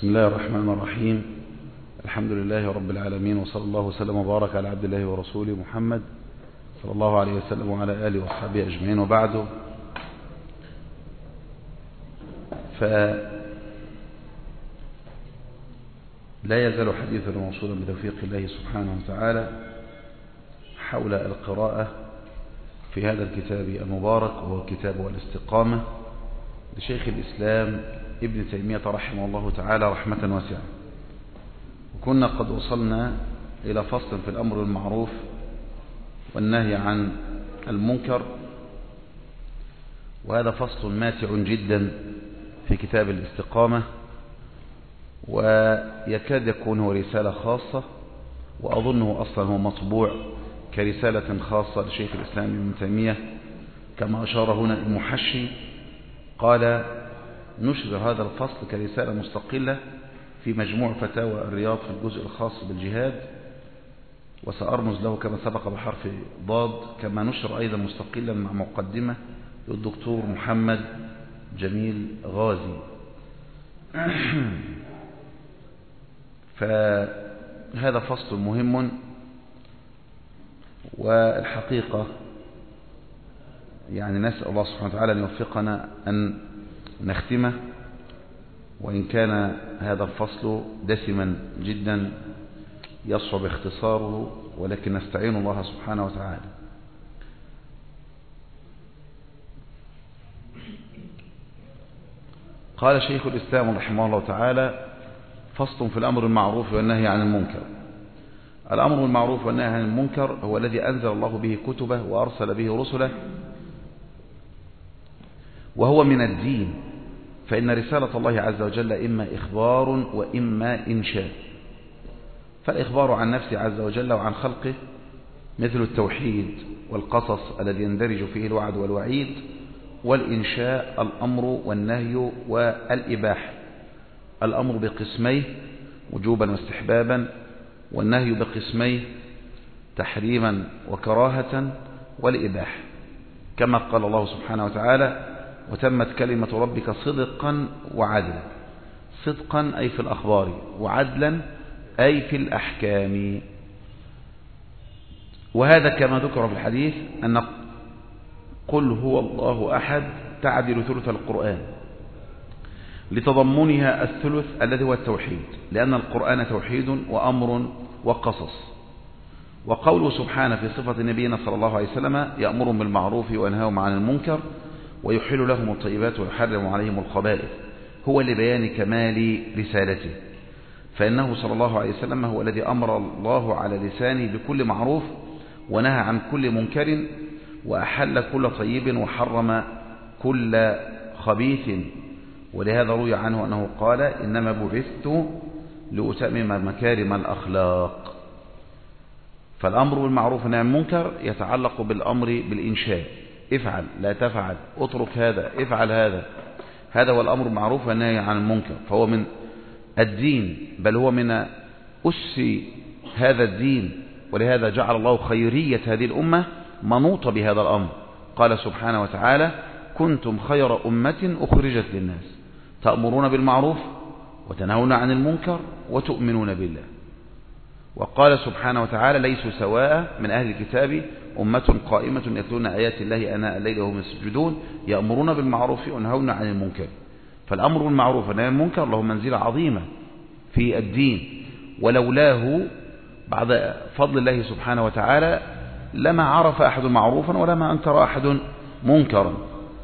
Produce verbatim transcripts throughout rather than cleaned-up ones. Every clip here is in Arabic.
بسم الله الرحمن الرحيم. الحمد لله رب العالمين، وصلى الله وسلم وبارك على عبد الله ورسوله محمد صلى الله عليه وسلم وعلى آله وصحبه أجمعين، وبعده. فلا يزال حديثنا موصولا بتوفيق الله سبحانه وتعالى حول القراءة في هذا الكتاب المبارك، وهو كتاب الاستقامة لشيخ الإسلام ابن تيمية رحمه الله تعالى رحمة واسعة. وكنا قد وصلنا إلى فصل في الأمر المعروف والنهي عن المنكر، وهذا فصل ماتع جدا في كتاب الاستقامة، ويكاد يكون هو رسالة خاصة، وأظنه أصلا هو مطبوع كرسالة خاصة لشيخ الإسلام ابن تيمية، كما أشار هنا المحشي قال: نشر هذا الفصل كرسالة مستقلة في مجموع فتاوى الرياض في الجزء الخاص بالجهاد، وسأرمز له كما سبق بحرف ضاد، كما نشر أيضا مستقلا مع مقدمة للدكتور محمد جميل غازي. فهذا فصل مهم، والحقيقة يعني نسأل الله سبحانه وتعالى أن يوفقنا أن نختمه، وإن كان هذا الفصل دسما جدا يصعب اختصاره، ولكن نستعين الله سبحانه وتعالى. قال شيخ الإسلام رحمه الله تعالى: فصل في الأمر المعروف والنهي عن المنكر. الأمر بالمعروف والنهي عن المنكر هو الذي أنزل الله به كتبه وأرسل به رسله، وهو من الدين، فإن رسالة الله عز وجل إما إخبار وإما إنشاء. فالإخبار عن نفسه عز وجل وعن خلقه مثل التوحيد والقصص الذي يندرج فيه الوعد والوعيد، والإنشاء الأمر والنهي والإباحة. الأمر بقسميه وجوبا واستحبابا، والنهي بقسميه تحريما وكراهة والإباحة، كما قال الله سبحانه وتعالى: وتمت كلمة ربك صدقا وعدلا. صدقا أي في الأخبار، وعدلا أي في الأحكام. وهذا كما ذكر في الحديث أن قل هو الله أحد تعدل ثلث القرآن، لتضمنها الثلث الذي هو التوحيد، لأن القرآن توحيد وأمر وقصص. وقوله سبحانه في صفة نبينا صلى الله عليه وسلم: يأمرهم بالمعروف وينهاهم عن المنكر ويحل لهم الطيبات ويحرم عليهم الخبائث، هو لبيان كمال رسالته، فإنه صلى الله عليه وسلم هو الذي أمر الله على لسانه بكل معروف، ونهى عن كل منكر، وأحل كل طيب وحرم كل خبيث. ولهذا روي عنه أنه قال: إنما بعثت لأتمم مكارم الأخلاق. فالأمر بالمعروف والنهي عن المنكر يتعلق بالأمر بالإنشاء: افعل، لا تفعل، اترك هذا، افعل هذا. هذا هو الأمر بالمعروف والنهي عن المنكر، فهو من الدين، بل هو من أس هذا الدين. ولهذا جعل الله خيرية هذه الأمة منوطة بهذا الأمر. قال سبحانه وتعالى: كنتم خير أمة أخرجت للناس تأمرون بالمعروف وتنهون عن المنكر وتؤمنون بالله. وقال سبحانه وتعالى: ليسوا سواء من أهل الكتاب أمة قائمة يتلون آيات الله آناء الليل وهم يسجدون يأمرون بالمعروف وينهون عن المنكر. فالأمر بالمعروف والنهي عن المنكر له منزلة عظيمة في الدين، ولولاه بعد فضل الله سبحانه وتعالى لما عرف أحد معروفا ولما أنكر أحد منكرا.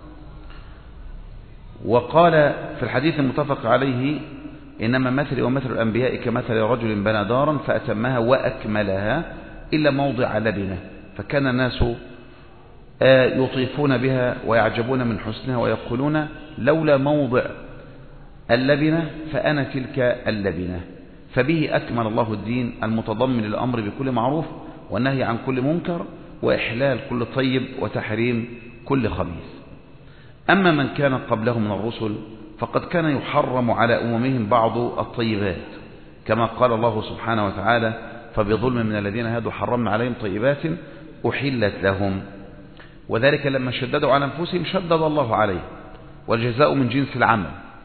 وقال في الحديث المتفق عليه: إنما مثلي ومثل الأنبياء كمثل رجل بنى دارا فأتمها وأكملها إلا موضع لبنة، فكان الناس يطيفون بها ويعجبون من حسنها ويقولون: لولا موضع اللبنة فأنا تلك اللبنة. فبه أكمل الله الدين المتضمن للأمر بكل معروف والنهي عن كل منكر وإحلال كل طيب وتحريم كل خبيث. أما من كان قبله من الرسل فقد كان يحرم على أممهم بعض الطيبات، كما قال الله سبحانه وتعالى: فبظلم من الذين هادوا حرمنا عليهم طيبات أحلت لهم. وذلك لما شددوا على أنفسهم شدد الله عليه، والجزاء من جنس العمل.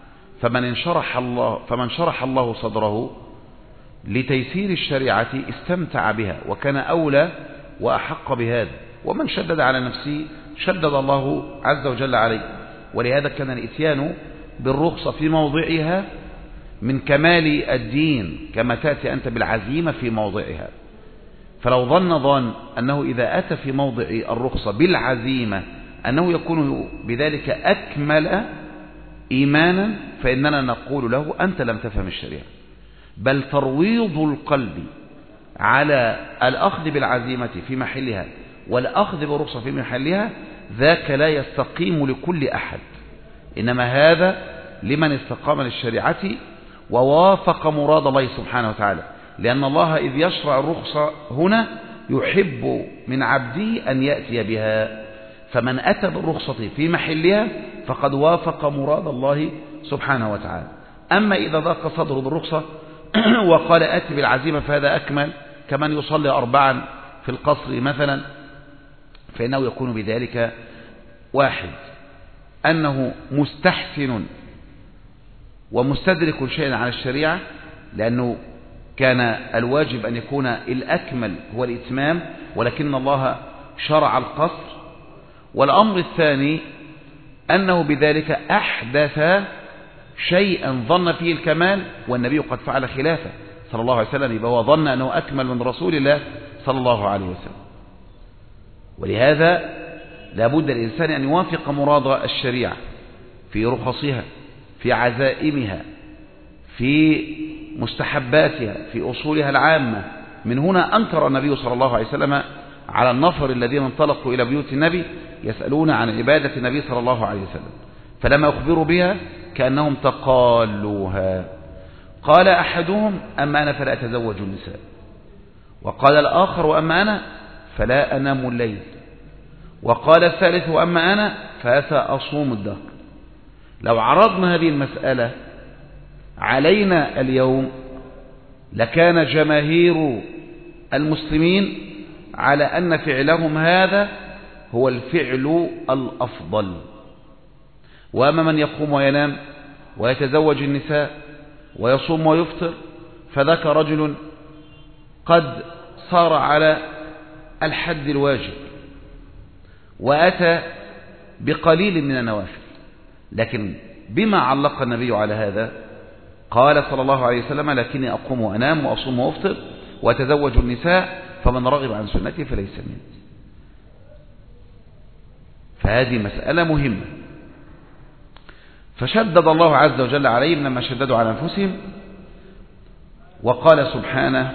فمن انشرح الله فمن شرح الله صدره لتيسير الشريعة استمتع بها وكان أولى وأحق بهذا، ومن شدد على نفسه شدد الله عز وجل عليه. ولهذا كان الإتيان بالرخصة في موضعها من كمال الدين، كما تأتي أنت بالعزيمة في موضعها. فلو ظن ظن أنه إذا أتى في موضع الرخصة بالعزيمة أنه يكون بذلك أكمل إيمانا، فإننا نقول له أنت لم تفهم الشريعة. بل ترويض القلب على الأخذ بالعزيمة في محلها والأخذ بالرخصة في محلها ذاك لا يستقيم لكل أحد، إنما هذا لمن استقام للشريعة ووافق مراد الله سبحانه وتعالى. لأن الله إذ يشرع الرخصة هنا يحب من عبده أن يأتي بها، فمن أتى بالرخصة في محلها فقد وافق مراد الله سبحانه وتعالى. أما إذا ضاق صدره بالرخصة وقال أتي بالعزيمة فهذا أكمل، كمن يصلي أربعا في القصر مثلا، فإنه يكون بذلك واحد أنه مستحسن ومستدرك شيئا على الشريعة، لأنه كان الواجب أن يكون الأكمل هو الإتمام، ولكن الله شرع القصر. والأمر الثاني أنه بذلك أحدث شيئا ظن فيه الكمال والنبي قد فعل خلافه صلى الله عليه وسلم، يبقى هو ظن أنه أكمل من رسول الله صلى الله عليه وسلم. ولهذا لابد الإنسان أن يوافق مراد الشريعة في رخصها، في عزائمها، في مستحباتها، في أصولها العامة. من هنا أنكر النبي صلى الله عليه وسلم على النفر الذين انطلقوا إلى بيوت النبي يسألون عن عبادة النبي صلى الله عليه وسلم، فلما أخبروا بها كأنهم تقالوها. قال أحدهم أما أنا فلا أتزوج النساء، وقال الآخر وأما أنا فلا أنام الليل، وقال الثالث وأما أنا فسأصوم الدهر. لو عرضنا هذه المسألة علينا اليوم لكان جماهير المسلمين على أن فعلهم هذا هو الفعل الأفضل. وأما من يقوم وينام ويتزوج النساء ويصوم ويفطر فذاك رجل قد صار على الحد الواجب وأتى بقليل من النوافل. لكن بما علق النبي على هذا قال صلى الله عليه وسلم لكني أقوم وأنام وأصوم وأفطر وأتزوج النساء فمن رغب عن سنتي فليس مني. فهذه مسألة مهمة. فشدد الله عز وجل عليهم لما شددوا على أنفسهم، وقال سبحانه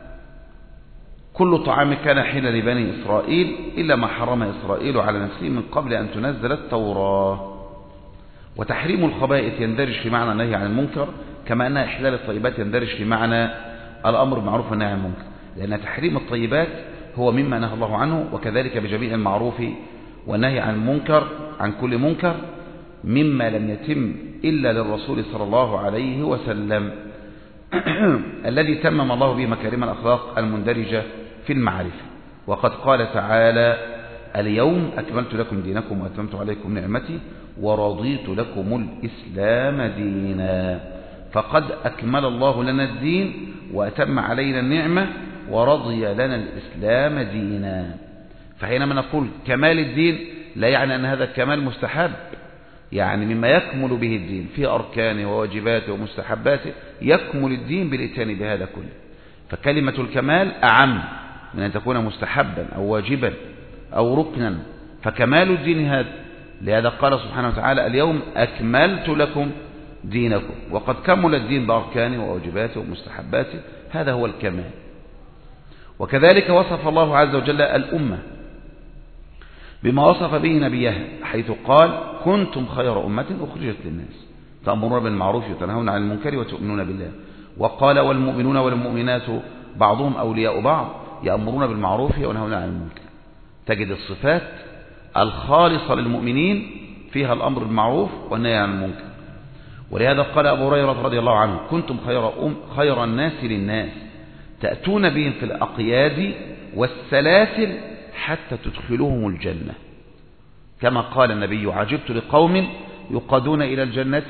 كل طعام كان حلا لبني إسرائيل إلا ما حرم إسرائيل على نفسه من قبل أن تنزل التوراة. وتحريم الخبائث يندرج في معنى النهي عن المنكر، كما أن إحلال الطيبات يندرج في معنى الأمر بالمعروف والنهي عن المنكر، لأن تحريم الطيبات هو مما نهى الله عنه، وكذلك بجميع المعروف والنهي عن المنكر عن كل منكر مما لم يتم إلا للرسول صلى الله عليه وسلم الذي تمم الله به مكارم الأخلاق المندرجة في المعرفة. وقد قال تعالى اليوم أكملت لكم دينكم وأتممت عليكم نعمتي ورضيت لكم الإسلام دينا. فقد أكمل الله لنا الدين وأتم علينا النعمة ورضي لنا الإسلام دينا. فحينما نقول كمال الدين لا يعني أن هذا الكمال مستحب، يعني مما يكمل به الدين في أركانه وواجباته ومستحباته، يكمل الدين بالإتيان بهذا كله. فكلمة الكمال أعم من أن تكون مستحبا أو واجبا أو ركنا، فكمال الدين هذا. لهذا قال سبحانه وتعالى اليوم أكملت لكم دينكم، وقد كمل الدين بأركانه وواجباته ومستحباته، هذا هو الكمال. وكذلك وصف الله عز وجل الأمة بما وصف به نبيه، حيث قال كنتم خير أمة أخرجت للناس تأمرون بالمعروف وتنهون عن المنكر وتؤمنون بالله. وقال والمؤمنون والمؤمنات بعضهم أولياء بعض يأمرون بالمعروف وينهون عن المنكر. تجد الصفات الخالصة للمؤمنين فيها الأمر بالمعروف والنهي عن المنكر. ولهذا قال أبو هريرة رضي الله عنه كنتم خير, أم خير الناس للناس تأتون بهم في الأقياد والسلاسل حتى تدخلوهم الجنة. كما قال النبي عجبت لقوم يقادون إلى الجنة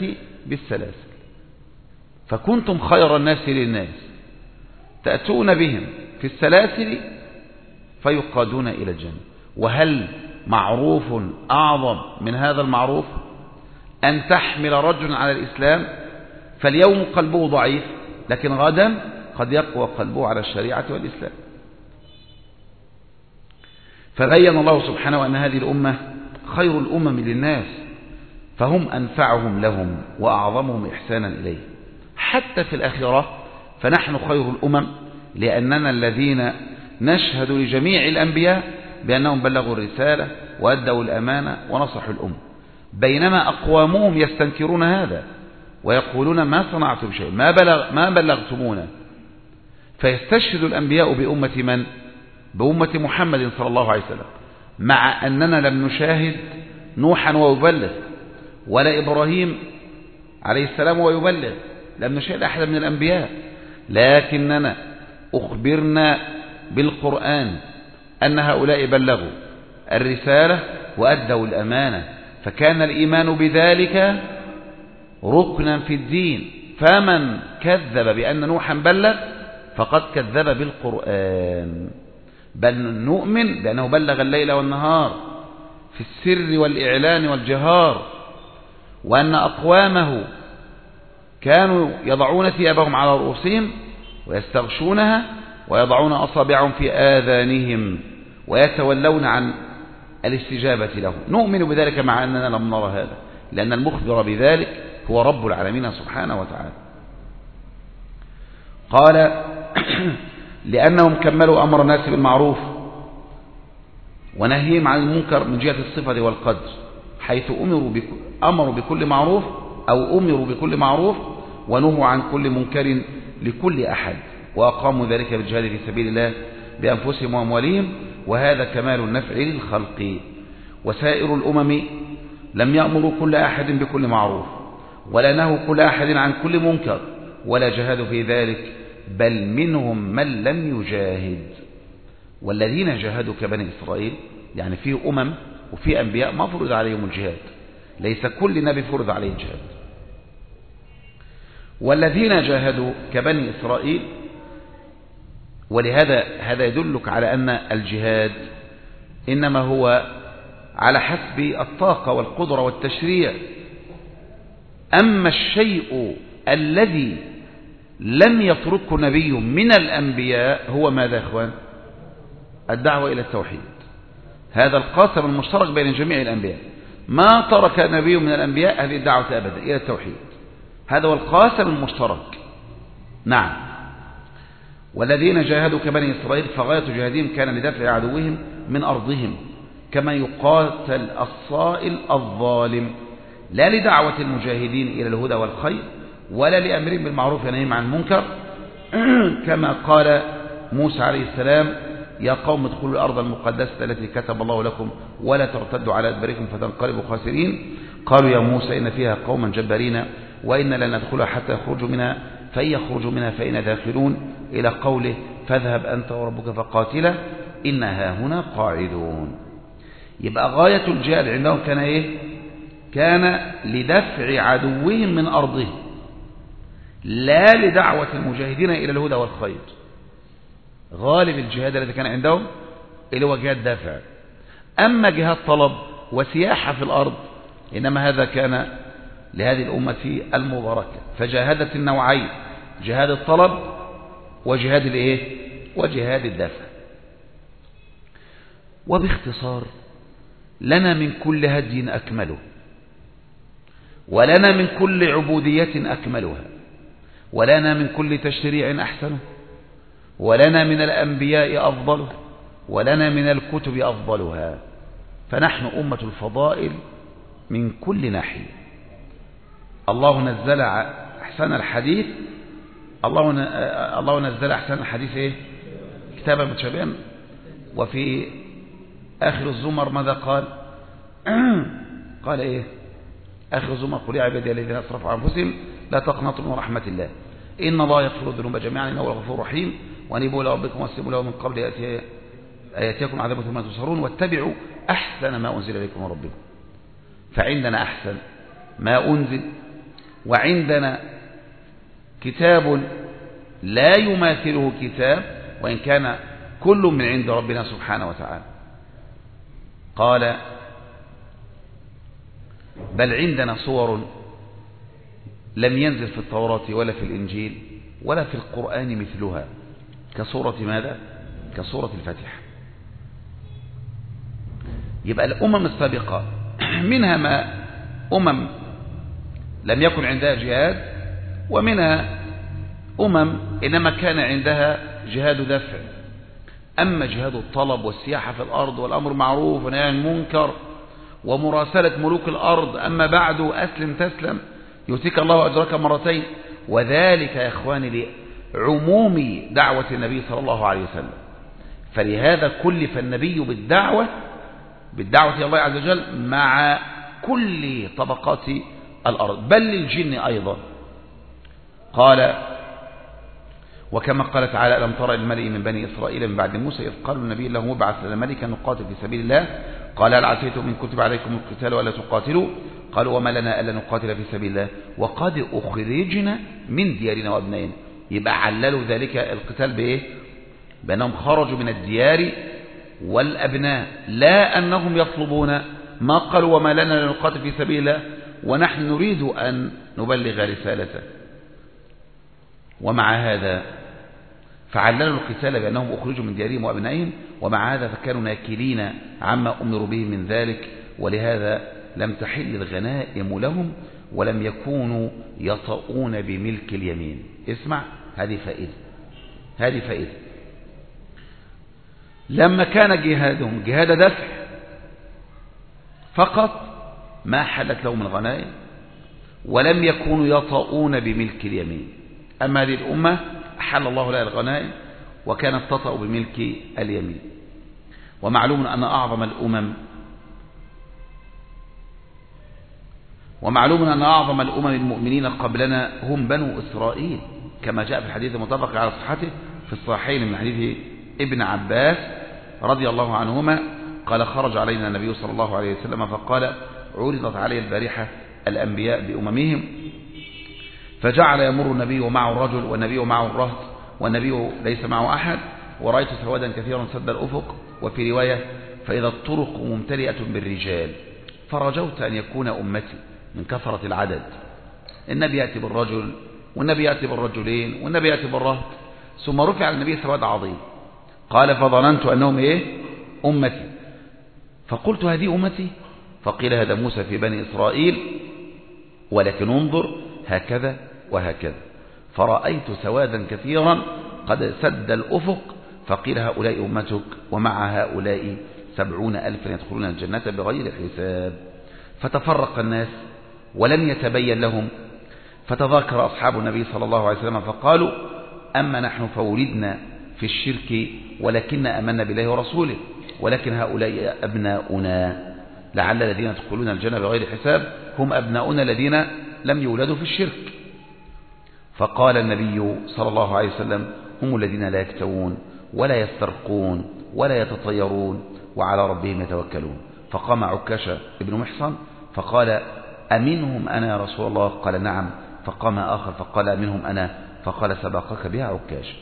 بالسلاسل. فكنتم خير الناس للناس تأتون بهم في السلاسل فيقادون إلى الجنة. وهل معروف أعظم من هذا المعروف؟ أن تحمل رجل على الإسلام فاليوم قلبه ضعيف، لكن غدا قد يقوى قلبه على الشريعة والإسلام. فبين الله سبحانه أن هذه الأمة خير الأمم للناس، فهم أنفعهم لهم وأعظمهم إحسانا إليه. حتى في الآخرة فنحن خير الأمم، لأننا الذين نشهد لجميع الأنبياء بأنهم بلغوا الرسالة وأدوا الأمانة ونصحوا الأمة، بينما أقوامهم يستنكرون هذا ويقولون ما صنعتم شيء، ما, بلغ ما بلغتمونا. فيستشهد الأنبياء بأمة من؟ بأمة محمد صلى الله عليه وسلم، مع أننا لم نشاهد نوحا ويبلغ، ولا إبراهيم عليه السلام ويبلغ، لم نشاهد أحد من الأنبياء، لكننا أخبرنا بالقرآن أن هؤلاء بلغوا الرسالة وأدوا الأمانة، فكان الإيمان بذلك ركنا في الدين. فمن كذب بأن نوحا بلغ فقد كذب بالقرآن، بل نؤمن بأنه بلغ الليل والنهار في السر والإعلان والجهار، وأن أقوامه كانوا يضعون ثيابهم على رؤوسهم ويستغشونها ويضعون أصابعهم في آذانهم ويتولون عن الاستجابة له. نؤمن بذلك مع أننا لم نرى هذا، لأن المخبر بذلك هو رب العالمين سبحانه وتعالى. قال لأنهم كملوا أمر الناس بالمعروف ونهيهم عن المنكر من جهة الصفة والقدر، حيث أمروا بك... أمروا بكل معروف أو أمروا بكل معروف ونهوا عن كل منكر لكل أحد، وأقاموا ذلك بالجهاد في سبيل الله بأنفسهم وأموالهم، وهذا كمال النفع للخلق. وسائر الأمم لم يأمروا كل أحد بكل معروف، ولا نهوا كل أحد عن كل منكر، ولا جهادوا في ذلك، بل منهم من لم يجاهد. والذين جاهدوا كبني إسرائيل، يعني فيه أمم وفيه أنبياء ما فرض عليهم الجهاد، ليس كل نبي فرض عليه الجهاد. والذين جاهدوا كبني إسرائيل، ولهذا هذا يدلك على أن الجهاد إنما هو على حسب الطاقة والقدرة والتشريع. أما الشيء الذي لم يتركه نبي من الأنبياء هو ماذا يا إخوان؟ الدعوة إلى التوحيد. هذا القاسم المشترك بين جميع الأنبياء، ما ترك نبي من الأنبياء هذه الدعوة أبدا إلى التوحيد، هذا هو القاسم المشترك. نعم. والذين جاهدوا كبني إسرائيل فغاية جهادهم كان لدفع عدوهم من أرضهم، كما يقاتل الصائل الظالم، لا لدعوة المجاهدين إلى الهدى والخير، ولا لأمرهم بالمعروف ونهيهم عن المنكر، كما قال موسى عليه السلام يا قوم ادخلوا الأرض المقدسة التي كتب الله لكم ولا ترتدوا على أدباركم فتنقلبوا خاسرين. قالوا يا موسى إن فيها قوما جبارين وإن لن ندخلها حتى يخرجوا منها فإن يخرجوا منها فإنا داخلون، إلى قوله فاذهب أنت وربك فقاتلا إنها هنا قاعدون. يبقى غاية الجهاد عندهم كان إيه؟ كان لدفع عدوهم من أرضهم، لا لدعوة المجاهدين إلى الهدى والخير. غالب الجهاد الذي كان عندهم اللي هو جهاد دافع. أما جهاد طلب وسياحة في الأرض إنما هذا كان لهذه الأمة المباركة، فجاهدت النوعين، جهاد الطلب وجهاد الإيه؟ وجهاد الدافع. وباختصار لنا من كل هدي أكمله، ولنا من كل عبودية أكملها، ولنا من كل تشريع أحسنه، ولنا من الأنبياء أفضله، ولنا من الكتب أفضلها. فنحن أمة الفضائل من كل ناحية. الله نزل أحسن الحديث الله الله نزل أحسن الحديث إيه؟ كتابا متشابها. وفي آخر الزمر ماذا قال؟ قال إيه؟ آخر الزمر قل يا عبادي الذين أسرفوا على أنفسهم لا تقنطوا من رحمة الله إن الله يغفر الذنوب جميعا إنه هو الغفور الرحيم وأنيبوا إلى ربكم واسلموا له من قبل يأتيكم عذاب ثم تنصرون واتبعوا أحسن ما أنزل إليكم من ربكم. فعندنا أحسن ما أنزل وعندنا كتاب لا يماثله كتاب، وإن كان كل من عند ربنا سبحانه وتعالى. قال بل عندنا صور لم ينزل في التوراة ولا في الإنجيل ولا في القرآن مثلها، كصورة ماذا؟ كصورة الفاتحة. يبقى الأمم السابقة منها ما أمم لم يكن عندها جهاد، ومنها أمم إنما كان عندها جهاد دفع. أما جهاد الطلب والسياحة في الأرض والأمر معروف ونهي عن المنكر ومراسلة ملوك الأرض، أما بعد أسلم تسلم يؤتيك الله أجرك مرتين، وذلك يا إخواني لعموم دعوة النبي صلى الله عليه وسلم. فلهذا كلف النبي بالدعوة بالدعوة إلى الله عز وجل مع كل طبقات الأرض، بل للجن أيضا. قال وكما قال تعالى ألم تر الملئ من بني إسرائيل من بعد موسى إذ قالوا النبي له مبعث لنا ملكا نقاتل في سبيل الله قال هل عسيتم إن كتب عليكم القتال ولا تقاتلوا قالوا وما لنا ألا نقاتل في سبيل الله وقد أخرجنا من ديارنا وأبنائنا. يبقى عللوا ذلك القتال بإيه؟ بأنهم خرجوا من الديار والأبناء، لا أنهم يطلبون ما قالوا وما لنا ألا نقاتل في سبيل الله ونحن نريد أن نبلغ رسالته. ومع هذا فعللوا القتال بأنهم أخرجوا من ديارهم وأبنائهم، ومع هذا فكانوا ناكلين عما أمروا به من ذلك، ولهذا لم تحل الغنائم لهم ولم يكونوا يطؤون بملك اليمين. اسمع، هذه فائدة هذه فائدة لما كان جهادهم جهاد دفع فقط ما حلت لهم الغنائم ولم يكونوا يطؤون بملك اليمين. أما هذه الأمة أحل الله لها الغنائم وكانت تطأ بملك اليمين. ومعلوم أن أعظم الأمم ومعلوم أن أعظم الأمم المؤمنين قبلنا هم بنو إسرائيل، كما جاء في الحديث المتفق على صحته في الصحيحين من حديث ابن عباس رضي الله عنهما قال خرج علينا النبي صلى الله عليه وسلم فقال عرضت علي البارحة الأنبياء بأممهم فجعل يمر النبي ومعه الرجل والنبي معه الرهط والنبي ليس معه أحد ورأيت سوادا كثيرا سد الأفق، وفي رواية فإذا الطرق ممتلئة بالرجال فرجوت أن يكون أمتي من كثرة العدد، النبي يأتي بالرجل والنبي يأتي بالرجلين والنبي يأتي بالرهط، ثم رفع على النبي سواد عظيم قال فظننت أنهم إيه؟ أمتي، فقلت هذه أمتي؟ فقيل هذا موسى في بني إسرائيل ولكن انظر هكذا وهكذا، فرأيت سوادا كثيرا قد سد الأفق، فقيل هؤلاء أمتك ومع هؤلاء سبعون ألفا يدخلون الجنة بغير حساب. فتفرق الناس ولم يتبين لهم، فتذاكر أصحاب النبي صلى الله عليه وسلم فقالوا أما نحن فولدنا في الشرك ولكن أمنا بالله ورسوله، ولكن هؤلاء أبناؤنا لعل الذين يدخلون الجنة بغير حساب هم أبناؤنا الذين لم يولدوا في الشرك. فقال النبي صلى الله عليه وسلم هم الذين لا يكتوون ولا يسترقون ولا يتطيرون وعلى ربهم يتوكلون. فقام عكاشة ابن محصن فقال أمنهم أنا يا رسول الله؟ قال نعم. فقام آخر فقال أمنهم أنا؟ فقال سبقك بها عكاشة.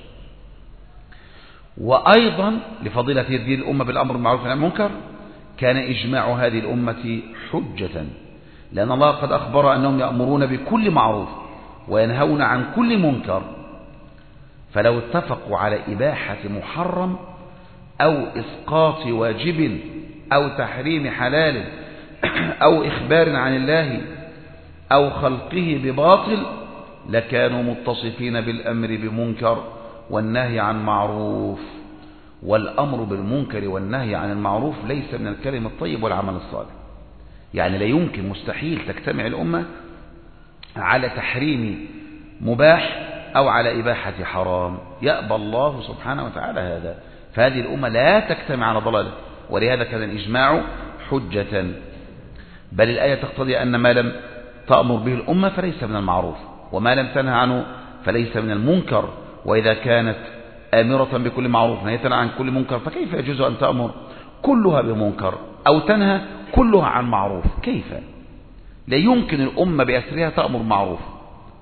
وأيضا لفضيلة هذه الأمة بالأمر بالمعروف والنهي عن المنكر كان إجماع هذه الأمة حجة، لأن الله قد أخبر أنهم يأمرون بكل معروف وينهون عن كل منكر، فلو اتفقوا على إباحة محرم أو إسقاط واجب أو تحريم حلال أو إخبار عن الله أو خلقه بباطل لكانوا متصفين بالأمر بمنكر والنهي عن معروف. والأمر بالمنكر والنهي عن المعروف ليس من الكلم الطيب والعمل الصالح. يعني لا يمكن مستحيل تجتمع الأمة على تحريم مباح أو على إباحة حرام، يأبى الله سبحانه وتعالى هذا. فهذه الأمة لا تجتمع على ضلالة، ولهذا كان الإجماع حجة. بل الآية تقتضي أن ما لم تأمر به الأمة فليس من المعروف، وما لم تنهى عنه فليس من المنكر. وإذا كانت آمرة بكل معروف نهية عن كل منكر فكيف يجوز أن تأمر كلها بمنكر أو تنهى كلها عن معروف؟ كيف؟ لا يمكن الأمة بأسرها تأمر معروف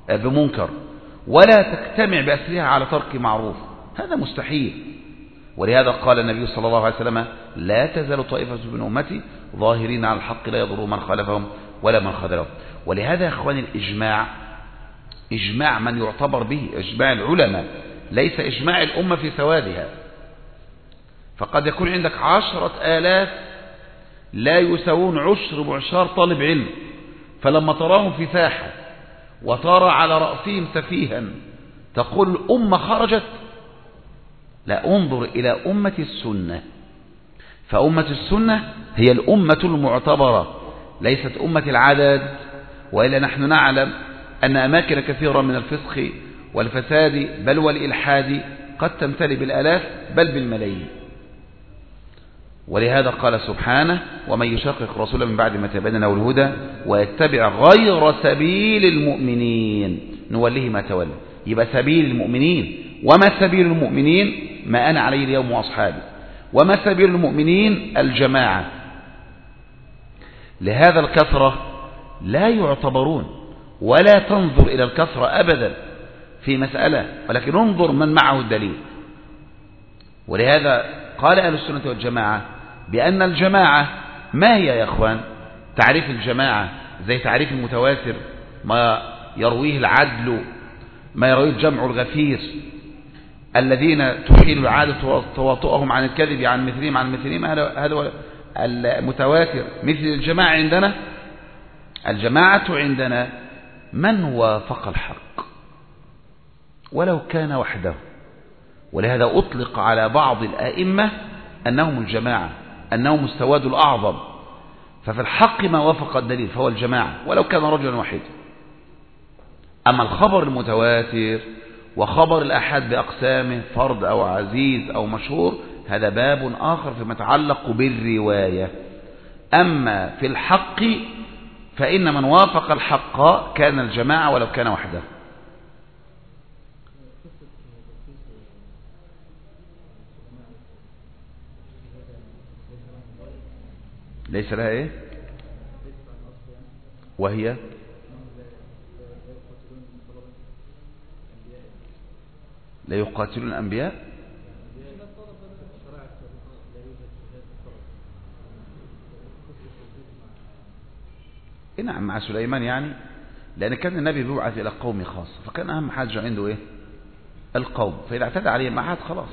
بمنكر ولا تجتمع بأسرها على ترك معروف، هذا مستحيل. ولهذا قال النبي صلى الله عليه وسلم لا تزال طائفة من أمتي ظاهرين على الحق لا يضر من خالفهم ولا من خذلهم. ولهذا يا أخواني الإجماع إجماع من يعتبر به إجماع العلماء، ليس إجماع الأمة في سوادها. فقد يكون عندك عشرة آلاف لا يساوون عشر معشار طالب علم، فلما تراهم في ساحة وترى على رأسهم سفيها تقول الأمة خرجت؟ لا، انظر إلى أمة السنة، فأمة السنة هي الأمة المعتبرة ليست أمة العدد. وإلا نحن نعلم أن أماكن كثيرة من الفسق والفساد بل والإلحاد قد تمتلئ بالآلاف بل بالملايين. ولهذا قال سبحانه ومن يشقق رسولا من بعد ما تبين له الهدى ويتبع غير سبيل المؤمنين نوله ما تولى. يبقى سبيل المؤمنين، وما سبيل المؤمنين؟ ما أنا عليه اليوم وأصحابي. وما سبيل المؤمنين؟ الجماعة. لهذا الكثرة لا يعتبرون، ولا تنظر إلى الكثرة أبدا في مسألة، ولكن انظر من معه الدليل. ولهذا قال أهل السنة والجماعة بأن الجماعة ما هي يا أخوان؟ تعريف الجماعة زي تعريف المتواتر، ما يرويه العدل، ما يرويه الجمع الغفير الذين تحيل العادة تواطؤهم عن الكذب عن مثلهم عن مثلهم، هذا هو المتواتر. مثل الجماعة عندنا، الجماعة عندنا من وافق الحق ولو كان وحده. ولهذا أطلق على بعض الآئمة أنهم الجماعة، أنهم السواد الأعظم. ففي الحق ما وافق الدليل فهو الجماعة ولو كان رجلا واحدا. أما الخبر المتواتر وخبر الأحد بأقسامه فرد أو عزيز أو مشهور هذا باب آخر فيما يتعلق بالرواية. أما في الحق فإن من وافق الحق كان الجماعة ولو كان وحده. ليس لها إيه؟ وهي لا يقاتلون الأنبياء. نعم مع سليمان يعني، لأن كان النبي بيبعث إلى قوم خاص، فكان أهم حاجة عنده إيه؟ القوم. فإذا اعتدى عليهم أحد خلاص،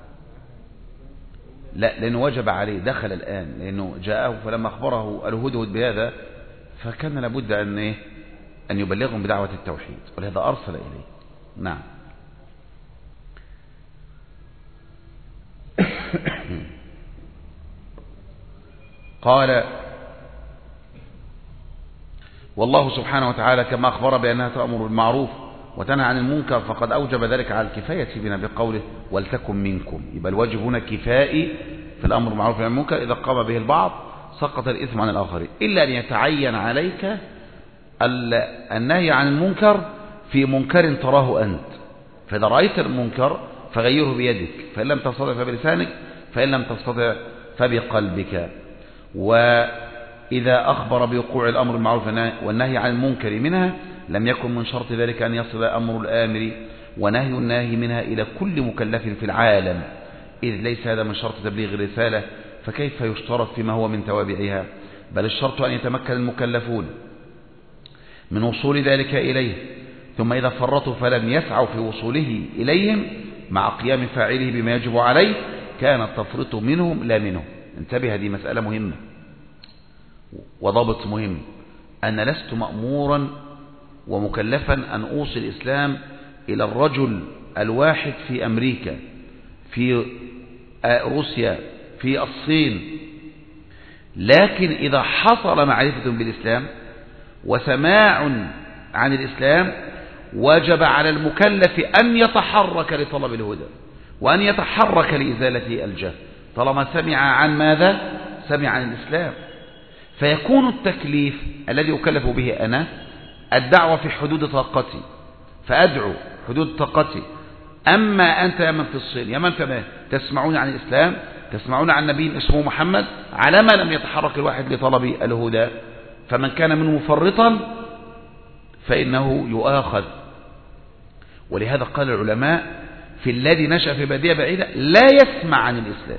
لا، لأنه وجب عليه، دخل الآن، لأنه جاءه فلما أخبره الهدهد بهذا فكان لابد أن إيه؟ أن يبلغهم بدعوة التوحيد، ولهذا أرسل إليه. نعم. قال والله سبحانه وتعالى كما أخبر بأنها تأمر بالمعروف وتنهى عن المنكر فقد أوجب ذلك على الكفاية بنا بقوله ولتكن منكم. يبقى الواجب هنا كفائي في الأمر بالمعروف والنهي عن المنكر، إذا قام به البعض سقط الإثم عن الآخرين، إلا أن يتعين عليك النهي عن المنكر في منكر تراه أنت. فإذا رأيت المنكر فغيره بيدك، فإن لم تستطع فبلسانك، فإن لم تستطع فبقلبك. وإذا أخبر بوقوع الأمر بالمعروف والنهي عن المنكر منها لم يكن من شرط ذلك أن يصل أمر الآمر ونهي الناهي منها إلى كل مكلف في العالم، إذ ليس هذا من شرط تبليغ الرسالة، فكيف يشترط فيما هو من توابعها؟ بل الشرط أن يتمكن المكلفون من وصول ذلك إليه، ثم إذا فرطوا فلم يسعوا في وصوله إليهم مع قيام فاعله بما يجب عليه كان التفريط منهم لا منهم. انتبه، هذه مسألة مهمة وضابط مهم، أن لست مأمورا ومكلفا أن أوصل الإسلام إلى الرجل الواحد في أمريكا، في روسيا، في الصين. لكن إذا حصل معرفة بالإسلام وسماع عن الإسلام وجب على المكلف أن يتحرك لطلب الهدى وأن يتحرك لإزالة الجهل، طالما سمع عن ماذا؟ سمع عن الإسلام. فيكون التكليف الذي أكلف به أنا الدعوة في حدود طاقتي، فأدعو حدود طاقتي. أما أنت يا من في الصين، يا من فما تسمعون عن الإسلام، تسمعون عن نبي اسمه محمد، على ما لم يتحرك الواحد لطلب الهدى. فمن كان منه مفرطا فإنه يؤاخذ ولهذا قال العلماء في الذي نشأ في بادية بعيدة لا يسمع عن الإسلام،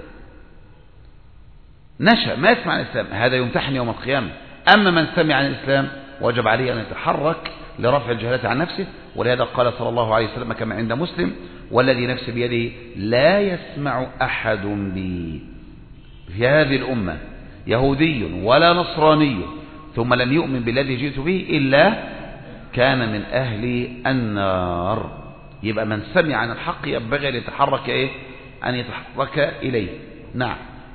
نشأ ما يسمع عن الإسلام، هذا يمتحن يوم القيامة. أما من سمع عن الإسلام وجب عليه أن يتحرك لرفع الجهالة عن نفسه. ولهذا قال صلى الله عليه وسلم كما عند مسلم: والذي نفسي بيده لا يسمع أحد بي في هذه الأمة يهودي ولا نصراني ثم لم يؤمن بالذي جئت به إلا كان من أهل النار. يبقى من سمع عن الحق ينبغي أن يتحرك إيه؟ أن يتحرك إليه. نعم.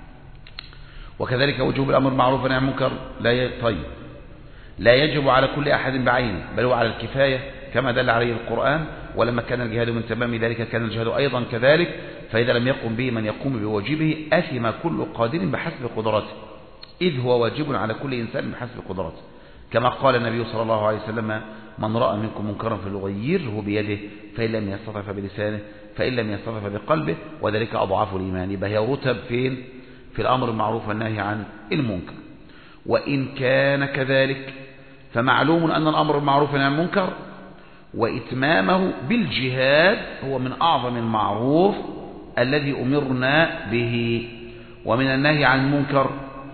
وكذلك وجوب الأمر بالمعروف والنهي عن المنكر لا ي... طيب لا يجب على كل أحد بعينه، بل هو على الكفاية كما دل عليه القرآن: ولما كان الجهاد من تمام ذلك كان الجهاد أيضا كذلك، فإذا لم يقم به من يقوم بواجبه أثم كل قادر بحسب قدرته، إذ هو واجب على كل إنسان بحسب قدرته، كما قال النبي صلى الله عليه وسلم: من رأى منكم منكرا فليغيره بيده، فإن لم يستطع فبلسانه، فإن لم يستطع فبقلبه، وذلك أضعاف الإيمان. يبقى هي رتب فين؟ في الأمر بالمعروف والنهي عن المنكر. وإن كان كذلك فمعلوم أن الأمر بالمعروف والنهي عن المنكر وإتمامه بالجهاد هو من أعظم المعروف الذي أمرنا به. ومن النهي عن المنكر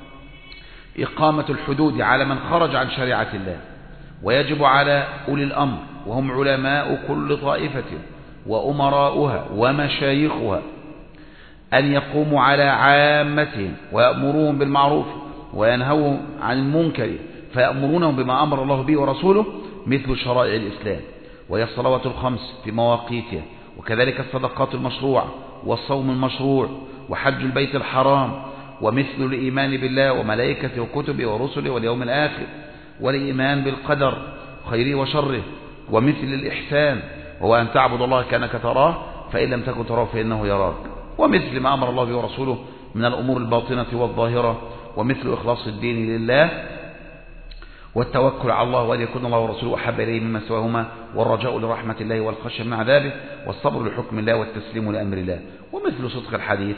إقامة الحدود على من خرج عن شريعة الله، ويجب على أولي الأمر وهم علماء كل طائفة وأمراؤها ومشايخها أن يقوموا على عامتهم ويأمروهم بالمعروف وينهوهم عن المنكر، فيأمرونهم بما أمر الله به ورسوله مثل شرائع الإسلام، وهي الصلوات الخمس في مواقيتها، وكذلك الصدقات المشروعة والصوم المشروع وحج البيت الحرام، ومثل الإيمان بالله وملائكته وكتبه ورسله واليوم الآخر، والإيمان بالقدر خيره وشره، ومثل الإحسان وهو أن تعبد الله كأنك تراه فإن لم تكن تراه فإنه يراك، ومثل ما أمر الله به ورسوله من الأمور الباطنة والظاهرة، ومثل إخلاص الدين لله والتوكل على الله، وأن يكون الله ورسوله أحب إليه مما سواهما، والرجاء لرحمة الله والخشية من عذابه، والصبر لحكم الله والتسليم لأمر الله، ومثل صدق الحديث.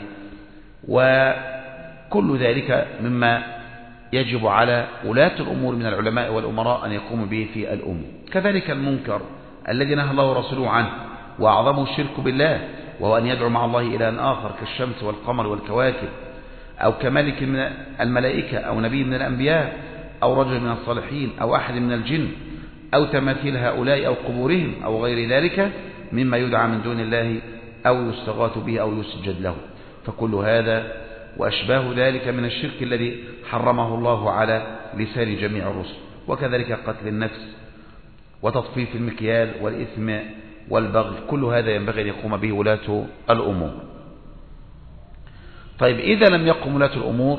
وكل ذلك مما يجب على ولاة الأمور من العلماء والأمراء أن يقوموا به في الأمة. كذلك المنكر الذي نهى الله ورسوله عنه وأعظمه الشرك بالله، وهو أن يدعو مع الله إلى أن آخر كالشمس والقمر والكواكب، أو كملك من الملائكة، أو نبي من الأنبياء، أو رجل من الصالحين، أو أحد من الجن، أو تماثيل هؤلاء أو قبورهم، أو غير ذلك مما يدعى من دون الله أو يستغاث به أو يسجد له. فكل هذا وأشباه ذلك من الشرك الذي حرمه الله على لسان جميع الرسل. وكذلك قتل النفس وتطفيف المكيال والإثم والبغي، كل هذا ينبغي أن يقوم به ولاة الأمور. طيب إذا لم يقم ولاة الأمور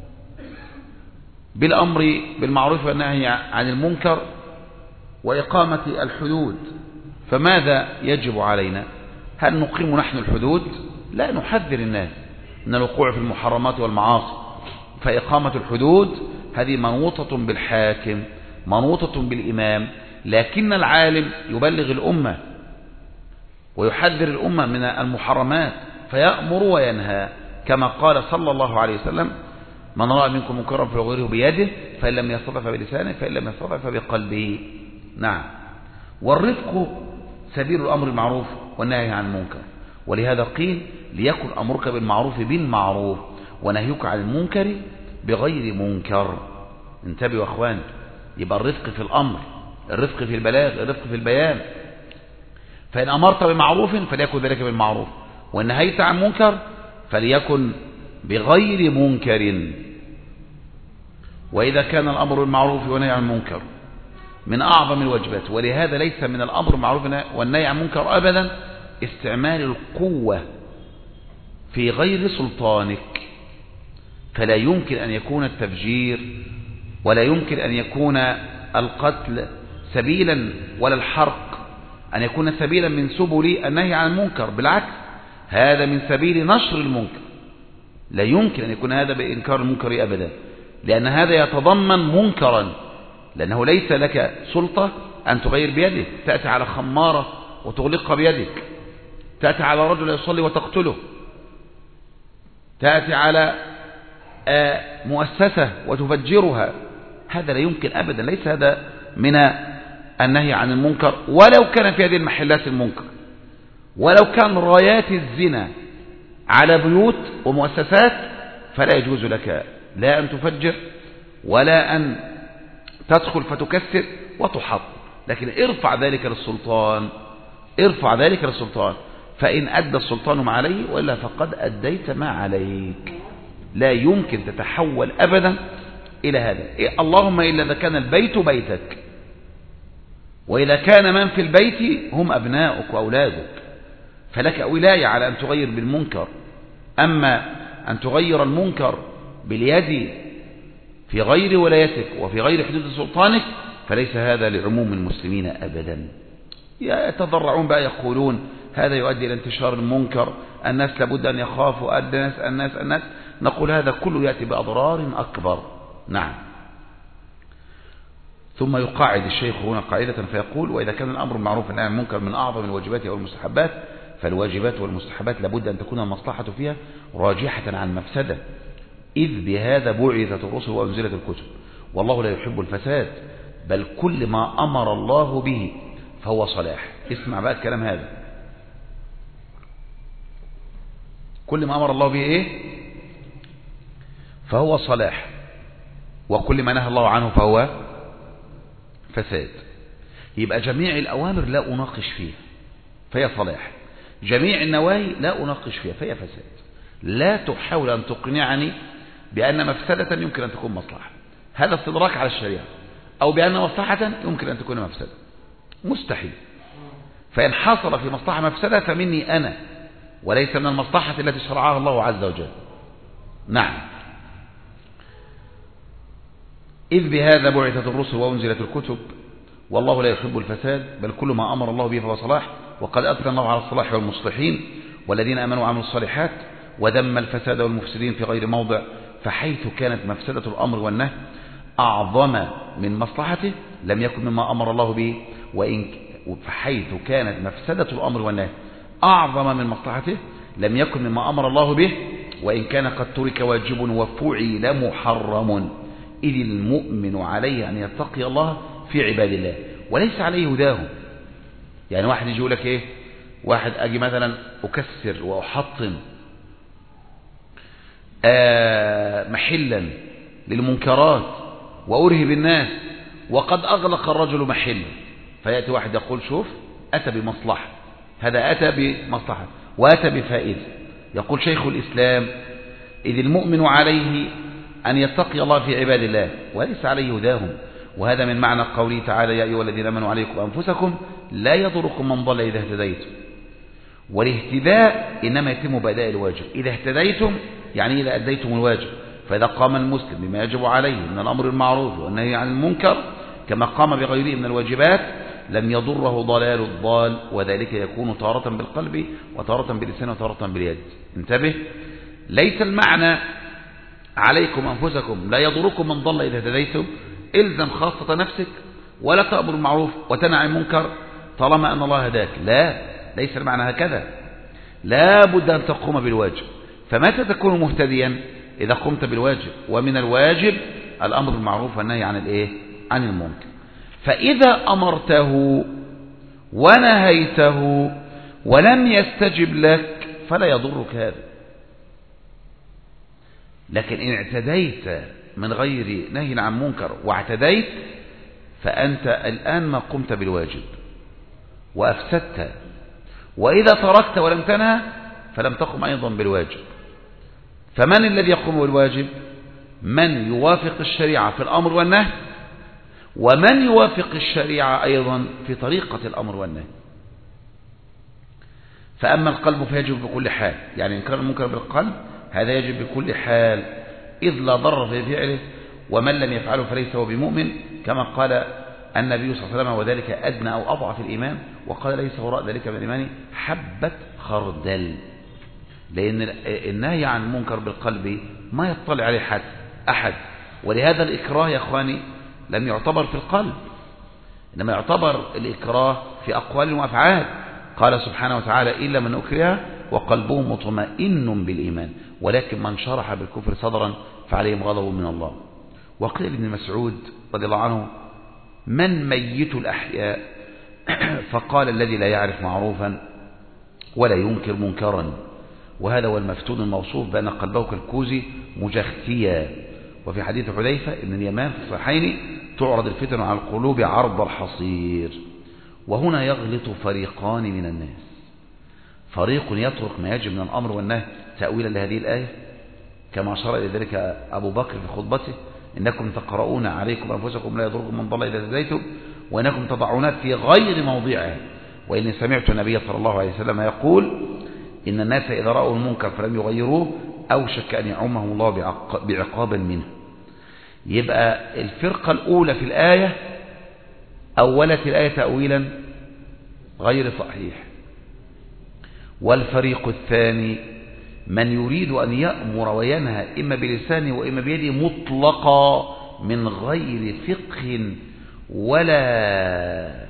بالأمر بالمعروف والنهي عن المنكر وإقامة الحدود فماذا يجب علينا؟ هل نقيم نحن الحدود؟ لا، نحذر الناس من الوقوع في المحرمات والمعاصي. فإقامة الحدود هذه منوطة بالحاكم، منوطة بالإمام، لكن العالم يبلغ الأمة ويحذر الأمة من المحرمات فيأمر وينهى، كما قال صلى الله عليه وسلم: من رأى منكم منكرا فليغيره بيده، فإن لم يستطع فبلسانه، فإن لم يستطع فبقلبه. نعم. والرفق سبيل الأمر بالمعروف والنهي عن المنكر، ولهذا قيل: ليكن أمرك بالمعروف بالمعروف ونهيك عن المنكر بغير منكر. انتبهوا يا أخوان، يبقى الرفق في الأمر، الرفق في البلاغ، الرفق في البيان. فإن أمرت بمعروف فليكن ذلك بالمعروف، وإن نهيت عن منكر فليكن بغير منكر. وإذا كان الأمر بالمعروف والنهي عن المنكر من أعظم الواجبات، ولهذا ليس من الأمر بالمعروف والنهي عن المنكر أبدا استعمال القوة في غير سلطانك، فلا يمكن أن يكون التفجير ولا يمكن أن يكون القتل سبيلا، ولا الحرق أن يكون سبيلا من سبل النهي عن المنكر، بالعكس هذا من سبيل نشر المنكر. لا يمكن أن يكون هذا بإنكار المنكر أبدا، لأن هذا يتضمن منكرا، لأنه ليس لك سلطة أن تغير بيدك، تأتي على خمارة وتغلقها بيدك، تأتي على رجل يصلي وتقتله، تأتي على مؤسسة وتفجرها، هذا لا يمكن أبدا، ليس هذا من النهي عن المنكر ولو كان في هذه المحلات المنكر. ولو كان رايات الزنا على بيوت ومؤسسات فلا يجوز لك لا أن تفجر ولا أن تدخل فتكسر وتحط، لكن ارفع ذلك للسلطان، ارفع ذلك للسلطان، فإن أدى السلطان ما عليه وإلا فقد أديت ما عليك. لا يمكن تتحول أبدا إلى هذا، اللهم إلا إذا كان البيت بيتك، وإذا كان من في البيت هم أبناؤك وأولادك فلك ولاية على أن تغير بالمنكر. أما أن تغير المنكر باليد في غير ولايتك وفي غير حدود سلطانك فليس هذا لعموم المسلمين أبدا. يتضرعون بقى يقولون هذا يؤدي إلى انتشار المنكر، الناس لابد أن يخافوا، الناس الناس الناس نقول هذا كله يأتي بأضرار أكبر. نعم. ثم يقاعد الشيخ هنا قاعدة فيقول: وإذا كان الأمر بالمعروف والنهي عن المنكر من أعظم الواجبات أو المستحبات فالواجبات والمستحبات لابد أن تكون المصلحة فيها راجحة عن المفسدة، إذ بهذا بعثت الرسل وأنزلت الكتب، والله لا يحب الفساد، بل كل ما أمر الله به فهو صلاح. اسمع بقى الكلام هذا، كل ما أمر الله به إيه؟ فهو صلاح، وكل ما نهى الله عنه فهو فساد. يبقى جميع الأوامر لا أناقش فيها فهي صلاح، جميع النواهي لا أناقش فيها فهي فساد. لا تحاول أن تقنعني بأن مفسدة يمكن أن تكون مصلحة، هذا استدراك على الشريعة، أو بأن مصلحة يمكن أن تكون مفسدة، مستحيل. فإن حصل في مصلحة مفسدة فمني أنا وليس من المصلحة التي شرعها الله عز وجل. نعم. إذ بهذا بعثت الرسل وأنزلت الكتب، والله لا يحب الفساد، بل كل ما أمر الله به فهو صلاح، وقد أثنى الله على الصلاح والمصلحين والذين آمنوا وعملوا الصالحات، وذم الفساد والمفسدين في غير موضع. فحيث كانت مفسدة الأمر والنهي أعظم من مصلحته لم يكن مما أمر الله به، وإن فحيث كانت مفسدة الأمر والنهي أعظم من مصلحته لم يكن مما أمر الله به، وإن كان قد ترك واجب وفعل محرم، إذ المؤمن عليه أن يتقي الله في عباد الله وليس عليه هداهم. يعني واحد يجي يقول لك إيه، واحد أجي مثلا أكسر وأحطم آه محلا للمنكرات وأرهب الناس وقد أغلق الرجل محله، فيأتي واحد يقول شوف أتى بمصلحة، هذا أتى بمصلحة وأتى بفائدة. يقول شيخ الإسلام: إذ المؤمن عليه أن يتقي الله في عباد الله وليس عليه هداهم. وهذا من معنى قوله تعالى: يا أيها الذين آمنوا عليكم أنفسكم لا يضركم من ضل إذا اهتديتم. والاهتداء إنما يتم بأداء الواجب، إذا اهتديتم يعني إذا أديتم الواجب. فإذا قام المسلم بما يجب عليه من الأمر بالمعروف والنهي عن المنكر كما قام بغيره من الواجبات لم يضره ضلال الضال، وذلك يكون تارة بالقلب وتارة باللسان وتارة باليد. انتبه، ليس المعنى عليكم أنفسكم لا يضركم من ضل إذا اهتديتم إلزم خاصة نفسك ولا تأمر بالمعروف وتنهى عن المنكر طالما أن الله هداك. لا، ليس المعنى هكذا، لا بد أن تقوم بالواجب. فمتى تكون مهتديا؟ إذا قمت بالواجب، ومن الواجب الأمر بالمعروف والنهي عن الإيه؟ عن المنكر. فإذا أمرته ونهيته ولم يستجب لك فلا يضرك هذا. لكن إن اعتديت من غير نهي عن منكر واعتديت فأنت الآن ما قمت بالواجب وأفسدت، وإذا تركت ولم تنهى فلم تقم أيضا بالواجب. فمن الذي يقوم بالواجب؟ من يوافق الشريعة في الأمر والنهي، ومن يوافق الشريعة أيضا في طريقة الأمر والنهي. فأما القلب فيجب بكل حال، يعني إن كان المنكر بالقلب هذا يجب بكل حال، إذ لا ضرر في فعله، ومن لم يفعله فليس هو بمؤمن، كما قال النبي صلى الله عليه وسلم: وذلك أدنى أو أضعف الإيمان. وقال: ليس وراء ذلك من الإيمان حبة خردل. لأن النهي عن المنكر بالقلب ما يطلع عليه حد أحد، ولهذا الإكراه يا أخواني لم يعتبر في القلب، إنما يعتبر الإكراه في أقوال وأفعال. قال سبحانه وتعالى: إلا من أكره وقلبه مطمئن بالإيمان، ولكن من شرح بالكفر صدرا فعليهم غضب من الله. وقيل ابن مسعود رضي الله عنه: من ميت الأحياء؟ فقال: الذي لا يعرف معروفا ولا ينكر منكرا، وهذا هو المفتون الموصوف بأن قلبه كالكوز مجختيا. وفي حديث حذيفة ابن اليمان في الصحيحين تعرض الفتن على القلوب عرض الحصير. وهنا يغلط فريقان من الناس، فريق يترك ما يجب من الأمر والنهي تأويلا لهذه الآية كما أشار إلى ذلك أبو بكر في خطبته: إنكم تقرؤون عليكم أنفسكم لا يضركم من ضل إذا هديتم وإنكم تضعونها في غير موضعها، وإني سمعت النبي صلى الله عليه وسلم يقول: إن الناس إذا رأوا المنكر فلم يغيروه أوشك أن يعمهم الله بعقاب منه. يبقى الفرقة الأولى في الآية أولت الآية تأويلا غير صحيح، والفريق الثاني من يريد أن يأمر وينهى إما بلسانه وإما بيده مطلقا من غير فقه ولا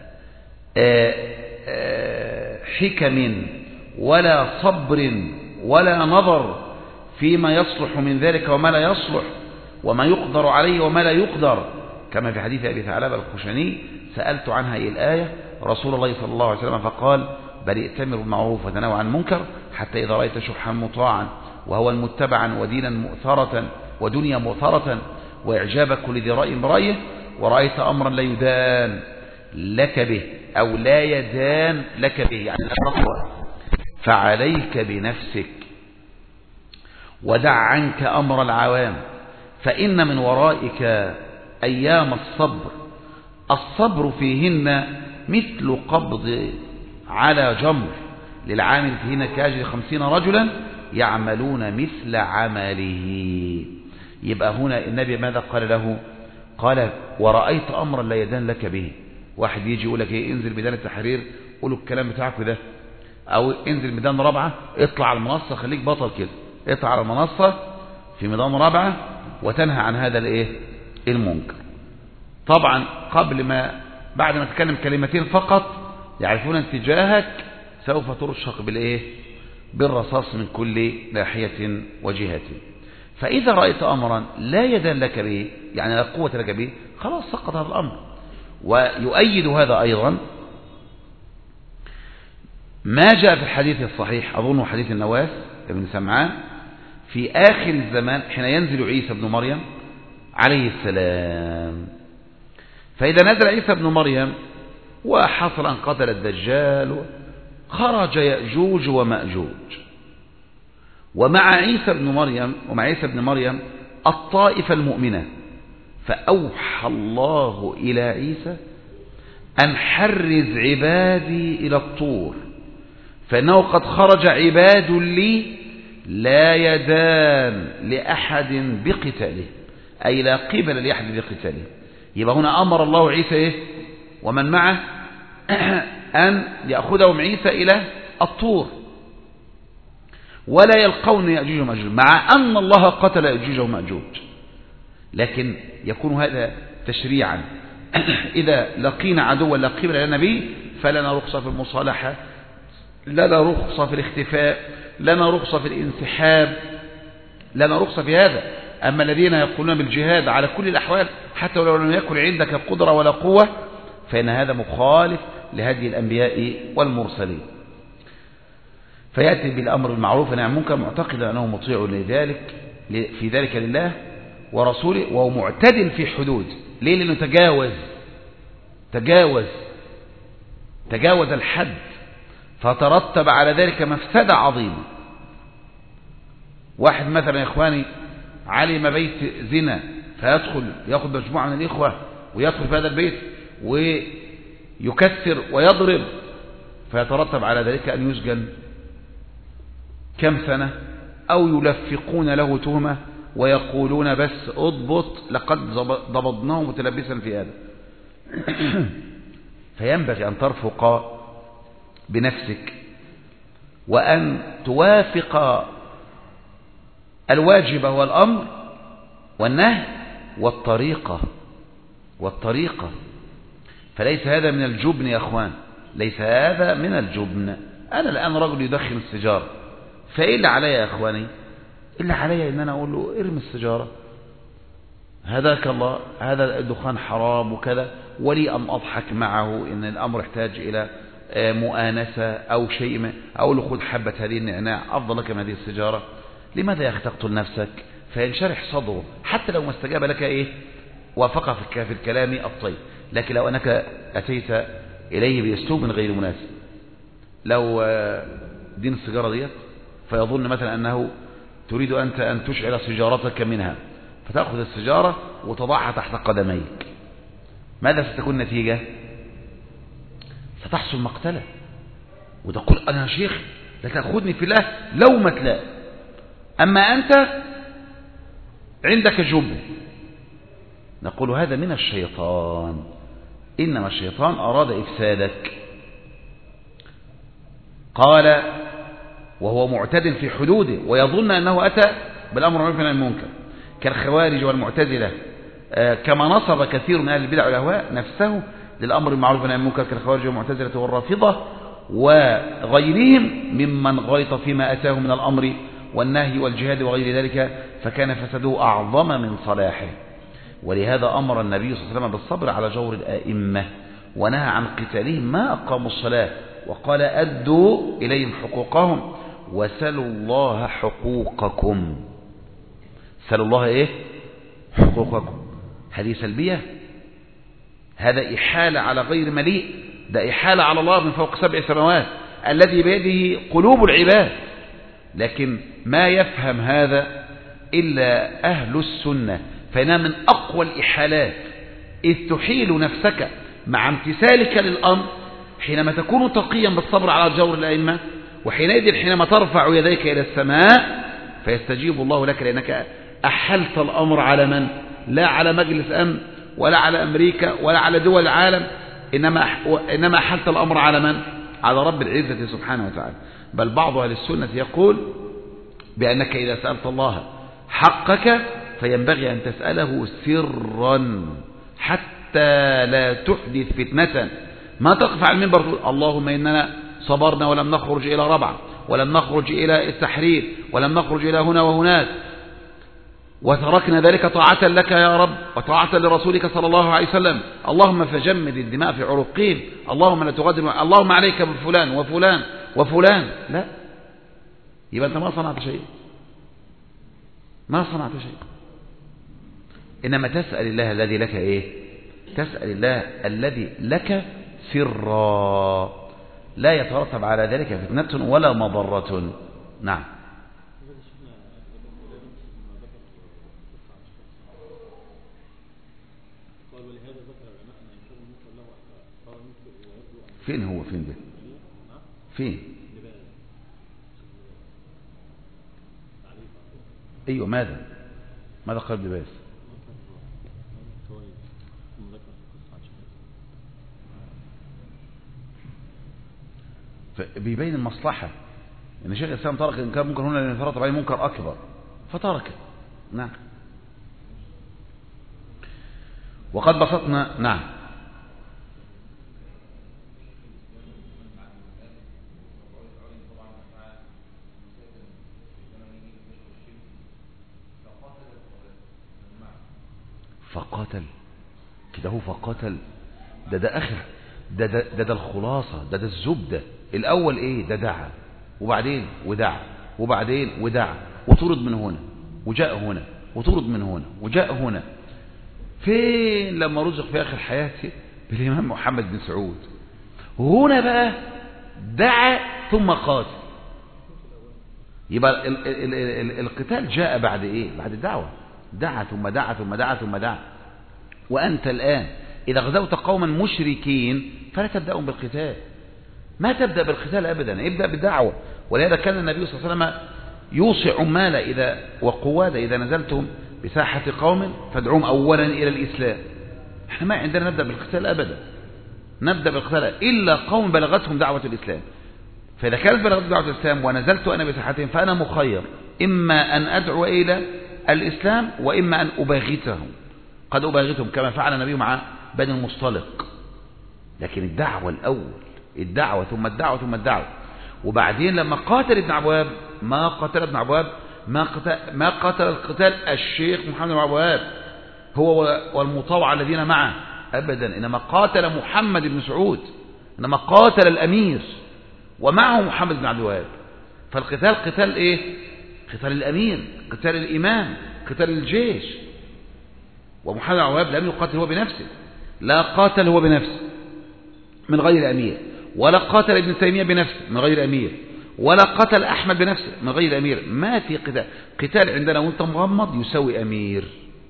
حكم ولا صبر ولا نظر فيما يصلح من ذلك وما لا يصلح، وما يقدر عليه وما لا يقدر، كما في حديث أبي ثعلبة الخشني: سألت عنها الآية رسول الله صلى الله عليه وسلم فقال: بل ائتمروا بالمعروف وتنهوا عن المنكر حتى إذا رأيت شحا مطاعا وهو متبعا ودينا مؤثرة ودنيا مؤثرة وإعجاب كل ذي رأي برأيه ورأيت أمرا لا يدان لك به أو لا يدان لك به، يعني لا تقوى، فعليك بنفسك ودع عنك أمر العوام، فإن من ورائك أيام الصبر الصبر فيهن مثل قبض على جمر للعامل فيهن كأجر خمسين رجلا يعملون مثل عمله. يبقى هنا النبي ماذا قال له؟ قال: ورأيت أمرا لا يدان لك به. واحد يجي يقول لك ايه، انزل ميدان التحرير قولوا الكلام بتاعك ده، او انزل ميدان رابعة اطلع على المنصة خليك بطل كده، اطلع على المنصة في ميدان رابعة وتنهى عن هذا الايه المنكر. طبعا قبل ما بعد ما تتكلم كلمتين فقط يعرفون اتجاهك سوف ترشق بالايه بالرصاص من كل ناحية وجهة. فإذا رأيت أمرا لا يدان لك به، يعني لا قوة لك به، خلاص سقط هذا الأمر. ويؤيد هذا أيضا ما جاء في الحديث الصحيح أظن حديث النواس بن سمعان في آخر الزمان حين ينزل عيسى بن مريم عليه السلام. فإذا نزل عيسى بن مريم وحصل أن قتل الدجال خرج يأجوج ومأجوج، ومع عيسى بن مريم ومع عيسى بن مريم الطائفة المؤمنة، فأوحى الله إلى عيسى أن حرز عبادي إلى الطور فإنه قد خرج عباد لي لا يدان لأحد بقتاله، أي لا قبل لأحد بقتاله. يبقى هنا أمر الله عيسى إيه؟ ومن معه أن يأخذهم عيسى إلى الطور ولا يلقون يأجوج ومأجوج، مع أن الله قتل يأجوج ومأجوج، لكن يكون هذا تشريعا. إذا لقينا عدوا لا قبل لنا به فلنا رخصة في المصالحة، لنا رخصة في الاختفاء، لنا رخصة في الانسحاب، لنا رخصة في هذا. أما الذين يقولون بالجهاد على كل الأحوال حتى ولو لم يكن عندك قدرة ولا قوة فإن هذا مخالف لهدي الأنبياء والمرسلين. فيأتي بالأمر المعروف والنهي عن المنكر معتقدا أنه مطيع لذلك في ذلك لله ورسوله، وهو معتدل في حدود. ليه؟ لأنه تجاوز تجاوز تجاوز الحد، فترتب على ذلك مفسدة عظيمة. واحد مثلا يا إخواني علم بيت زنا فيدخل يأخذ مجموعة من الإخوة ويدخل في هذا البيت ويكسر ويضرب، فيترتب على ذلك أن يسجن كم سنة، أو يلفقون له تهمة ويقولون بس اضبط لقد ضبطناه متلبسا في هذا. فينبغي أن ترفق بنفسك وأن توافق الواجب والأمر والنهي والطريقة والطريقة فليس هذا من الجبن يا أخوان، ليس هذا من الجبن. أنا الآن رجل يدخن السيجارة، فإيه اللي علي يا أخواني؟ إلا علي إن أنا أقول له ارمي السيجارة، هداك الله، هذا الدخان حرام وكذا، ولي أن أضحك معه إن الأمر يحتاج إلى مؤانسة أو شيء ما، أقول له خذ حبة هذه النعناع أفضل لك من هذه السجارة. لماذا يا أخي تقتل نفسك؟ فينشرح صدره حتى لو ما استجاب لك إيه وافق في الكلام الطيب. لكن لو أنك أتيت إليه بأسلوب غير مناسب، لو دين السيجارة ديت فيظن مثلا أنه تريد أنت أن تشعل سيجارتك منها، فتأخذ السيجارة وتضعها تحت قدميك، ماذا ستكون النتيجة؟ ستحصل مقتلة، وتقول أنا يا شيخ لا تأخذني في الله لومة لا. أما أنت عندك جبن، نقول هذا من الشيطان، إنما الشيطان أراد إفسادك. قال وهو معتد في حدوده ويظن أنه أتى بالأمر والنهي عن المنكر كالخوارج والمعتزلة، كما نصب كثير من أهل البدع والأهواء نفسه للأمر بالمعروف والنهي عن المنكر كالخوارج والمعتزلة والرافضة وغيرهم ممن غلط فيما أتاه من الأمر والنهي والجهاد وغير ذلك، فكان فساده أعظم من صلاحه. ولهذا أمر النبي صلى الله عليه وسلم بالصبر على جور الآئمة، ونهى عن قتالهم ما أقاموا الصلاة، وقال أدوا إليهم حقوقهم وسلوا الله حقوقكم. سلوا الله إيه؟ حقوقكم. هذه سلبية، هذا إحالة على غير مليء، ده إحالة على الله من فوق سبع سماوات الذي بيده قلوب العباد. لكن ما يفهم هذا إلا أهل السنة، فإنها من أقوى الإحالات، إذ تحيل نفسك مع امتثالك للأمر حينما تكون تقيا بالصبر على جور الأئمة، وحينئذ حينما ترفع يديك إلى السماء فيستجيب الله لك، لأنك أحلت الأمر على من؟ لا على مجلس أمن ولا على أمريكا ولا على دول العالم، إنما إنما أحلت الأمر على من؟ على رب العزة سبحانه وتعالى. بل بعض أهل السنة يقول بأنك إذا سألت الله حقك فينبغي أن تسأله سرا حتى لا تحدث فتنة، ما تقف على المنبر تقول اللهم إننا صبرنا ولم نخرج إلى ربع ولم نخرج إلى التحرير ولم نخرج إلى هنا وهناك وتركنا ذلك طاعة لك يا رب وطاعة لرسولك صلى الله عليه وسلم، اللهم فجمد الدماء في عروقهم، اللهم لا تغادر، اللهم عليك بفلان وفلان وفلان. لا، يبقى أنت ما صنعت شيء، ما صنعت شيء. إنما تسأل الله الذي لك إيه؟ تسأل الله الذي لك سرا، لا يترتب على ذلك فتنة ولا مضرة. نعم. فين هو فين ده فين ايوه ماذا ماذا قال ابن باز؟ بيبين المصلحة ان شيخ الاسلام ترك ان كان ممكن هنا يترتب عليه منكر اكبر فترك. نعم. وقد بسطنا. نعم. فقاتل كده هو فقاتل، ده ده اخر ده ده ده, ده الخلاصة، ده ده الزبدة. الاول ايه؟ ده دعا وبعدين ودعا وبعدين ودعا وطرد من هنا وجاء هنا وطرد من هنا وجاء هنا. فين لما رزق في اخر حياته بالامام محمد بن سعود؟ هنا بقى دعا ثم قاتل. يبقى ال ال ال ال القتال جاء بعد ايه؟ بعد الدعوة. دعا ثم دعا ثم دعا ثم دعا. وأنت الآن إذا غزوت قوما مشركين فلا تبدأهم بالقتال، ما تبدأ بالقتال أبدا، ابدأ بالدعوة. ولهذا كان النبي صلى الله عليه وسلم يوصي عمال إذا وقواد إذا نزلتم بساحة قوم فادعوهم أولا إلى الإسلام. احنا ما عندنا نبدأ بالقتال أبدا، نبدأ بالقتال إلا قوم بلغتهم دعوة الإسلام. فإذا كانت بلغت دعوة الإسلام ونزلت أنا بساحتهم فأنا مخير، إما أن أدعو إلى الإسلام وإما أن أباغتهم. قد أباغتهم كما فعل النبي مع بني المصطلق. لكن الدعوة الأول، الدعوة ثم الدعوة ثم الدعوة. وبعدين لما قاتل ابن عبواب ما قتل ابن عبواب ما قتل, ما قتل القتال الشيخ محمد بن عبواب هو والمطاوع الذين معه أبدا، إنما قاتل محمد بن سعود إنما قاتل الأمير ومعه محمد بن عبد الوهاب. فالقتال قتال إيه؟ قتال الأمير، قتال الإمام، قتال الجيش. ومحمد بن عبد الوهاب لم يقاتل هو بنفسه، لا قاتل هو بنفسه من غير أمير، ولا قاتل ابن تيمية بنفسه من غير أمير، ولا قتل أحمد بنفسه من غير أمير. ما في قتال. قتال عندنا وانت مغمض يساوي أمير،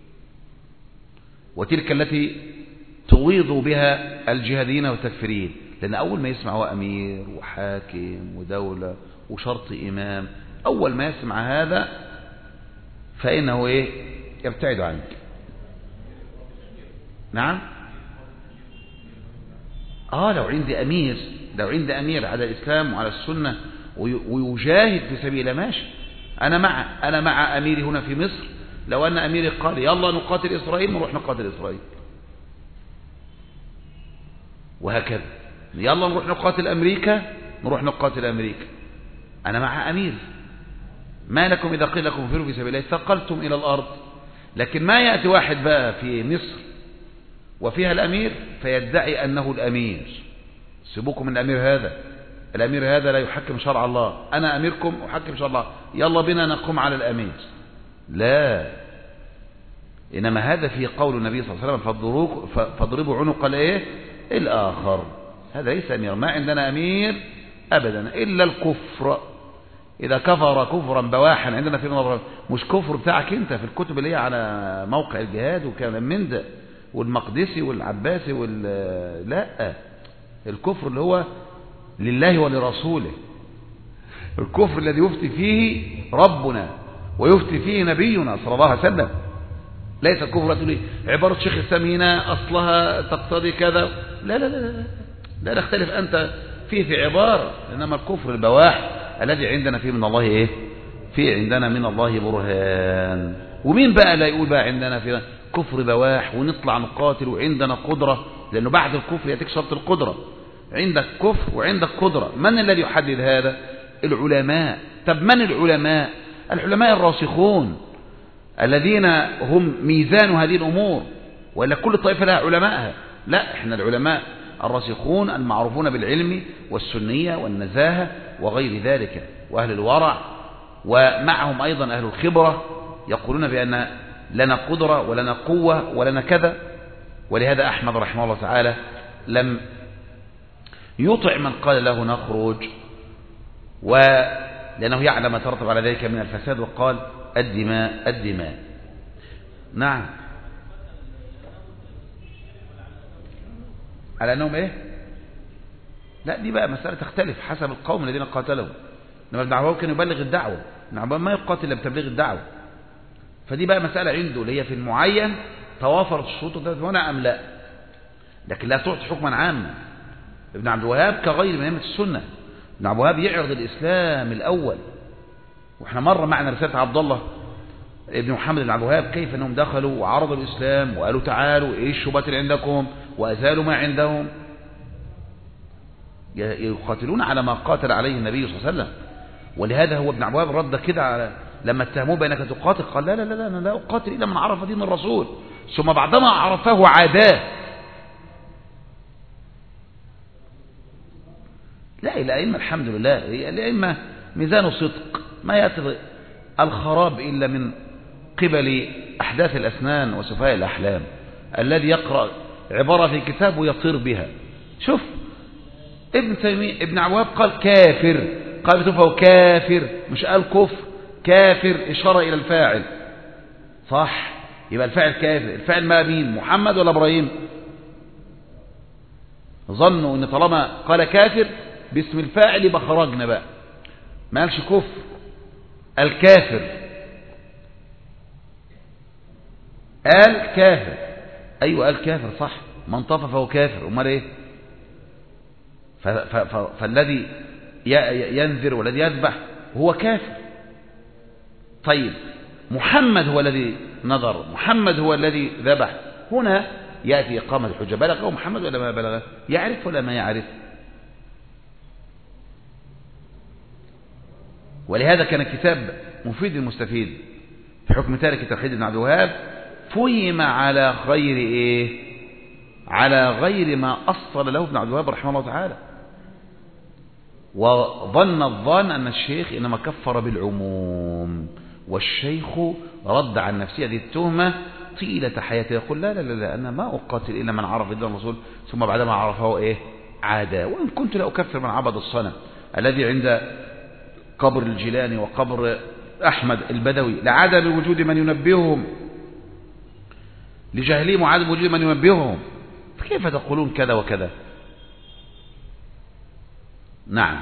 وتلك التي تويض بها الجهاديين والتكفيرين، لأن أول ما يسمع هو أمير وحاكم ودولة وشرط إمام، أول ما يسمع هذا فإنه إيه؟ يبتعد عنك. نعم. آه لو عندي أمير، لو عندي أمير على الإسلام وعلى السنة ويجاهد في سبيل ماشي، أنا مع أنا مع أميري هنا في مصر. لو أن أميري قال يلا نقاتل إسرائيل نروح نقاتل إسرائيل، وهكذا يلا نروح نقاتل أمريكا نروح نقاتل أمريكا. أنا مع أمير. ما لكم إذا قيل لكم انفروا في سبيل الله ثقلتم إلى الأرض. لكن ما يأتي واحد بقى في مصر وفيها الأمير فيدعي أنه الأمير. سيبوكم من الأمير هذا، الأمير هذا لا يحكم شرع الله، أنا أميركم أحكم شرع الله، يلا بنا نقوم على الأمير. لا، إنما هذا في قول النبي صلى الله عليه وسلم فاضربوا عنق الإيه؟ الآخر. هذا ليس أمير. ما عندنا أمير أبدا إلا الكفر. إذا كفر كفرا بواحا عندنا في نظر، مش كفر بتاعك أنت في الكتب اللي هي على موقع الجهاد وكلام من ده والمقدسي والعباسي وال لا، الكفر اللي هو لله ولرسوله، الكفر الذي يفتي فيه ربنا ويفتي فيه نبينا صلى الله عليه وسلم. ليس الكفر تقول عبارة شيخ الإسلام هنا أصلها تقتضي كذا، لا لا لا لا لا نختلف أنت فيه في عبارة. إنما الكفر البواح الذي عندنا فيه من الله إيه؟ فيه عندنا من الله برهان. ومين بقى لا يقول بقى عندنا فيه كفر بواح ونطلع نقاتل وعندنا قدرة؟ لأنه بعد الكفر يأتيك شرط القدرة. عندك كفر وعندك قدرة. من الذي يحدد هذا؟ العلماء. طب من العلماء؟ العلماء الراسخون الذين هم ميزان هذه الأمور، ولا كل طائفة لها علماءها. لا، احنا العلماء الراسخون المعروفون بالعلم والسنية والنزاهة وغير ذلك وأهل الورع، ومعهم أيضا أهل الخبرة يقولون بأن لنا قدرة ولنا قوة ولنا كذا. ولهذا أحمد رحمه الله تعالى لم يطع من قال له نخرج، ولأنه يعلم ما ترتب على ذلك من الفساد، وقال الدماء الدماء. نعم. على أنهم إيه؟ لا، دي بقى مسألة تختلف حسب القوم الذين قاتلوا. إنما ابن عباس كان يبلغ الدعوة، ابن عباس ما يقاتل إلا بتبليغ الدعوة. فدي بقى مسألة عنده اللي هي في المعين توافرت الشروط هنا أم لا، لكن لا تعطي حكما عاما. ابن عبد الوهاب كغير من أئمة السنة. ابن عبد الوهاب يعرض الإسلام الأول، واحنا مرة معنا رسالة عبد الله ابن محمد بن عبد الوهاب كيف أنهم دخلوا وعرضوا الإسلام وقالوا تعالوا إيه الشبهات اللي عندكم وأزالوا ما عندهم. يقاتلون على ما قاتل عليه النبي صلى الله عليه وسلم. ولهذا هو ابن عبد الوهاب رد كده على لما اتهموه بأنك تقاتل، قال لا لا لا أنا لا أقاتل إلا من عرف دين الرسول، ثم بعدما عرفه عاداه. لا، الأئمة الحمد لله الأئمة ميزان صدق، ما يأتي الخراب إلا من قبل أحداث الأسنان وسفهاء الأحلام، الذي يقرأ عبارة في كتاب ويطير بها. شوف ابن تيمية ابن عواب قال كافر، قال بتفهو كافر، مش قال كفر، كافر إشارة إلى الفاعل، صح؟ يبقى الفاعل كافر. الفاعل ما مين؟ محمد ولا إبراهيم؟ ظنوا أن طالما قال كافر باسم الفاعل يبقى خرجنا بقى، ما قالش كفر، الكافر قال كافر. أيوة قال كافر صح، من طاف فهو كافر. أمال إيه؟ فالذي ينذر والذي يذبح هو كافر. طيب محمد هو الذي نذر، محمد هو الذي ذبح. هنا يأتي إقامة الحجة، بلغه محمد ولا ما بلغه؟ يعرف ولا ما يعرف؟ ولهذا كان الكتاب مفيد المستفيد في حكم تارك توحيد ابن عبد الوهاب فهم على خير ايه؟ على غير ما أصل له ابن عبد الوهاب رحمه الله تعالى، وظن الظان أن الشيخ إنما كفر بالعموم، والشيخ رد عن نفسه هذه التهمة طيلة حياته، يقول لا لا لا, لا أنا ما أقاتل إلا من عرف دين الرسول ثم بعدما عرفه إيه عادا، وإن كنت لا أكفر من عبد الصنم الذي عند قبر الجيلاني وقبر أحمد البدوي لعدم وجود من ينبههم، لجهلهم وعدم وجود من ينبههم، فكيف تقولون كذا وكذا؟ نعم.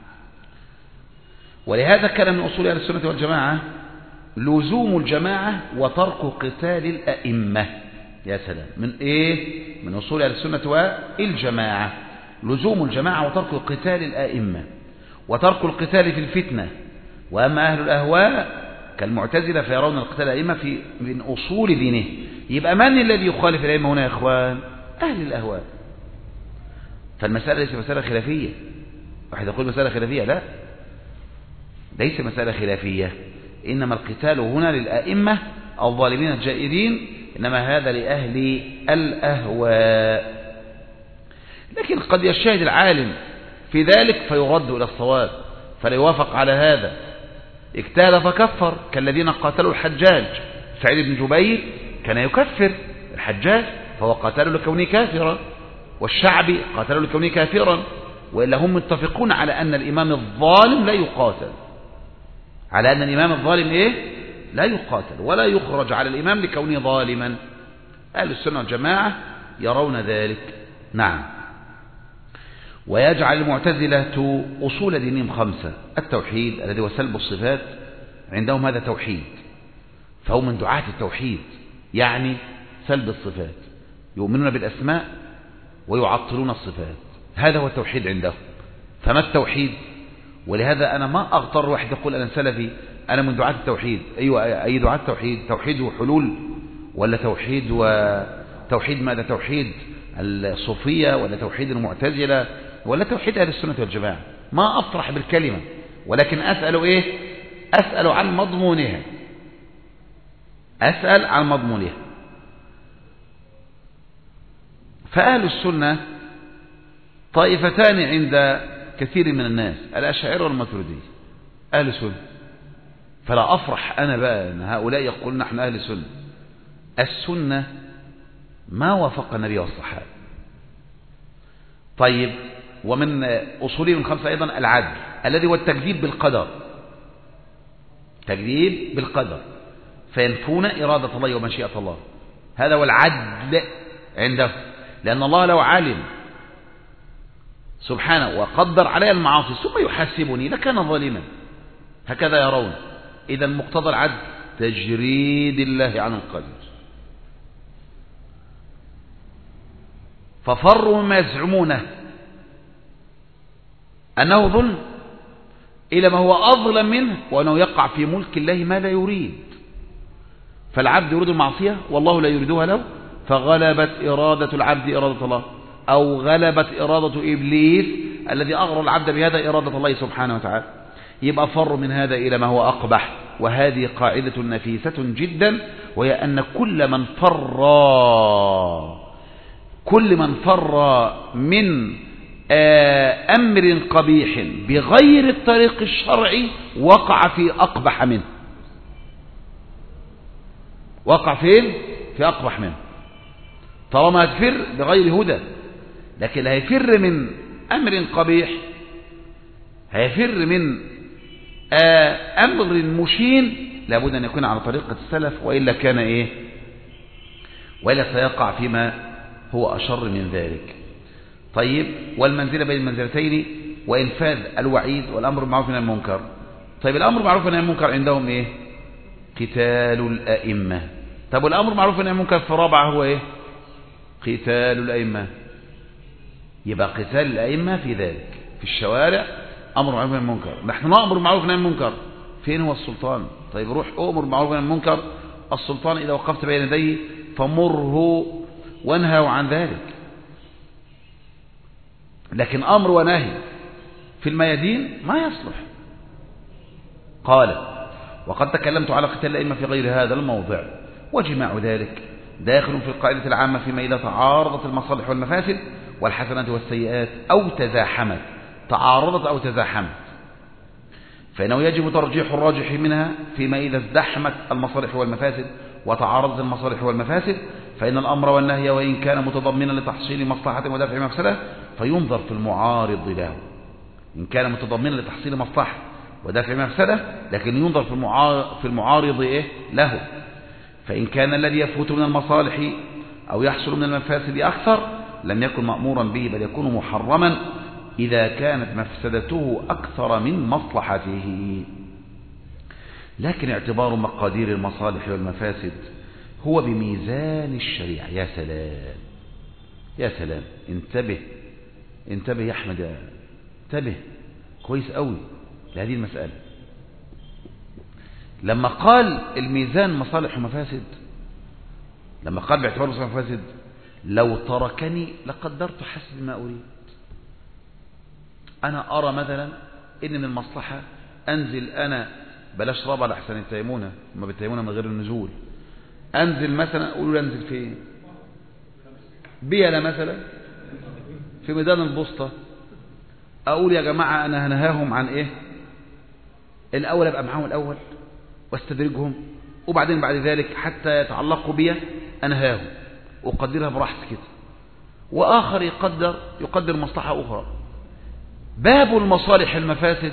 ولهذا كان من أصول أهل السنة والجماعة لزوم الجماعة وترك قتال الأئمة. يا سلام، من إيه؟ من أصول أهل السنة والجماعة لزوم الجماعة وترك قتال الأئمة وترك القتال في الفتنة. وأما أهل الأهواء كالمعتزلة فيرون القتال الأئمة في من أصول دينه. يبقى من الذي يخالف الأئمة هنا يا إخوان؟ أهل الأهواء. فالمسألة ليس مسألة خلافية. واحد يقول مسألة خلافية، لا، ليس مسألة خلافية، إنما القتال هنا للأئمة الظالمين الجائرين، إنما هذا لأهل الأهواء. لكن قد يجتهد العالم في ذلك فيرد إلى الصواب فلا يوافق على هذا، اجتهد فكفر، كالذين قاتلوا الحجاج. سعيد بن جبير كان يكفر الحجاج فهو قاتله لكونه كافرا، والشعبي قاتله لكونه كافرا، وإلا هم متفقون على أن الإمام الظالم لا يقاتل، على أن الإمام الظالم إيه؟ لا يقاتل ولا يخرج على الإمام لكونه ظالما. أهل السنة والجماعة يرون ذلك. نعم. ويجعل المعتزلة أصول دينهم خمسة: التوحيد الذي هو سلب الصفات، عندهم هذا توحيد، فهو من دعاة التوحيد، يعني سلب الصفات، يؤمنون بالأسماء ويعطلون الصفات، هذا هو التوحيد عندهم. فما التوحيد؟ ولهذا أنا ما أغتر واحد يقول أنا سلفي أنا من دعاة التوحيد. أيوة، أي دعاة التوحيد؟ توحيد وحلول ولا توحيد وتوحيد ماذا؟ توحيد الصوفية ولا توحيد المعتزلة ولا توحيد أهل السنة والجماعة؟ ما أفرح بالكلمة، ولكن أسأل إيه؟ أسأل عن مضمونها، أسأل عن مضمونها. فأهل السنة طائفتان عند كثير من الناس، الأشاعرة والماتريدية. أهل السنة، فلا أفرح أنا بقى أن هؤلاء يقولون نحن أهل السنة. السنة ما وافق النبي والصحابة. طيب، ومن أصولهم الخمسة أيضا العدل الذي هو التكذيب بالقدر، تكذيب بالقدر، فينفون إرادة الله ومشيئة الله، هذا هو العدل عنده، لأن الله لو علم سبحانه وقدر علي المعاصي ثم يحاسبني لكان ظالما، هكذا يرون. إذا مقتضى العدل تجريد الله عن القدر، ففروا مما يزعمونه أنه ظلم إلى ما هو أظلم منه، وأنه يقع في ملك الله ما لا يريد. فالعبد يريد المعصية والله لا يريدها له، فغلبت إرادة العبد إرادة الله، أو غلبت إرادة إبليس الذي أغرى العبد بهذا إرادة الله سبحانه وتعالى. يبقى فر من هذا إلى ما هو أقبح. وهذه قاعدة نفيسة جدا، وهي أن كل من فر كل من فر من أمر قبيح بغير الطريق الشرعي وقع في أقبح منه. وقع فين؟ في أقبح منه. طالما هتفر بغير هدى، لكن هيفر من أمر قبيح، هيفر من أمر مشين، لابد أن يكون على طريقة السلف، وإلا كان إيه؟ وإلا سيقع فيما هو أشر من ذلك. طيب، والمنزلة بين المنزلتين وإنفاذ الوعيد والأمر بالمعروف والنهي عن المنكر. طيب، الأمر بالمعروف والنهي عن المنكر عندهم إيه؟ قتال الأئمة. طب والأمر بالمعروف والنهي عن المنكر في الرابعة هو إيه؟ قتال الأئمة. يبقى قتال الأئمة في ذلك في الشوارع أمر بالمعروف والنهي عن المنكر. نحن نأمر بالمعروف والنهي عن المنكر، فين هو السلطان؟ طيب روح أمر بالمعروف والنهي عن المنكر، السلطان إذا وقفت بين يديه فمره وانهوا عن ذلك. لكن أمر ونهي في الميادين ما يصلح. قال: وقد تكلمت على قتال الأئمة في غير هذا الموضع، وجماع ذلك داخل في القاعدة العامة فيما إذا تعارضت المصالح والمفاسد والحسنات والسيئات أو تزاحمت. تعارضت أو تزاحمت فإنه يجب ترجيح الراجح منها فيما إذا ازدحمت المصالح والمفاسد وتعارضت المصالح والمفاسد، فإن الأمر والنهي وإن كان متضمنا لتحصيل مصلحة ودفع مفسدة فينظر في المعارض له. إن كان متضمنا لتحصيل مصلحة ودفع مفسدة لكن ينظر في المعارض, في المعارض إيه له. فإن كان الذي يفوت من المصالح أو يحصل من المفاسد أكثر لم يكن مأمورا به بل يكون محرما إذا كانت مفسدته أكثر من مصلحته. لكن اعتبار مقادير المصالح والمفاسد هو بميزان الشريعة. يا سلام يا سلام، انتبه انتبه يا أحمد، انتبه كويس قوي لهذه المسألة. لما قال الميزان مصالح ومفاسد، لما قال باعتبار مصالح ومفاسد لو تركني لقدرت حسب ما أريد. أنا أرى مثلا إن من المصلحة أنزل أنا بلاش رابع لحسن التيمونة ما بالتيمونة من غير النزول، أنزل مثلا أقول أنزل فين بيلا مثلا في ميدان البسطة، أقول يا جماعة أنا هنهاهم عن إيه الأول، أبقى معاهم الأول واستدرجهم وبعدين بعد ذلك حتى يتعلقوا بي أنهاهم وأقدرها براحتي كده. وآخر يقدر يقدر مصلحة أخرى. باب المصالح المفاسد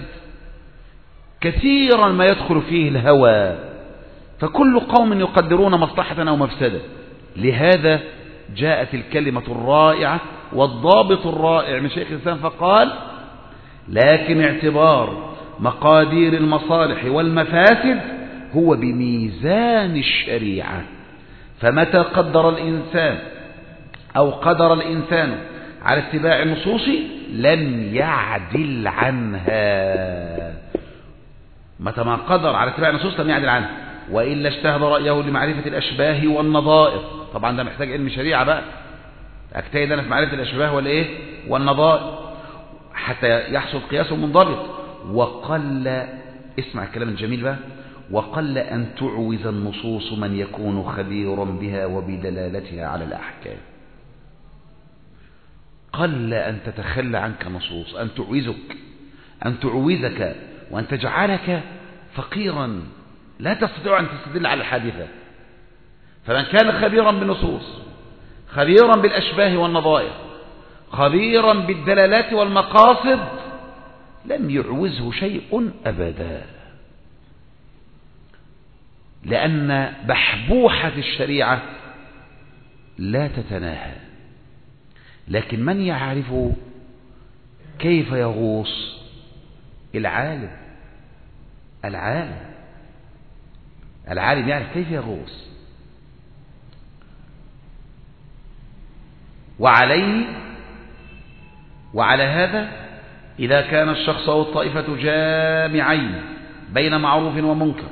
كثيرا ما يدخل فيه الهوى، فكل قوم يقدرون مصلحة أو مفسدة. لهذا جاءت الكلمة الرائعة والضابط الرائع من شيخ الإسلام فقال: لكن اعتبار مقادير المصالح والمفاسد هو بميزان الشريعة. فمتى قدر الإنسان أو قدر الإنسان على اتباع النصوص لم يعدل عنها. متى ما قدر على اتباع النصوص لم يعدل عنها، وإلا اجتهد رأيه لمعرفة الأشباه والنظائر. طبعا ده محتاج علم شريعة بقى، أجتهد أنا في معرفة الأشباه والإيه والنظائر حتى يحصل قياس منضبط. وقل، اسمع الكلام الجميل بقى، وقل أن تعوز النصوص من يكون خبيرا بها وبدلالتها على الأحكام. قل أن تتخلى عنك نصوص، أن تعوزك أن تعوزك وأن تجعلك فقيرا لا تستطيع أن تستدل على الحادثة. فمن كان خبيرا بالنصوص، خبيرا بالأشباه والنظائر، خبيرا بالدلالات والمقاصد، لم يعوزه شيء أبدا، لأن بحبوحة الشريعة لا تتناهى. لكن من يعرف كيف يغوص؟ العالم. العالم العالم يعرف كيف يغوص. وعليه وعلى هذا إذا كان الشخص أو الطائفة جامعين بين معروف ومنكر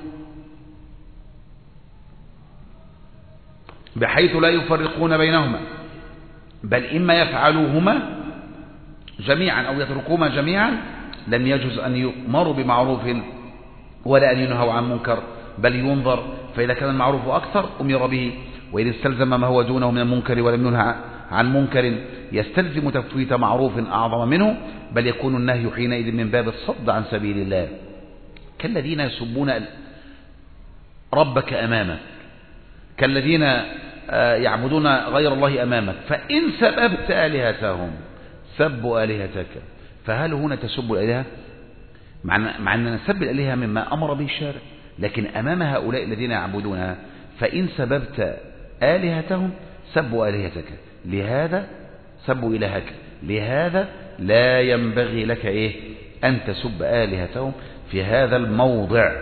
بحيث لا يفرقون بينهما، بل إما يفعلوهما جميعا أو يتركوهما جميعا، لم يجوز أن يؤمروا بمعروف ولا أن ينهوا عن منكر، بل ينظر. فإذا كان المعروف أكثر أمر به، وإن استلزم ما هو دونه من المنكر ولم ينهى عن منكر يستلزم تفويت معروف أعظم منه، بل يكون النهي حينئذ من باب الصد عن سبيل الله، كالذين يسبون ربك أمامك، كالذين يعبدون غير الله أمامك، فإن سببت آلهتهم سبوا آلهتك. فهل هنا تسب الآلهة؟ مع أن نسب الآلهة مما أمر به الشارع، لكن أمام هؤلاء الذين يعبدونها فإن سببت آلهتهم سبوا آلهتك، لهذا سبوا إلهك، لهذا لا ينبغي لك إيه أن تسب آلهتهم في هذا الموضع.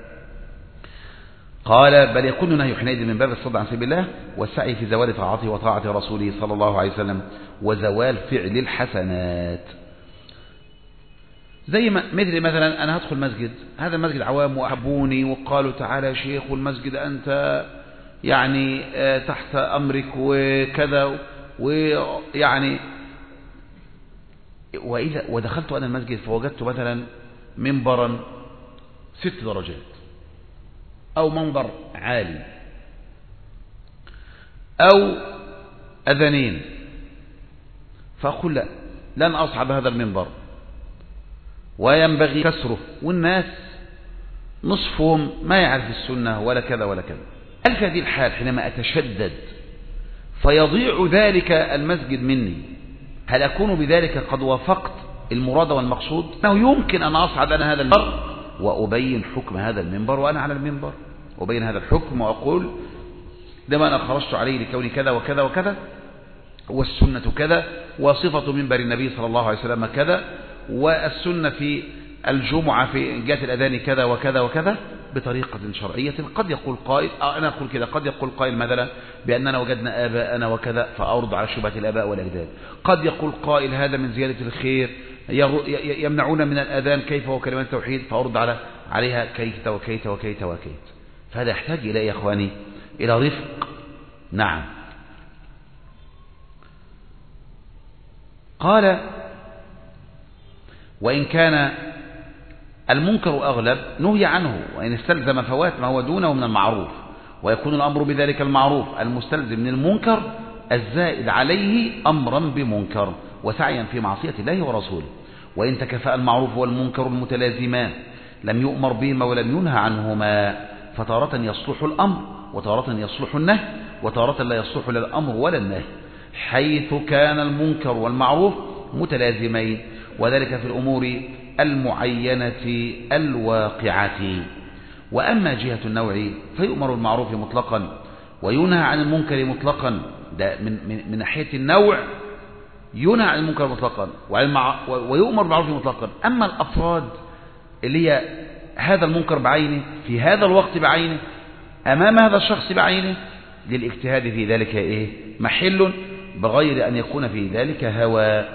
قال: بل يكون نهي حينئذ من باب الصد عن سبيل الله والسعي في زوال طاعته وطاعة رسوله صلى الله عليه وسلم وزوال فعل الحسنات. زي ما مثل مثلا أنا هدخل مسجد، هذا المسجد عوام وأحبوني وقالوا تعالى يا شيخ والمسجد أنت يعني تحت أمرك وكذا، ويعني وإذا ودخلت أنا المسجد فوجدت مثلا منبرا ست درجات أو منبر عالي، أو أذانين، فأقول لا، لن أصعد هذا المنبر وينبغي كسره، والناس نصفهم ما يعرف السنة ولا كذا ولا كذا. هل في هذه الحال حينما أتشدد فيضيع ذلك المسجد مني، هل أكون بذلك قد وافقت المراد والمقصود؟ أنه يمكن أن أصعد أنا هذا المنبر وأبين حكم هذا المنبر وأنا على المنبر، أبين هذا الحكم وأقول لما أنا خرجت عليه لكوني كذا وكذا وكذا، والسنة كذا، وصفة منبر النبي صلى الله عليه وسلم كذا، والسنة في الجمعة في جهة الأذان كذا وكذا وكذا، بطريقة شرعية. قد يقول قائل، أنا أقول كذا، قد يقول قائل مثلا بأننا وجدنا آباءنا وكذا، فأرد على شبهة الآباء والأجداد. قد يقول قائل هذا من زيادة الخير، يمنعون من الأذان كيف وكلمات التوحيد، فأرد على عليها كيت وكيت وكيت وكيت. فهذا يحتاج إلى يا إخواني إلى رفق. نعم. قال وإن كان المنكر أغلب نهي عنه، وإن استلزم فوات ما هو دونه من المعروف، ويكون الأمر بذلك المعروف المستلزم من المنكر الزائد عليه أمرا بمنكر وسعيا في معصية الله ورسوله. وإن تكافأ المعروف والمنكر المتلازمان لم يؤمر بهما ولم ينهى عنهما، فتارة يصلح الأمر وتارة يصلح النهي وتارة لا يصلح لا الأمر ولا النهي، حيث كان المنكر والمعروف متلازمين، وذلك في الأمور المعينة الواقعة. وأما جهة النوع فيؤمر المعروف مطلقا وينهى عن المنكر مطلقا، ده من, من, من ناحية النوع ينهى عن المنكر مطلقا ويؤمر بالمعروف مطلقا. أما الأفراد اللي هي هذا المنكر بعينه في هذا الوقت بعينه أمام هذا الشخص بعينه، للاجتهاد في ذلك إيه محل، بغير أن يكون في ذلك هوى.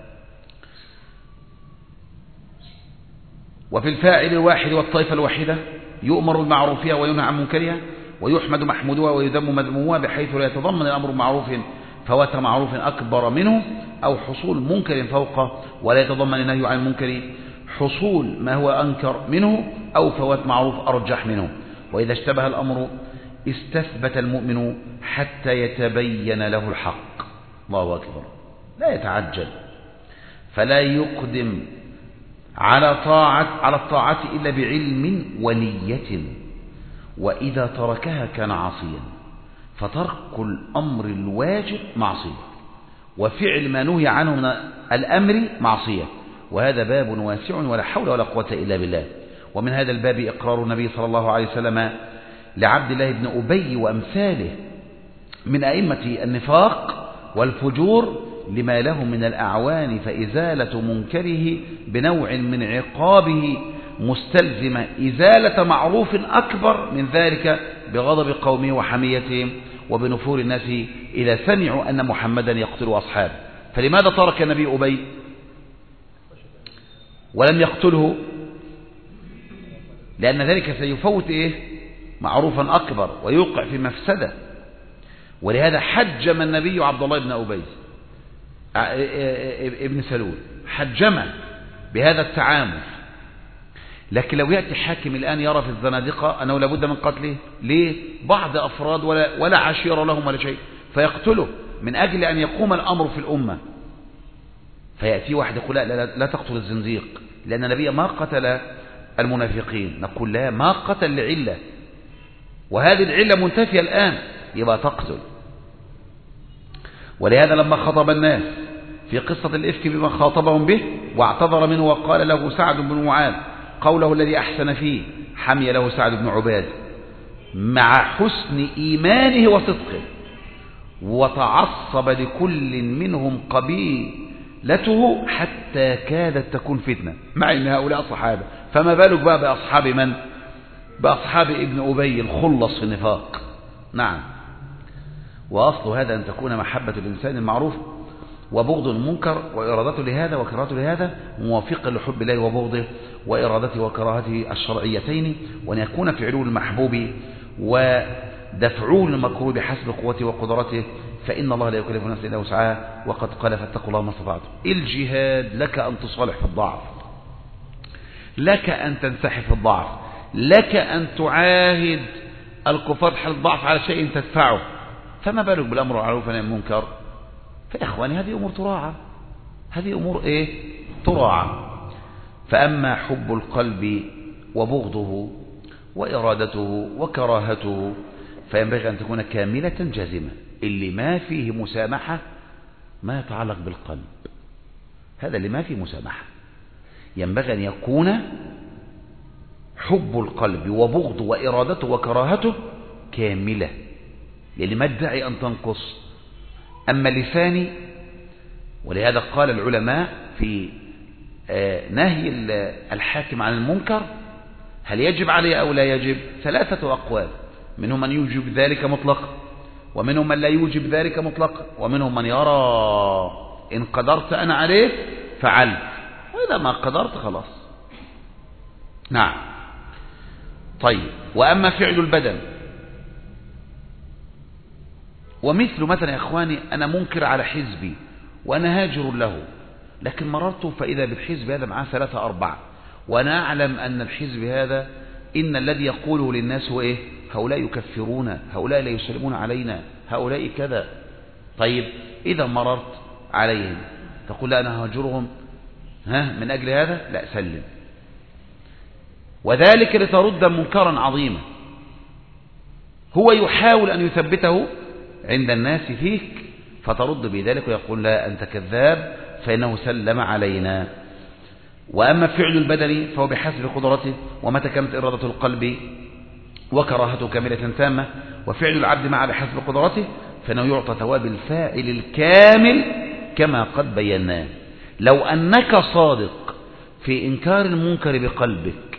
وفي الفاعل الواحد والطائفة الواحدة يؤمر بالمعروفها وينهى عن منكرها، ويحمد محمودها ويذم مذمومها، بحيث لا يتضمن الأمر معروف فوات معروف أكبر منه أو حصول منكر فوقه، ولا يتضمن النهي عن المنكر حصول ما هو أنكر منه أو فوات معروف أرجح منه. وإذا اشتبه الأمر استثبت المؤمن حتى يتبين له الحق. الله أكبر. لا يتعجل، فلا يقدم على طاعة على الطاعة إلا بعلم ونية، وإذا تركها كان عاصيا، فترك الأمر الواجب معصية، وفعل ما نهي عنه من الأمر معصية. وهذا باب واسع ولا حول ولا قوة إلا بالله. ومن هذا الباب إقرار النبي صلى الله عليه وسلم لعبد الله بن أبي وأمثاله من أئمة النفاق والفجور لما له من الأعوان، فإزالة منكره بنوع من عقابه مستلزمة إزالة معروف أكبر من ذلك بغضب قومه وحميتهم وبنفور الناس إذا سمعوا أن محمدا يقتل أصحابه. فلماذا ترك النبي أبي ولم يقتله؟ لأن ذلك سيفوت إيه؟ معروفا أكبر ويوقع في مفسدة. ولهذا حجم النبي عبد الله بن أبي ابن سلول، حجمه بهذا التعامل. لكن لو يأتي حاكم الآن يرى في الزنادقة أنه لابد من قتله، ليه؟ بعض أفراد ولا, ولا عشيرة لهم ولا شيء، فيقتله من أجل أن يقوم الأمر في الأمة. فيأتي واحد يقول لا, لا, لا تقتل الزنديق، لأن النبي ما قتل المنافقين. نقول لا، ما قتل لعلة، وهذه العلة منتفية الآن، يبقى تقتل. ولهذا لما خطب الناس في قصة الإفك بما خاطبهم به واعتذر منه وقال له سعد بن معاذ قوله الذي أحسن فيه، حمي له سعد بن عباد مع حسن إيمانه وصدقه، وتعصب لكل منهم قبيلته حتى كادت تكون فتنة، مع أن هؤلاء صحابة، فما بالك بقى بأصحاب من؟ بأصحاب ابن أبي الخلص في النفاق. نعم. وأصل هذا أن تكون محبة الإنسان المعروف وبغض المنكر وإرادته لهذا وكراهته لهذا موافقا لحب الله وبغضه وإرادته وكراهته الشرعيتين، وأن يكون فعله المحبوب ودفعه المكروه بحسب قوته وقدرته، فإن الله لا يكلف نفسا إلا وسعها، وقد قال فاتقوا الله ما استطعتم. الجهاد لك أن تصالح في الضعف، لك أن تنسحب في الضعف، لك أن تعاهد الكفار حال الضعف على شيء تدفعه، فما بالك بالأمر بالمعروف والنهي عن المنكر؟ فإخواني هذه أمور تراعى، هذه أمور إيه؟ تراعى. فأما حب القلب وبغضه وإرادته وكراهته فينبغي أن تكون كاملة جازمة، اللي ما فيه مسامحة ما يتعلق بالقلب، هذا اللي ما فيه مسامحة. ينبغي أن يكون حب القلب وبغضه وإرادته وكراهته كاملة، للي ما ادعي أن تنقص. أما اللسان، ولهذا قال العلماء في نهي الحاكم عن المنكر هل يجب عليه أو لا يجب؟ ثلاثة أقوال، منهم من يوجب ذلك مطلقا، ومنهم من لا يوجب ذلك مطلقا، ومنهم من يرى إن قدرت أنا عليه فعل، وإذا ما قدرت خلاص. نعم. طيب، وأما فعل البدن ومثل مثلا يا إخواني أنا منكر على حزبي وأنا هاجر له، لكن مررت فإذا بالحزب هذا معاه ثلاثة أربعة، وأنا أعلم أن الحزب هذا إن الذي يقوله للناس هو إيه؟ هؤلاء يكفرون، هؤلاء لا يسلمون علينا، هؤلاء كذا. طيب إذا مررت عليهم تقول لا أنا هاجرهم ها من أجل هذا؟ لا، سلم. وذلك لترد منكرا عظيما هو يحاول أن يثبته عند الناس فيك، فترد بذلك ويقول لا أنت كذاب فإنه سلم علينا. وأما فعل البدن فهو بحسب قدرته، ومتى كانت إرادة القلب وكراهته كاملة تامة، وفعل العبد مع بحسب قدرته فإنه يعطى ثواب الفاعل الكامل كما قد بيناه. لو أنك صادق في إنكار المنكر بقلبك،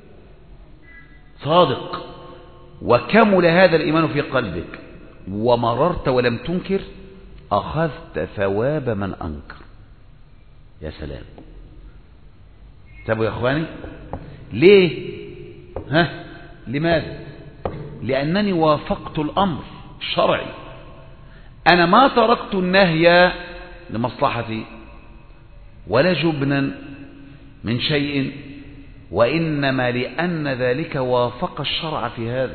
صادق وكمل هذا الإيمان في قلبك، ومررت ولم تنكر، أخذت ثواب من أنكر. يا سلام. تابوا يا أخواني، ليه؟ ها؟ لماذا؟ لأنني وافقت الأمر الشرعي، أنا ما تركت النهي لمصلحتي ولا جبنا من شيء، وإنما لأن ذلك وافق الشرع في هذا،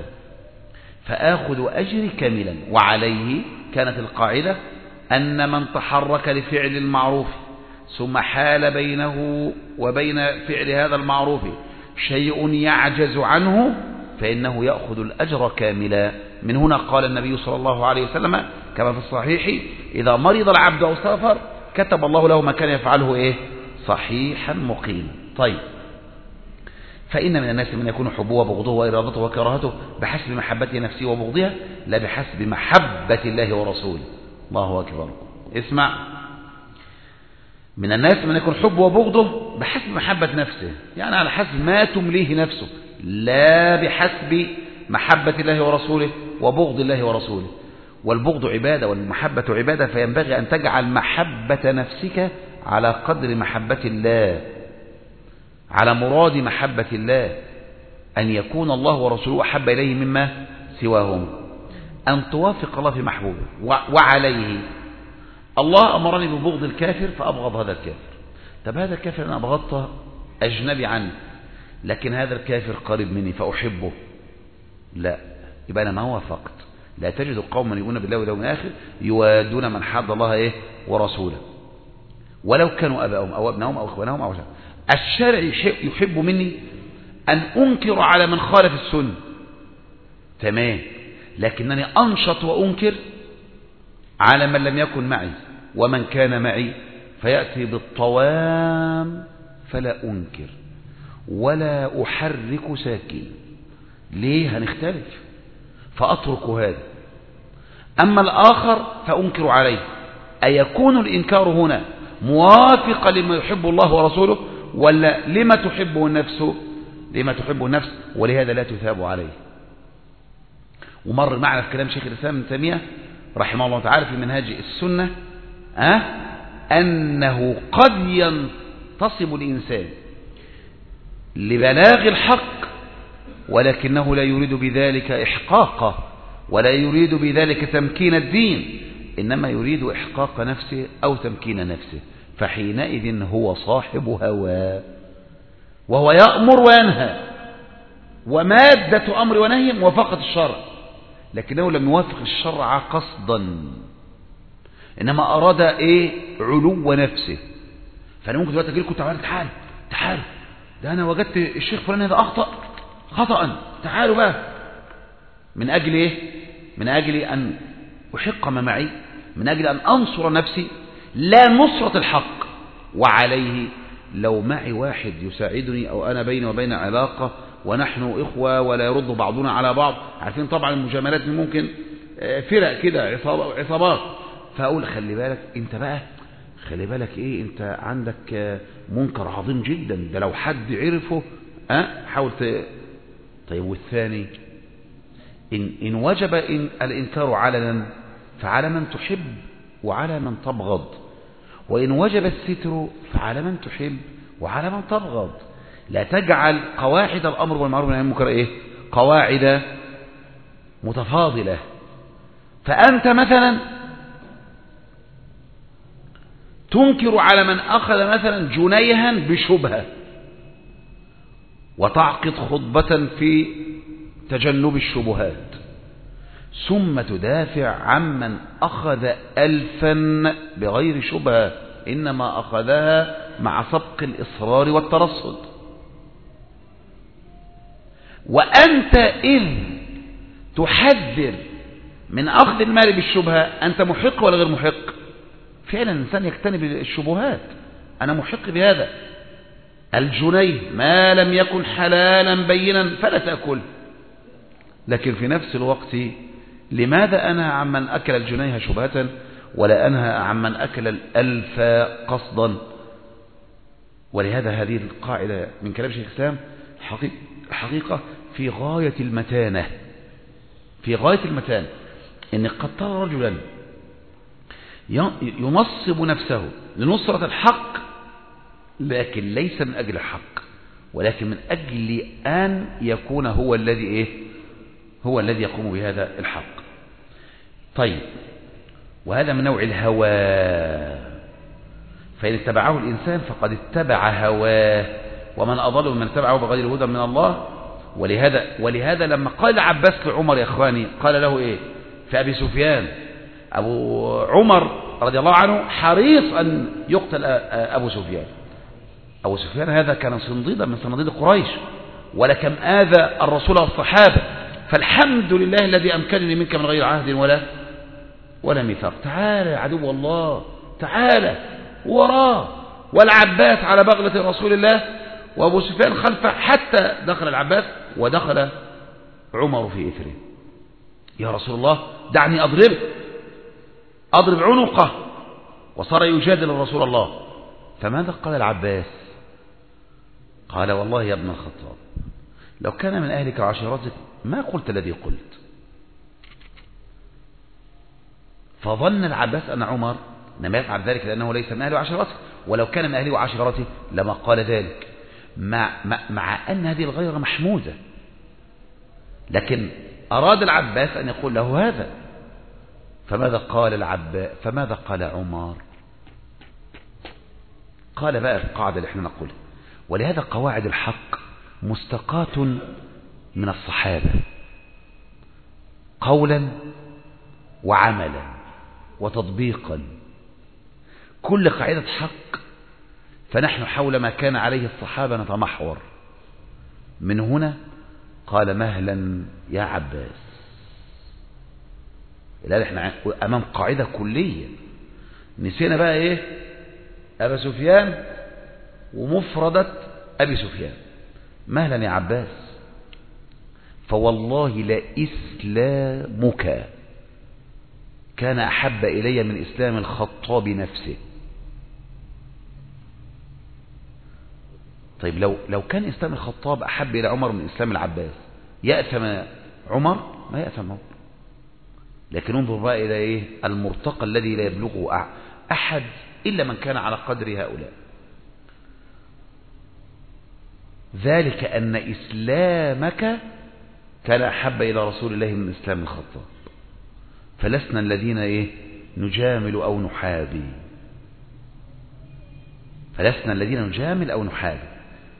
فآخذ أجري كاملا. وعليه كانت القاعدة أن من تحرك لفعل المعروف ثم حال بينه وبين فعل هذا المعروف شيء يعجز عنه فإنه يأخذ الأجر كاملا. من هنا قال النبي صلى الله عليه وسلم كما في الصحيح إذا مرض العبد أو سافر كتب الله له ما كان يفعله إيه؟ صحيحا مقيما. طيب، فإن من الناس من يكون حبه وبغضه وإرادته وكراهته بحسب محبته نفسه وبغضها لا بحسب محبة الله ورسوله. الله أكبر. اسمع، من الناس من يكون حبه وبغضه بحسب محبة نفسه، يعني على حسب ما تمليه نفسه، لا بحسب محبة الله ورسوله وبغض الله ورسوله. والبغض عبادة والمحبة عبادة، فينبغي أن تجعل محبة نفسك على قدر محبة الله، على مراد محبة الله، أن يكون الله ورسوله أحب إليه مما سواهم، أن توافق الله في محبوبه. وعليه الله أمرني ببغض الكافر فأبغض هذا الكافر. طب هذا الكافر أنا أبغضته أجنبي عني، لكن هذا الكافر قريب مني فأحبه، لا، يبقى أنا ما وافقت. لا تجد قوما يؤمنون بالله واليوم الآخر يوادون من حد الله إيه ورسوله ولو كانوا أباهم أو ابنهم أو إخوانهم أو شيء. الشرع يحب مني أن أنكر على من خالف السنة، تمام، لكنني أنشط وأنكر على من لم يكن معي، ومن كان معي فيأتي بالطوام فلا أنكر ولا أحرك ساكين. ليه؟ هنختلف فأترك هذا. أما الآخر فأنكر عليه. أيكون الإنكار هنا موافقا لما يحب الله ورسوله ولا لما تحبه النفس؟ لما تحبه النفس، ولهذا لا تثاب عليه. ومر معنا في كلام شيخ الإسلام ابن تيمية رحمه الله تعالى في منهاج السنة أه؟ أنه قد ينتصب الإنسان لبلاغ الحق ولكنه لا يريد بذلك إحقاقه ولا يريد بذلك تمكين الدين، إنما يريد إحقاق نفسه أو تمكين نفسه، فحينئذ هو صاحب هوى وهو يأمر وينهى، ومادة أمر ونهي موافقة الشرع، لكنه لم يوافق الشرع قصدا، إنما أراد إيه؟ علو نفسه. فأنا ممكن دلوقتي أجي لكم تعالوا تعالوا تعالوا، ده أنا وجدت الشيخ فلان هذا أخطأ خطأ، تعالوا بقى. من أجل إيه؟ من أجل أن أحق ما معي، من أجل أن أنصر نفسي، لا نصرة الحق. وعليه لو معي واحد يساعدني أو أنا بيني وبين علاقة ونحن إخوة ولا يرد بعضنا على بعض، عارفين طبعا المجاملات ممكن فرق كده عصابات، فأقول خلي بالك أنت بقى، خلي بالك إيه، أنت عندك منكر عظيم جدا، ده لو حد عرفه أه حاول ت... طيب والثاني إن, إن وجب إن الإنكار علنا فعلى من تحب وعلى من تبغض، وإن وجب الستر فعلى من تحب وعلى من تبغض. لا تجعل قواعد الأمر والمعروف والنهي عن المنكر إيه؟ قواعد متفاضلة. فأنت مثلا تنكر على من أخذ مثلا جنيها بشبهة وتعقد خطبة في تجنب الشبهات، ثم تدافع عمن أخذ ألفا بغير شبهة إنما أخذها مع سبق الإصرار والترصد. وأنت إذ تحذر من أخذ المال بالشبهة أنت محق ولا غير محق؟ فعلا الإنسان يجتنب الشبهات، أنا محق بهذا. الجنيه ما لم يكن حلالا بينا فلا تأكل، لكن في نفس الوقت لماذا أنهى عمن أكل الجنيه شبهة ولا أنهى عمن أكل الألف قصدا؟ ولهذا هذه القاعدة من كلام شيخ الإسلام حقيقة في غاية المتانة، في غاية المتانة. إن قد ترى رجلا ينصب نفسه لنصرة الحق لكن ليس من أجل الحق، ولكن من أجل أن يكون هو الذي إيه؟ هو الذي يقوم بهذا الحق. طيب، وهذا من نوع الهوى، فإن اتبعه الإنسان فقد اتبع هواه، ومن أضل من اتبعه بغير هدى من الله. ولهذا, ولهذا لما قال عباس لعمر يا إخواني قال له إيه في أبي سفيان؟ أبو عمر رضي الله عنه حريص أن يقتل أبو سفيان. أبو سفيان هذا كان صنديدا من صناديد قريش، ولكم آذى الرسول والصحابة، فالحمد لله الذي أمكنني منك من غير عهد ولا ولا ميثاق. تعالى يا عدو الله، تعالى وراه. والعباس على بغلة رسول الله وأبو سفيان خلفه، حتى دخل العباس ودخل عمر في إثره. يا رسول الله دعني أضربه، أضرب عنقه. وصار يجادل رسول الله. فماذا قال العباس؟ قال والله يا ابن الخطاب لو كان من أهلك وعشيرتك ما قلت الذي قلت. فظن العباس أن عمر لم يفعل ذلك لأنه ليس من أهله وعشيرته، ولو كان من أهله وعشيرته لما قال ذلك، مع, مع أن هذه الغيرة محمودة، لكن أراد العباس أن يقول له هذا. فماذا قال العباس؟ فماذا قال عمر؟ قال بقى القاعدة اللي احنا نقولها. ولهذا قواعد الحق مستقاة من الصحابة قولا وعملا وتطبيقا. كل قاعدة حق فنحن حول ما كان عليه الصحابة نتمحور. من هنا قال مهلا يا عباس. الآن احنا أمام قاعدة كلية. نسينا بقى ايه؟ أبا سفيان ومفردة أبي سفيان. مهلا يا عباس، فوالله لإسلامك كان أحب إلي من إسلام الخطاب نفسه. طيب لو لو كان إسلام الخطاب أحب إلى عمر من إسلام العباس يأثم عمر؟ ما يأثم عمر. لكن انظر بقى إلى إيه المرتقى الذي لا يبلغه أحد إلا من كان على قدر هؤلاء. ذلك أن إسلامك كان أحب إلى رسول الله من إسلام الخطاب. فلسنا الذين إيه نجامل أو نحابي، فلسنا الذين نجامل أو نحابي.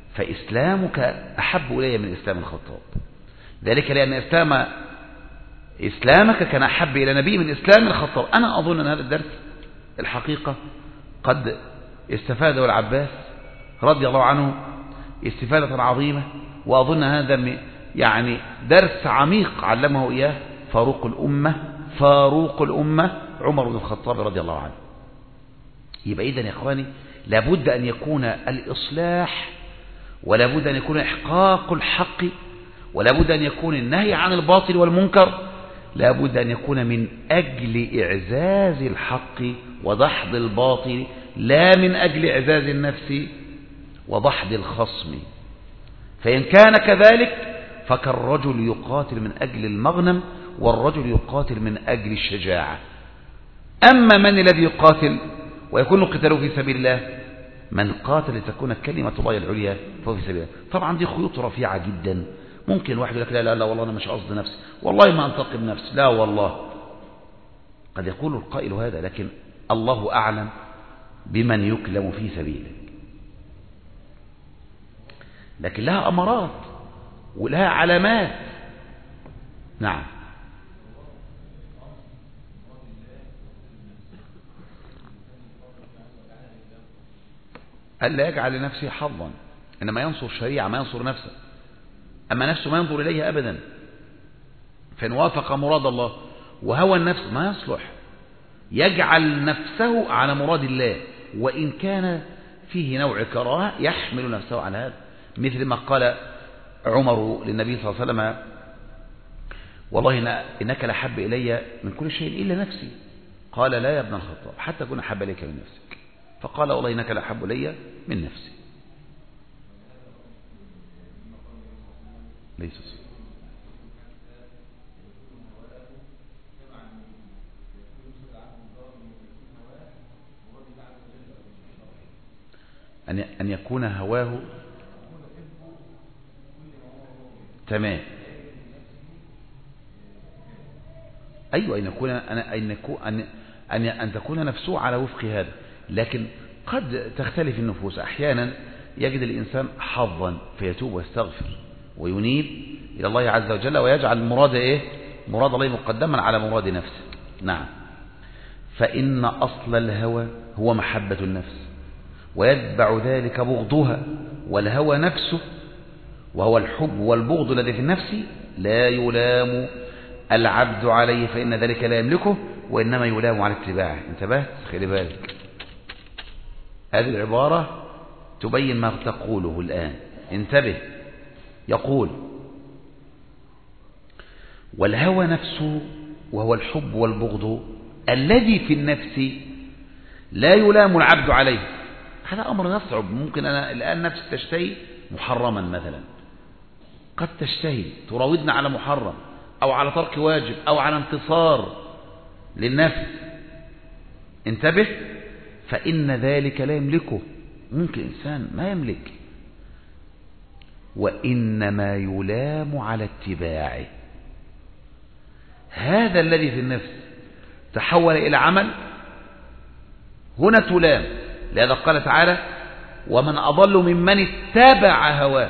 فإسلامك أحب إلي من إسلام الخطاب. ذلك لأن إسلام إسلامك كان أحب إلى نبي من إسلام الخطاب. أنا أظن أن هذا الدرس الحقيقة قد استفاده العباس رضي الله عنه استفادة عظيمة، وأظن هذا يعني درس عميق علمه إياه فاروق الأمة فاروق الأمة عمر بن الخطاب رضي الله عنه. يبقى إذن يا إخواني لابد أن يكون الإصلاح، ولابد أن يكون إحقاق الحق، ولابد أن يكون النهي عن الباطل والمنكر، لابد أن يكون من أجل إعزاز الحق ودحض الباطل، لا من أجل إعزاز النفس وضحض الخصم. فإن كان كذلك فكالرجل يقاتل من أجل المغنم، والرجل يقاتل من أجل الشجاعة. أما من الذي يقاتل ويكون قتاله في سبيل الله؟ من قاتل لتكون كلمة الله العليا فهو في سبيل الله. طبعا دي خيوط رفيعة جدا. ممكن واحد يقول لك لا لا لا والله أنا مش قصد نفسي، والله ما أنتقم نفسي، لا والله. قد يقول القائل هذا، لكن الله أعلم بمن يكلم في سبيله. لكن لها أمارات ولها علامات. نعم. ألا يجعل لنفسه حظا، إنما ينصر الشريعة ما ينصر نفسه، أما نفسه ما ينظر إليها أبدا. فإن وافق مراد الله وهوى النفس ما يصلح، يجعل نفسه على مراد الله، وإن كان فيه نوع كراهة يحمل نفسه على هذا، مثل ما قال عمر للنبي صلى الله عليه وسلم: والله إنك لحب إلي من كل شيء إلا نفسي. قال: لا يا ابن الخطاب حتى أكون أحب إليك من نفسك. فقال: والله إنك لحب إلي من نفسي. ليس أن أن يكون هواه تمام. أيوة، أن يكون أن يكون أن أن أن تكون نفسه على وفق هذا. لكن قد تختلف النفوس، أحيانا يجد الإنسان حظا فيتوب ويستغفر وينيب إلى الله عز وجل، ويجعل مراد إيه؟ مراد الله مقدما على مراد نفسه. نعم. فإن أصل الهوى هو محبة النفس، ويتبع ذلك بغضها، والهوى نفسه وهو الحب والبغض الذي في النفس لا يلام العبد عليه، فإن ذلك لا يملكه، وإنما يلام على اتباعه. انتبهت؟ خلي بالك، هذه العبارة تبين ما تقوله الآن. انتبه. يقول: والهوى نفسه وهو الحب والبغض الذي في النفس لا يلام العبد عليه. هذا أمر يصعب. ممكن أنا الآن نفسي تشتهي محرما مثلا، قد تشتهي تراودنا على محرم أو على ترك واجب أو على انتصار للنفس. انتبه. فإن ذلك لا يملكه، ممكن إنسان ما يملك، وإنما يلام على اتباعه. هذا الذي في النفس تحول إلى عمل، هنا تلام. لهذا قال تعالى: ومن أضل ممن اتبع هواه.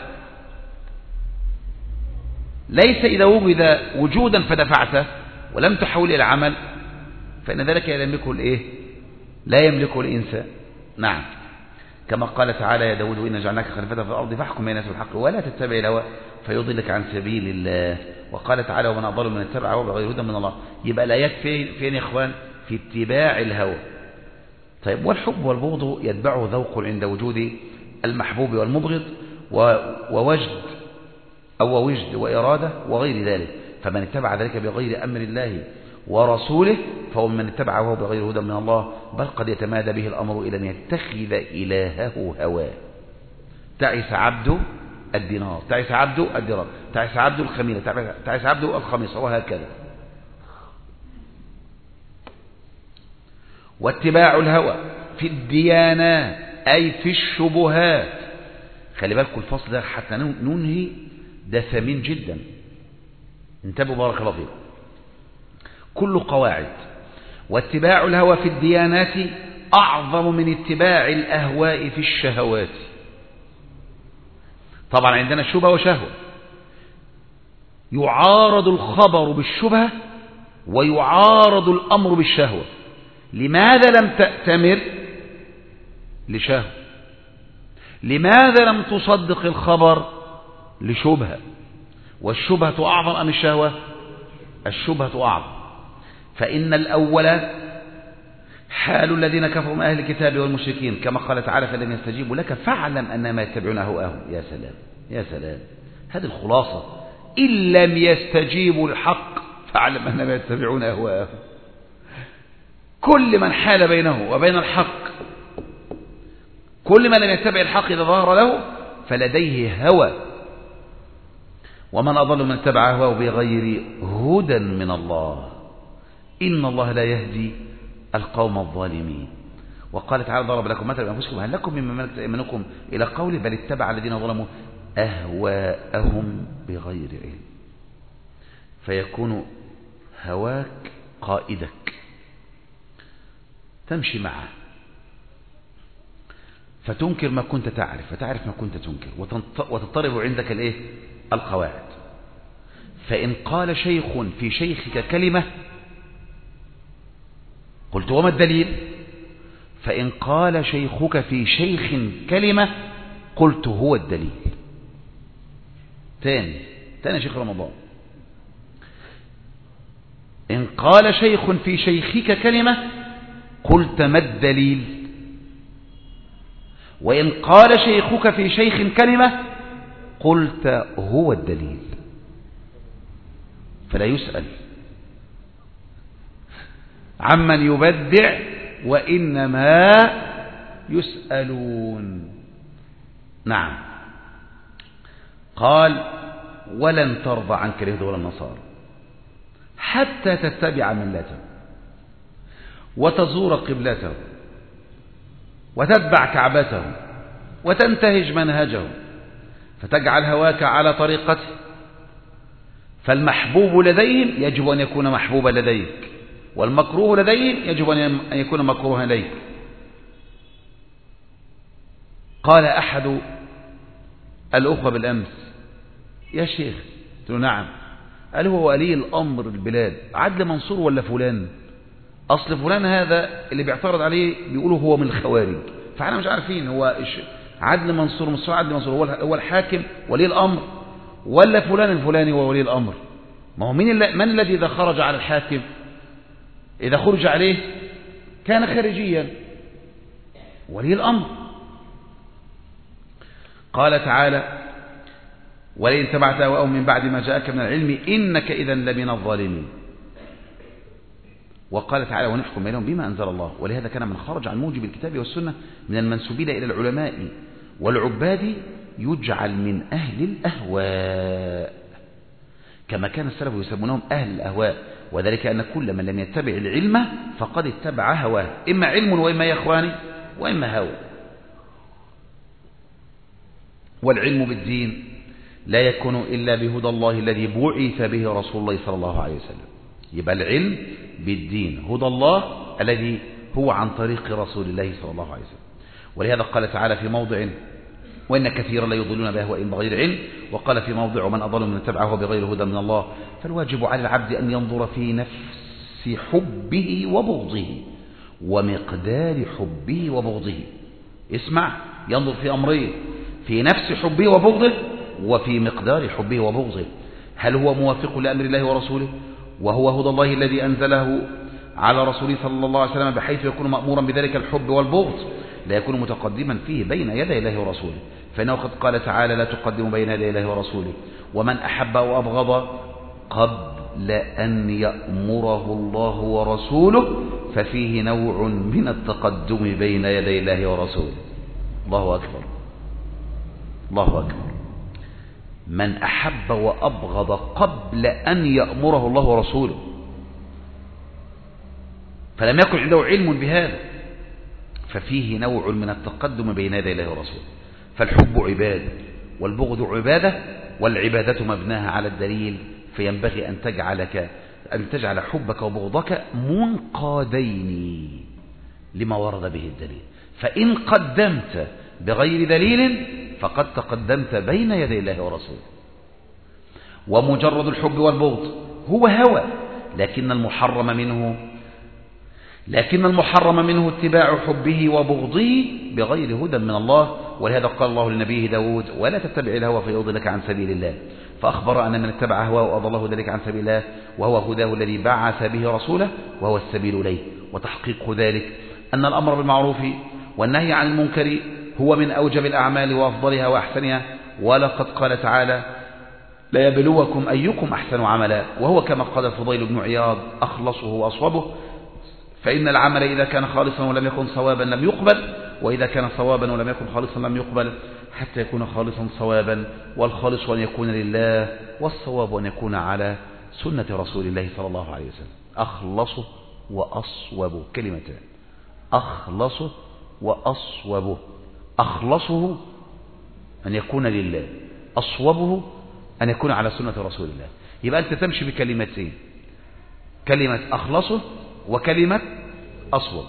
ليس إذا وجد وجودا فدفعته ولم تحول إلى عمل فإن ذلك لا يملكه الإيه؟ لا يملكه الإنسان. نعم. كما قال تعالى: يا داود إنا جعلناك خليفة في الأرض فاحكم بين الناس بالحق ولا تتبع الهوى فيضلك عن سبيل الله. وقال تعالى: ومن أضل من اتبع هواه بغير هدى من الله. يبقى الآيات فين فين يا إخوان؟ في اتباع الهوى. طيب، والحب والبغض يتبعه ذوق عند وجود المحبوب والمبغض، ووجد أو وجد وإرادة وغير ذلك. فمن اتبع ذلك بغير أمر الله ورسوله فهو من اتبع هواه بغير هدى من الله، بل قد يتمادى به الأمر إلى أن يتخذ إلهه هواه. تعس عبد الدينار، تعس عبد الدرهم، تعس عبد الخميلة، تعس عبد الخميصة، وهكذا. واتباع الهوى في الديانات أي في الشبهات. خلي بالكم الفصل ده حتى ننهي، ده ثمين جدا. انتبهوا بارك الله فيكم. كل قواعد. واتباع الهوى في الديانات أعظم من اتباع الأهواء في الشهوات. طبعا عندنا شبهة وشهوة، يعارض الخبر بالشبهة ويعارض الأمر بالشهوة. لماذا لم تأتمر؟ لشهوة. لماذا لم تصدق الخبر؟ لشبهة. والشبهة أعظم أم الشهوة؟ الشبهة أعظم. فإن الأول حال الذين كفروا من أهل الكتاب والمشركين كما قال تعالى فلم يستجيبوا لك فاعلم أنما يتبعون أهواءهم. يا سلام يا سلام، هذه الخلاصة. إن لم يستجيبوا الحق فاعلم أنما يتبعون أهواءهم. كل من حال بينه وبين الحق، كل من لم يتبع الحق إذا ظهر له فلديه هوى. ومن أضل من اتبع هواه بغير هدى من الله إن الله لا يهدي القوم الظالمين. وقال تعالى ضرب لكم مثلا بأنفسكم هل لكم مما ملكت أيمانكم إلى قوله بل اتبع الذين ظلموا أهواءهم بغير علم. فيكون هواك قائدك، تمشي معه، فتنكر ما كنت تعرف فتعرف ما كنت تنكر، وتضطرب عندك الايه القواعد. فإن قال شيخ في شيخك كلمة قلت وما الدليل؟ فإن قال شيخك في شيخ كلمة قلت هو الدليل. تاني تاني شيخ رمضان، إن قال شيخ في شيخك كلمة قلت ما الدليل؟ وإن قال شيخك في شيخ كلمة قلت هو الدليل. فلا يسأل عمن يبدع وإنما يسألون. نعم. قال ولن ترضى عنك اليهود ولا النصارى حتى تتبع ملته وتزور قبلته وتتبع كعبته وتنتهج منهجه فتجعل هواك على طريقته. فالمحبوب لديهم يجب أن يكون محبوبا لديك، والمكروه لديهم يجب أن يكون مكروها إليك. قال أحد الأخوة بالأمس يا شيخ، قلت له نعم. قال هو ولي الأمر البلاد عدل منصور ولا فلان؟ أصل فلان هذا اللي بيعترض عليه بيقولوا هو من الخوارج، فاحنا مش عارفين هو عدل منصور مصر عدل منصور هو هو الحاكم ولي الأمر ولا فلان الفلاني هو ولي الأمر؟ ما هو من, من الذي إذا خرج على الحاكم إذا خرج عليه كان خارجيا؟ ولي الأمر. قال تعالى ولئن تبعت أهواءهم من بعد ما جاءك من العلم إنك إذا لمن الظالمين. وقال تعالى ونحكم بينهم بما أنزل الله. ولهذا كان من خرج عن موجب الكتاب والسنة من المنسوبين إلى العلماء والعباد يجعل من أهل الأهواء، كما كان السلف يسمونهم أهل الأهواء، وذلك أن كل من لم يتبع العلم فقد اتبع هواه، إما علم وإما يا إخواني وإما هوى. والعلم بالدين لا يكون إلا بهدى الله الذي بعث به رسول الله صلى الله عليه وسلم. يبقى العلم بالدين هدى الله الذي هو عن طريق رسول الله صلى الله عليه وسلم. ولهذا قال تعالى في موضع وإن كثيرا لا يضلون بأهوائهم بغير علم. وقال في موضع ومن أضل من اتبعه بغير هدى من الله. فالواجب على العبد أن ينظر في نفس حبه وبغضه ومقدار حبه وبغضه. اسمع، ينظر في أمرين، في نفس حبه وبغضه وفي مقدار حبه وبغضه. هل هو موافق لأمر الله ورسوله وهو هدى الله الذي أنزله على رسوله صلى الله عليه وسلم بحيث يكون مأمورا بذلك الحب والبغض لا يكون متقدما فيه بين يدي الله ورسوله، فإنه قد قال تعالى لا تقدموا بين يدي الله ورسوله. ومن أحب أو أبغض قبل أن يأمره الله ورسوله ففيه نوع من التقدم بين يدي الله ورسوله. الله أكبر الله أكبر. من أحب وأبغض قبل أن يأمره الله ورسوله، فلم يكن عنده علم بهذا، ففيه نوع من التقدم بين يدي الله ورسوله. فالحب عبادة والبغض عبادة، والعبادة مبناها على الدليل، فينبغي أن تجعلك أن تجعل حبك وبغضك منقادين لما ورد به الدليل. فإن قدمت بغير دليل فقد تقدمت بين يدي الله ورسوله. ومجرد الحب والبغض هو هوى لكن المحرم منه لكن المحرم منه اتباع حبه وبغضه بغير هدى من الله. ولهذا قال الله لنبيه داود: ولا تتبع الهوى فيضلك عن سبيل الله. فأخبر أن من اتبع هواه وأضله ذلك عن سبيل الله، وهو هداه الذي بعث به رسوله، وهو السبيل إليه. وتحقيق ذلك أن الأمر بالمعروف والنهي عن المنكر هو من أوجب الأعمال وأفضلها وأحسنها. ولقد قال تعالى: ليبلوكم أيكم أحسن عملا، وهو كما قال الفضيل بن عياض: أخلصه وأصوبه. فإن العمل إذا كان خالصا ولم يكن صوابا لم يقبل، وإذا كان صوابا ولم يكن خالصا لم يقبل، حتى يكون خالصا صوابا. والخالص أن يكون لله، والصواب أن يكون على سنة رسول الله صلى الله عليه وسلم. أخلصه وأصوبه كلمتان: أخلصه وأصوبه. أخلصه أن يكون لله، أصوبه أن يكون على سنة رسول الله. يبقى أنت تمشي بكلمتين: كلمة أخلصه وكلمة أصوب،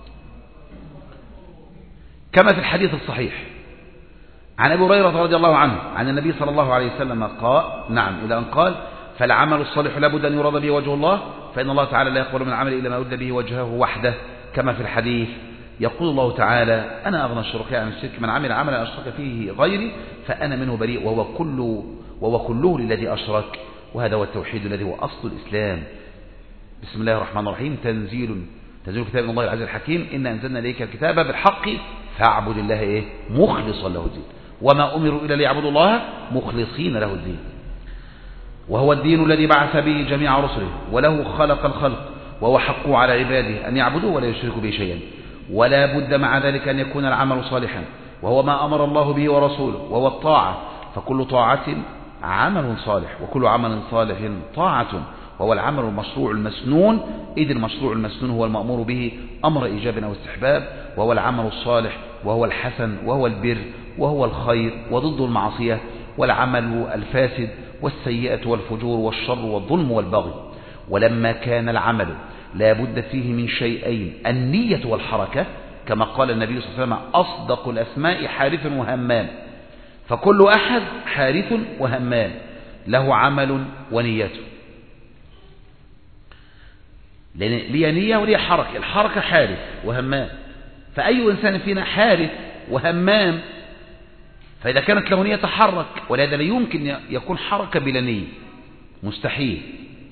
كما في الحديث الصحيح عن أبي هريرة رضي الله عنه عن النبي صلى الله عليه وسلم قال: نعم، إلى أن قال: فالعمل الصالح لابد أن يراد به وجه الله، فإن الله تعالى لا يقبل من العمل إلا ما يرد به وجهه وحده. كما في الحديث يقول الله تعالى: أنا أغنى الشركاء عن الشرك، من عمل عملا أشرك فيه غيري فأنا منه بريء، وهو كله وهو كله للذي أشرك. وهذا هو التوحيد الذي هو أصل الإسلام. بسم الله الرحمن الرحيم. تنزيل تنزيل كتاب من الله العزيز الحكيم. إن أنزلنا إليك الكتاب بالحق فاعبد الله إيه؟ مخلصا له الدين. وما أمروا إلا ليعبدوا الله مخلصين له الدين، وهو الدين الذي بعث به جميع رسله، وله خلق الخلق، وهو حق على عباده أن يعبدوه ولا يشركوا به شيئا. ولا بد مع ذلك أن يكون العمل صالحا، وهو ما أمر الله به ورسوله، وهو الطاعة. فكل طاعة عمل صالح، وكل عمل صالح طاعة، وهو العمل المشروع المسنون، إذ المشروع المسنون هو المأمور به أمر إيجاب أو استحباب، وهو العمل الصالح، وهو الحسن، وهو البر، وهو الخير، وضد المعصية، والعمل الفاسد، والسيئة والفجور والشر والظلم والبغي. ولما كان العمل لا بد فيه من شيئين: النية والحركة، كما قال النبي صلى الله عليه وسلم: أصدق الأسماء حارث وهمام. فكل أحد حارث وهمام له عمل ونيته، ليه نية وليه حركة. الحركة حارث وهمام، فأي إنسان فينا حارث وهمام، فإذا كانت له نية تحرك، ولهذا لا يمكن يكون حركة بلا نية، مستحيل.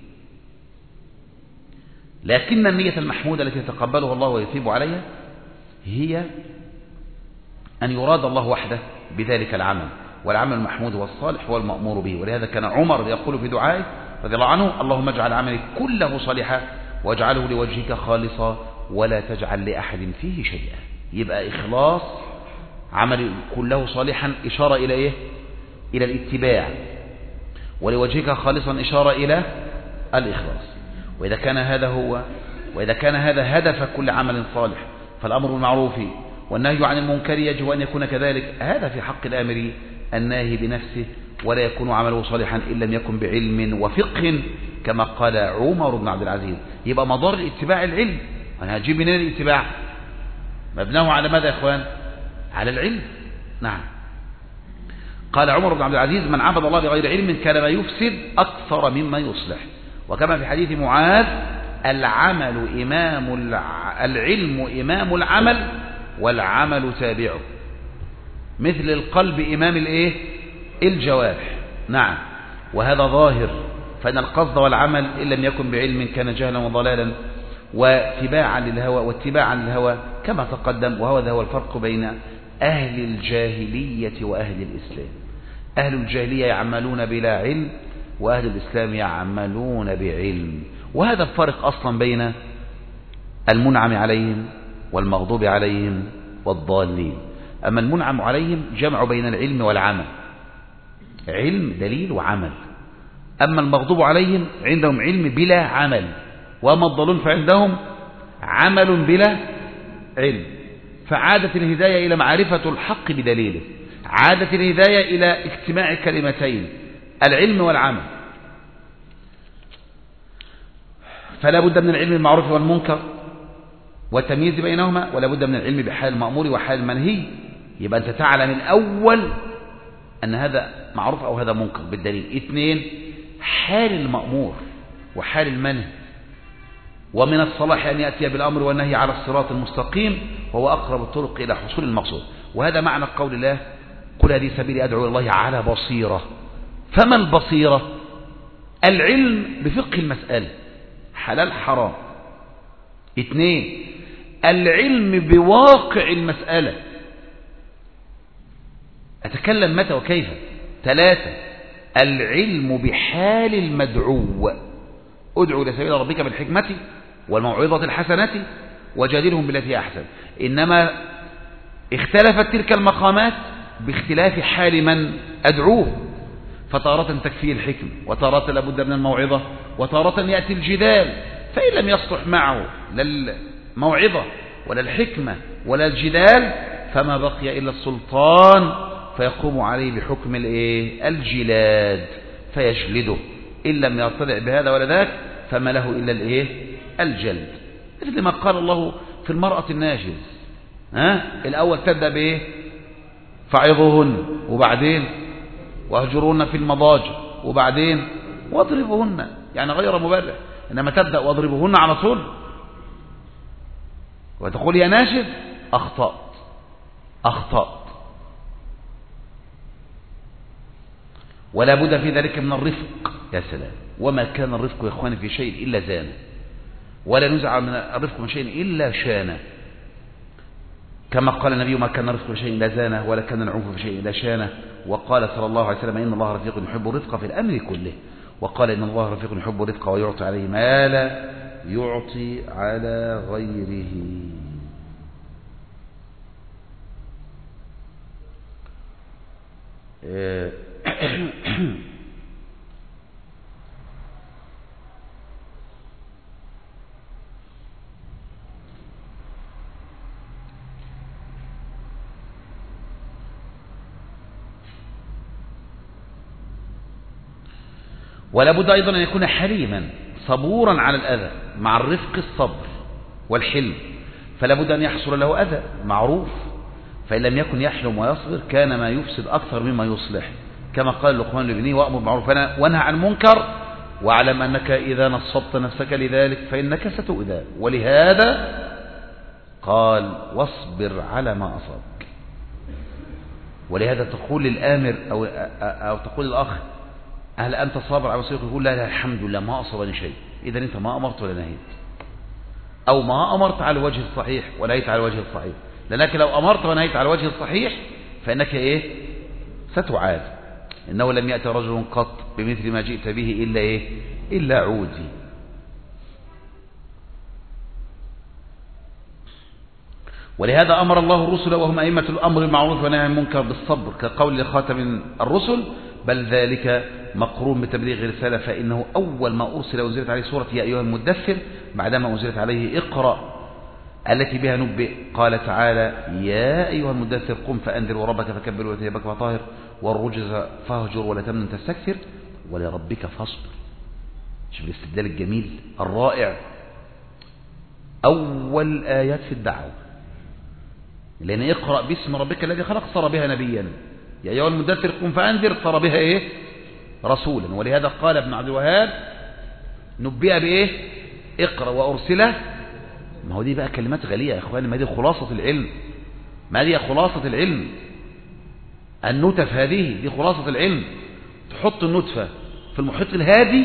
لكن النية المحمودة التي يتقبلها الله ويثيب عليها هي أن يراد الله وحده بذلك العمل، والعمل المحمود هو الصالح هو المأمور به. ولهذا كان عمر يقول في دعائه رضي الله عنه: اللهم اجعل عملي كله صالحا واجعله لوجهك خالصا ولا تجعل لأحد فيه شيئا. يبقى إخلاص عمل كله صالحا إشارة إلى إيه؟ إلى الاتباع، ولوجهك خالصا إشارة إلى الإخلاص. وإذا كان هذا هو وإذا كان هذا هدف كل عمل صالح، فالأمر بالمعروف والنهي عن المنكر يجب أن يكون كذلك. هذا في حق الآمر الناهي بنفسه، ولا يكون عمله صالحا إن لم يكن بعلم وفقه، كما قال عمر بن عبد العزيز. يبقى مضار الاتباع العلم. أنا هجيب منين الاتباع؟ مبناه على ماذا يا إخوان؟ على العلم. نعم. قال عمر بن عبد العزيز: من عبد الله بغير علم كان ما يفسد أكثر مما يصلح. وكما في حديث معاذ: العمل إمام الع... العلم إمام العمل، والعمل تابعه، مثل القلب إمام الإيه؟ الجوارح. نعم. وهذا ظاهر، فإن القصد والعمل إن لم يكن بعلم كان جهلا وضلالا واتباعا للهوى واتباعا للهوى كما تقدم. وهذا هو الفرق بين أهل الجاهلية وأهل الإسلام. أهل الجاهلية يعملون بلا علم، وأهل الإسلام يعملون بعلم. وهذا الفرق أصلا بين المنعم عليهم والمغضوب عليهم والضالين. أما المنعم عليهم جمع بين العلم والعمل، علم دليل وعمل. أما المغضوب عليهم عندهم علم بلا عمل، وأما الضالون فعندهم عمل بلا علم. فعادت الهداية إلى معرفة الحق بدليله، عادت الهداية إلى اجتماع كلمتين: العلم والعمل. فلا بد من العلم بالمعروف والمنكر والتمييز بينهما، ولا بد من العلم بحال المأمور وحال المنهي. يبقى أنت تعلم الأول أن هذا معروف أو هذا منكر بالدليل. اثنين، حال المأمور وحال المنهي ومن الصلاح أن يأتي بالأمر والنهي على الصراط المستقيم، وهو أقرب الطرق إلى حصول المقصود. وهذا معنى قول الله: قل هذه سبيلي أدعو إلى الله على بصيرة. فما البصيرة؟ العلم بفقه المسألة، حلال حرام. اثنين، العلم بواقع المسألة، أتكلم متى وكيف. ثلاثة، العلم بحال المدعو، ادعو إلى سبيل ربك بالحكمة والموعظة الحسنة وجادلهم بالتي هي أحسن. إنما اختلفت تلك المقامات باختلاف حال من أدعوه، فتارة تكفي الحكم، وتارة لابد من الموعظة، وتارة يأتي الجدال. فإن لم يصلح معه لا الموعظة ولا الحكمة ولا الجدال فما بقي إلا السلطان، فيقوم عليه بحكم الجلاد فيجلده. إن لم يطلع بهذا ولا ذاك فما له إلا الإيه؟ الجلد. مثل ما قال الله في المرأة الناشز، ها؟ الأول تبدأ بإيه؟ فعظوهن، وبعدين واهجروهن في المضاجع، وبعدين واضربوهن، يعني غير مبرح. إنما تبدأ واضربوهن على طول وتقول يا ناشز، أخطأت أخطأت. ولا بد في ذلك من الرفق. يا سلام، وما كان الرفق يا إخواني في شيء إلا زانه، ولا نزع من الرفق من شيء إلا شانه، كما قال النبي: ما كان الرفق في شيء إلا زانه، ولا كان العنف في شيء إلا شانه. وقال صلى الله عليه وسلم: إن الله رفيق يحب الرفق في الأمر كله. وقال: إن الله رفيق يحب الرفق ويعطي عليه ما لا يعطي على غيره. ولا بد أيضا أن يكون حليما صبورا على الأذى، مع الرفق الصبر والحلم. فلا بد أن يحصل له أذى معروف، فإن لم يكن يحلم ويصبر كان ما يفسد أكثر مما يصلح، كما قال لقمان لابنه: وأمر بالمعروف وانهى عن المنكر واعلم أنك إذا نصبت نفسك لذلك فإنك ستؤذى. ولهذا قال: واصبر على ما أصابك. ولهذا تقول للآمر أو, أو تقول للأخ: هل أنت صابر على مصيبك؟ يقول: لا لا الحمد لله ما أصابني شيء. إذا أنت ما أمرت ولا نهيت، أو ما أمرت على الوجه الصحيح ونهيت على الوجه الصحيح. لأنك لو أمرت ونهيت على الوجه الصحيح فإنك إيه؟ ستعاد. إنه لم يأتي رجل قط بمثل ما جئت به إلا إيه؟ إلا عودي. ولهذا أمر الله الرسل وهم أئمة الأمر بالمعروف والنهي عن المنكر بالصبر، كقول لخاتم الرسل: بل ذلك مقرون بتبليغ الرسالة، فإنه أول ما أرسل وأنزلت عليه سورة يا أيها المدثر بعدما أنزلت عليه اقرأ التي بها نبئ. قال تعالى: يا أيها المدثر قم فأنذر وربك فكبر وثيابك فطاهر والرجز فاهجر ولا تمنن تستكثر ولربك فاصبر. شوف الاستدلال الجميل الرائع. أول آيات في الدعوة، لأن اقرأ باسم ربك الذي خلق صار بها نبيا، يا أيها المدثر قم فأنذر صار بها إيه؟ رسولا. ولهذا قال ابن عبد الوهاب: نبئ بإيه؟ اقرأ وأرسله. ما هو دي بقى كلمات غالية يا إخواني، ما دي خلاصة العلم، ما دي خلاصة العلم. النتف هذه دي خلاصة العلم. تحط النتفة في المحيط الهادي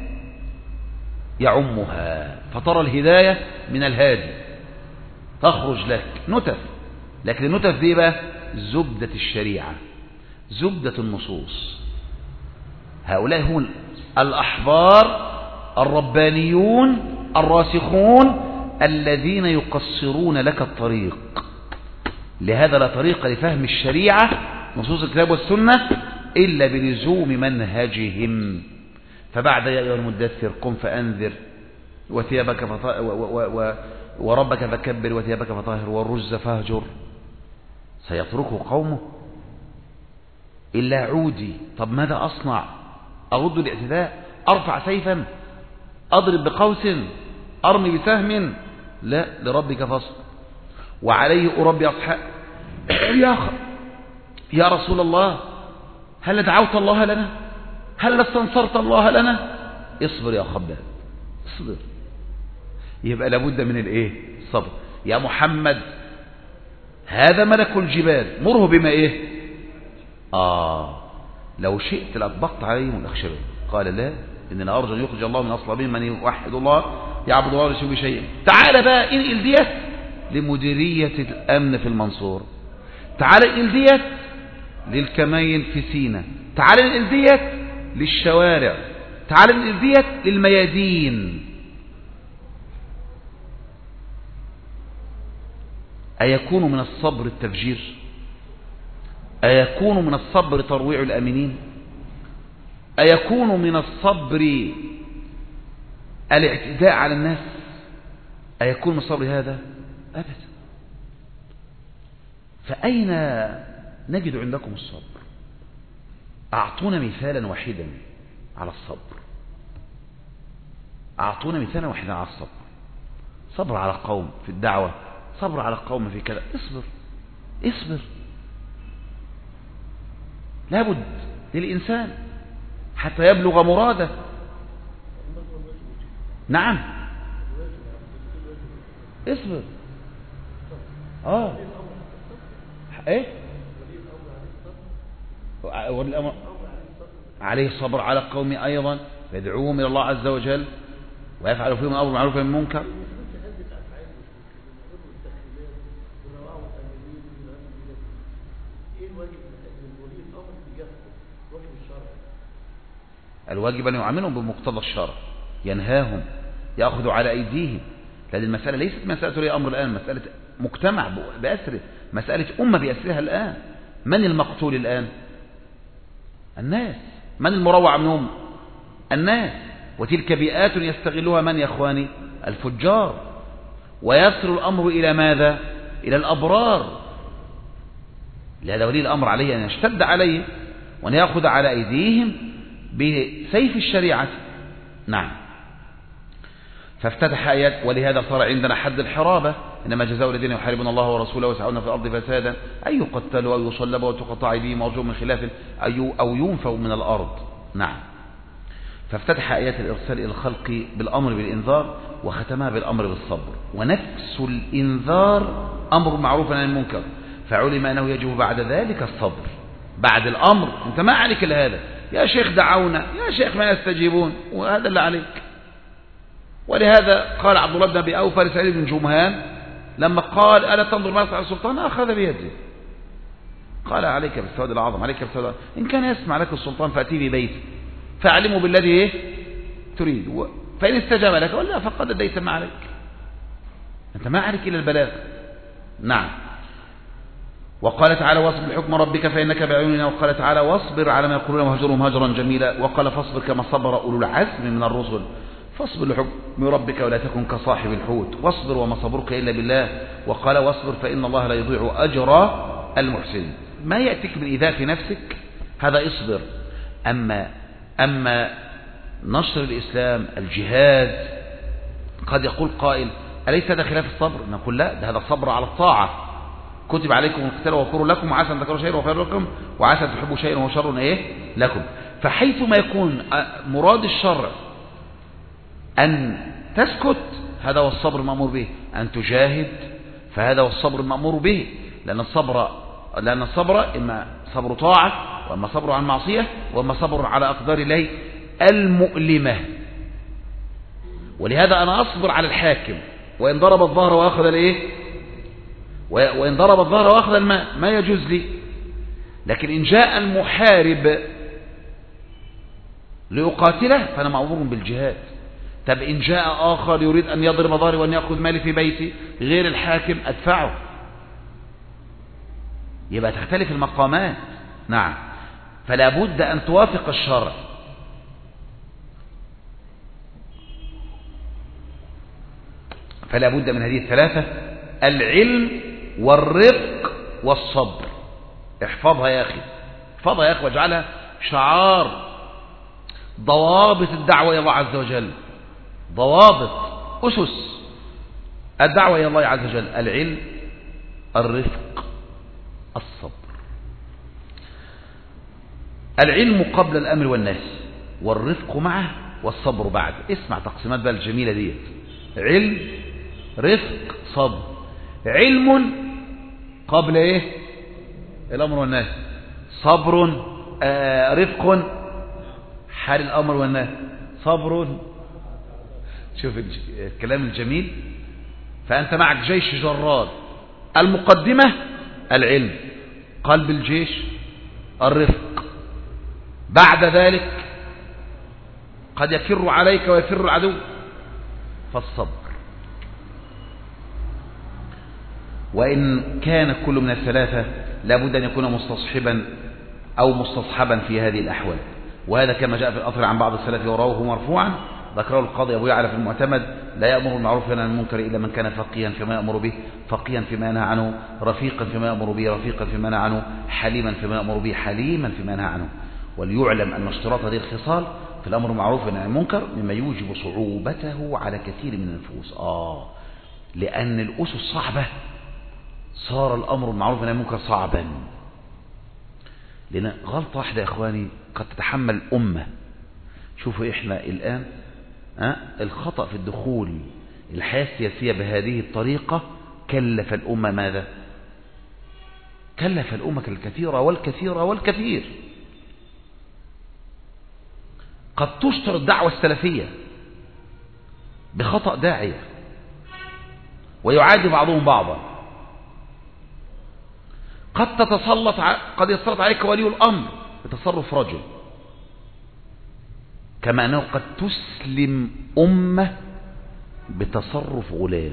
يعمها، فترى الهداية من الهادي تخرج لك نتف. لكن النتف دي بقى زبدة الشريعة، زبدة النصوص. هؤلاء هم الأحبار الربانيون الراسخون الذين يقصرون لك الطريق. لهذا لا طريق لفهم الشريعة نصوص الكتاب والسنة إلا بلزوم منهجهم. فبعد يا أيها المدثر قم فأنذر وثيابك فطهر وربك فكبر وثيابك فطهر والرجز فاهجر سيتركه قومه إلا عودي. طب ماذا أصنع؟ أرد الاعتداء؟ أرفع سيفا؟ أضرب بقوس؟ أرمي بسهم؟ لا، لربك فاصبر. وعليه أربي أصحاب يا أخ يا رسول الله، هل دعوت الله لنا؟ هل استنصرت الله لنا؟ اصبر يا خباب، اصبر. يبقى لابد من الايه؟ الصبر. يا محمد هذا ملك الجبال مره بما ايه؟ آه لو شئت لأطبقت عليهم الأخشبين. قال لا، إننا أرجو أن يخرج الله من أصلابهم من يوحد الله يعبد الله ولا يشرك به شيئا. تعال بقى انقل ديت لمديرية الأمن في المنصورة، تعال انقل ديت للكمين في سينا، تعال انقل ديت للشوارع، تعال انقل ديت للميادين. أيكون من الصبر التفجير؟ أيكون من الصبر ترويع الأمنين؟ أيكون من الصبر الاعتداء على الناس؟ أيكون من الصبر هذا؟ أبدا. فأين نجد عندكم الصبر؟ أعطونا مثالا واحدا على الصبر، أعطونا مثالا واحدا على الصبر. صبر على قوم في الدعوة، صبر على قوم في كذا. اصبر اصبر، لابد للإنسان حتى يبلغ مراده. نعم اصبر. اه ايه ولي الأمر عليه الصبر على القوم أيضا، يدعوهم إلى الله عز وجل ويفعل فيهم الأمر بالمعروف والنهي عن المنكر. الواجب أن يعاملهم بمقتضى الشرع، ينهاهم، يأخذ على أيديهم. لأن المسألة ليست مسألة ولي أمر الآن، مسألة مجتمع بأسره، مسألة أمة بأسرها الآن. من المقتول الآن؟ الناس. من المروع منهم؟ الناس. وتلك بيئات يستغلها من يا أخواني؟ الفجار. ويصل الأمر إلى ماذا؟ إلى الأبرار. لهذا ولي الأمر عليه أن يشتد عليه وأن يأخذ على أيديهم بسيف الشريعة. نعم. فافتتح آيات، ولهذا صار عندنا حد الحرابة: إنما جزاء الذين يحاربون الله ورسوله ويسعون في الأرض فسادا أن يقتلوا أو يصلبوا وتقطع أيديهم وأرجلهم من خلاف أو ينفوا من الأرض. نعم. فافتتح آيات الإرسال إلى الخلق بالأمر بالإنذار، وختمها بالأمر بالصبر. ونفس الإنذار أمر معروف عن المنكر، فعلم أنه يجب بعد ذلك الصبر. بعد الأمر أنت ما عليك إلا هذا: يا شيخ دعونا، يا شيخ ما يستجيبون، وهذا اللي عليك. ولهذا قال عبد الله بن أبي أوفى لسعيد بن جمهان لما قال: ألا تنظر ما يفعل السلطان؟ أخذ بيده، قال: عليك بالسواد العظم، عليك بالسواد العظم. إن كان يسمع لك السلطان فأتي ببيته فأعلمه بالذي إيه تريد، فإن استجاب لك ولا فقد أديت ما عليك، أنت ما عليك إلا البلاغ. نعم. وقال تعالى: واصبر لحكم ربك فإنك بأعيننا. وقال تعالى: واصبر على ما يقولون وهجرهم هجرا جميلا. وقال: فاصبر كما صبر أولو العزم من الرسل. فاصبر لحكم ربك ولا تكن كصاحب الحوت، واصبر وما صبرك إلا بالله. وقال: واصبر فإن الله لا يضيع أجر المحسنين. ما يأتيك بالإيذاء في نفسك هذا اصبر. أما أما نشر الإسلام، الجهاد، قد يقول قائل: أليس هذا خلاف الصبر؟ نقول: لا، ده هذا الصبر على الطاعة. كتب عليكم القتال وهو كره لكم، وعسى أن تكرهوا شيئا وهو خير لكم، وعسى أن تحبوا شيئا وهو شر إيه لكم. فحيثما يكون مراد الشرع أن تسكت، هذا هو الصبر المأمور به. أن تجاهد، فهذا هو الصبر المأمور به. لأن الصبر لأن الصبر إما صبر طاعة، وإما صبر عن معصية، وإما صبر على أقدار الله المؤلمة. ولهذا أنا أصبر على الحاكم وإن ضرب الظهر وأخذ الإيه وإن ضرب الظهر وأخذ الماء، ما يجوز لي. لكن إن جاء المحارب ليقاتله فأنا مأمور بالجهاد. طب إن جاء آخر يريد أن يضرب ظهري وأن يأخذ مالي في بيتي غير الحاكم، أدفعه. يبقى تختلف المقامات. نعم. فلا بد أن توافق الشرع. فلا بد من هذه الثلاثة: العلم والرفق والصبر. احفظها يا أخي، احفظها يا أخي، واجعلها شعار ضوابط الدعوة إلى الله عز وجل، ضوابط أسس الدعوة إلى الله عز وجل: العلم، الرفق، الصبر. العلم قبل الأمر والنهي، والرفق معه، والصبر بعد. اسمع تقسيمات بقى الجميلة دي: علم رفق صبر. علم قبل ايه الامر والنهي، صبر آه رفق حال الامر والنهي، صبر. شوف الكلام الجميل. فانت معك جيش جراد، المقدمة العلم، قلب الجيش الرفق، بعد ذلك قد يفر عليك ويفر العدو فالصبر. وإن كان كل من الثلاثة لابد أن يكون مستصحبا أو مستصحبا في هذه الأحوال. وهذا كما جاء في الأثر عن بعض السلف ورواه مرفوعا، ذكره القاضي أبو يعلى في المعتمد: لا يأمر بالمعروف وينهى عن المنكر إلا من كان فقيها فيما يأمر به، فقيها فيما ينهى عنه، رفيقا فيما يأمر به، رفيقا فيما ينهى عنه، حليما فيما يأمر به، حليما فيما ينهى عنه. وليعلم أن اشتراط هذه الخصال في الأمر بالمعروف والنهي عن المنكر مما يوجب صعوبته على كثير من النفوس. آه لأن الأسس صعبة صار الأمر بالمعروف والنهي عن المنكر صعبا. لأن غلطة واحدة يا إخواني قد تتحمل الأمة. شوفوا إحنا الآن أه؟ الخطأ في الدخول الحياة السياسية بهذه الطريقة كلف الأمة ماذا؟ كلف الأمة الكثير والكثير والكثير. قد تشتر الدعوة السلفية بخطأ داعية ويعادي بعضهم بعضا. قد تتسلط قد يتسلط عليك ولي الأمر بتصرف رجل، كما أنه قد تسلم أمة بتصرف غلام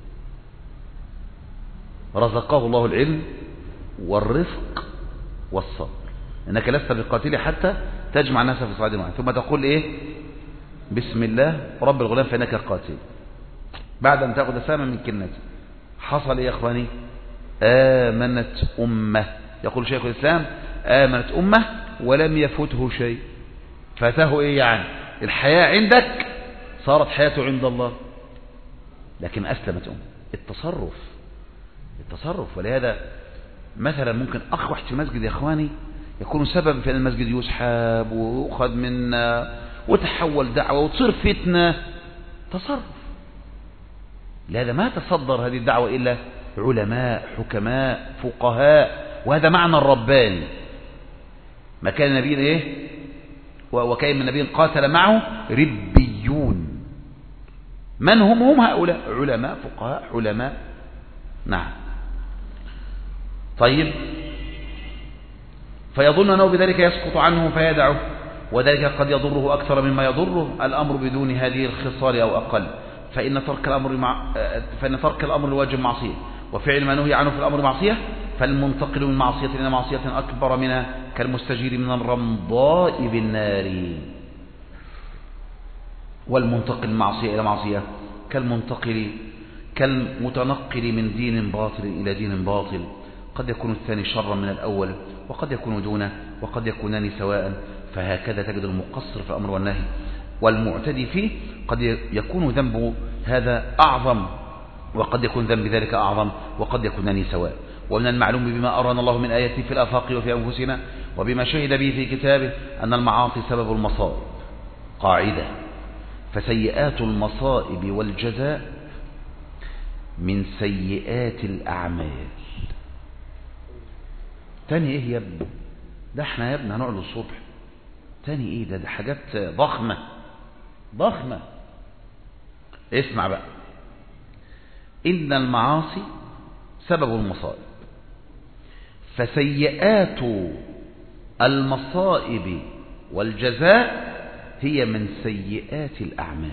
رزقه الله العلم والرفق والصبر. إنك لست بقاتل حتى تجمع الناس في صعيد واحد، ثم تقول إيه؟ بسم الله رب الغلام فإنك قاتل، بعد أن تأخذ ساما من كنته. حصل إيه يا أخواني؟ آمنت أمة. يقول شيخ الإسلام: آمنت أمة ولم يفته شيء. فاته إيه يعني؟ الحياة عندك صارت حياته عند الله، لكن أسلمت أمة. التصرف التصرف ولهذا مثلا ممكن أخ واحد في المسجد يا أخواني يكون سبب في أن المسجد يسحب ويؤخذ منا وتحول دعوة وتصير فتنة. تصرف. لهذا ما تصدر هذه الدعوة إلا علماء حكماء فقهاء، وهذا معنى الرباني. ما كان النبي إيه؟ وكأن من نبي قاتل معه ربيون. من هم هم هؤلاء؟ علماء فقهاء علماء. نعم. طيب، فيظن أنه بذلك يسقط عنه فيدعه، وذلك قد يضره أكثر مما يضره الأمر بدون هذه الخصال أو أقل. فإن ترك الأمر مع... فإن ترك الأمر الواجب معصية، وفعل ما نهي عنه في الأمر معصية، فالمنتقل من معصية إلى معصية أكبر منها كالمستجير من الرمضاء بالنار. والمنتقل من معصية إلى معصية كالمنتقل كالمتنقل من دين باطل إلى دين باطل. قد يكون الثاني شرا من الأول، وقد يكون دونه، وقد يكونان سواء. فهكذا تجد المقصر في الأمر والنهي والمعتدي فيه قد يكون ذنبه هذا أعظم، وقد يكون ذنب ذلك أعظم، وقد يكونان سواء. ومن المعلوم بما أرانا الله من آياته في الآفاق وفي أنفسنا وبما شهد به في كتابه أن المعاصي سبب المصائب. قاعدة: فسيئات المصائب والجزاء من سيئات الأعمال. تاني إيه يا ابني؟ ده احنا يا ابني هنقعد الصبح. تاني إيه ده؟ ده حاجات ضخمة ضخمة. اسمع بقى: إن المعاصي سبب المصائب، فسيئات المصائب والجزاء هي من سيئات الأعمال،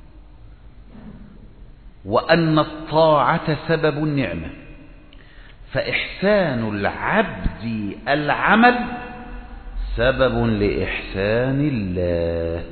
وأن الطاعة سبب النعمة، فإحسان العبد العمل سبب لإحسان الله،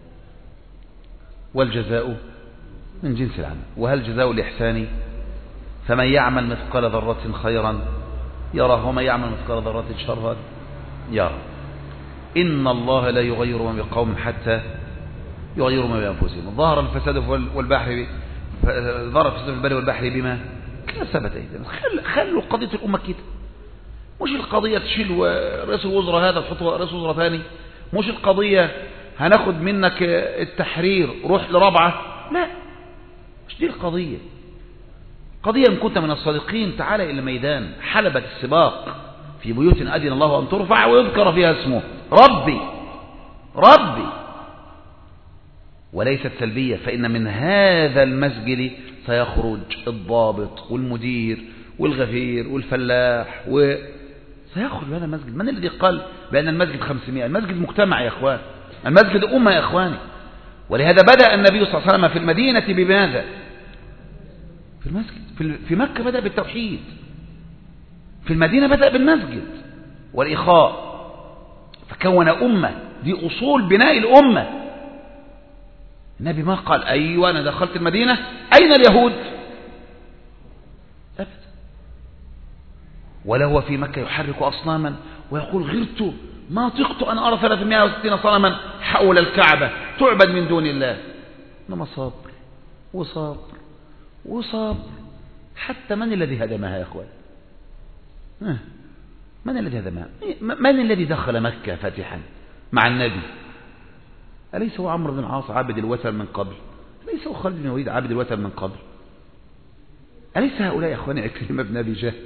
والجزاء من جنس العمل. وهل جزاء الإحسان؟ فمن يعمل مثقال ذرة خيرا يره، ومن يعمل مثقال ذرة شرا يره. إن الله لا يغير ما بقوم حتى يغيروا ما بأنفسهم. ظهر الفساد والبحر ظهر الفساد في البر والبحر بما كسبت أيديهم. خلوا قضية الأمة كده، مش القضية تشيل رئيس الوزراء هذا تحطه رئيس وزراء ثاني، مش القضية هناخد منك التحرير روح لرابعة، لا. دي القضية. قضية إن كنت من الصادقين تعال إلى الميدان، حلبة السباق في بيوت أذن الله أن ترفع ويذكر فيها اسمه ربي ربي، وليست سلبية. فإن من هذا المسجد سيخرج الضابط والمدير والغفير والفلاح و... سيخرج هذا المسجد. من الذي قال بأن المسجد خمسمائة؟ المسجد مجتمع يا إخوان، المسجد أمة يا إخواني. ولهذا بدأ النبي صلى الله عليه وسلم في المدينة بماذا؟ في المسجد. في مكة بدأ بالتوحيد، في المدينة بدأ بالمسجد والإخاء، فكون أمة. دي أصول بناء الأمة. النبي ما قال أيوة أنا دخلت المدينة أين اليهود؟ أبدا. ولا هو في مكة يحرك أصناما ويقول غرت ما طقت أن أرى ثلاثمائة وستين صنما حول الكعبة تعبد من دون الله. إنما صبر وصبر وصبر. حتى من الذي هدمها يا أخوان؟ من الذي هدمها؟ من الذي دخل مكة فاتحا مع النبي؟ أليس هو عمرو بن العاص عابد الوثن من قبل؟ أليس هو خالد بن الوليد عابد الوثن من قبل؟ أليس هؤلاء يا أخواني عكرمة بن أبي جهل؟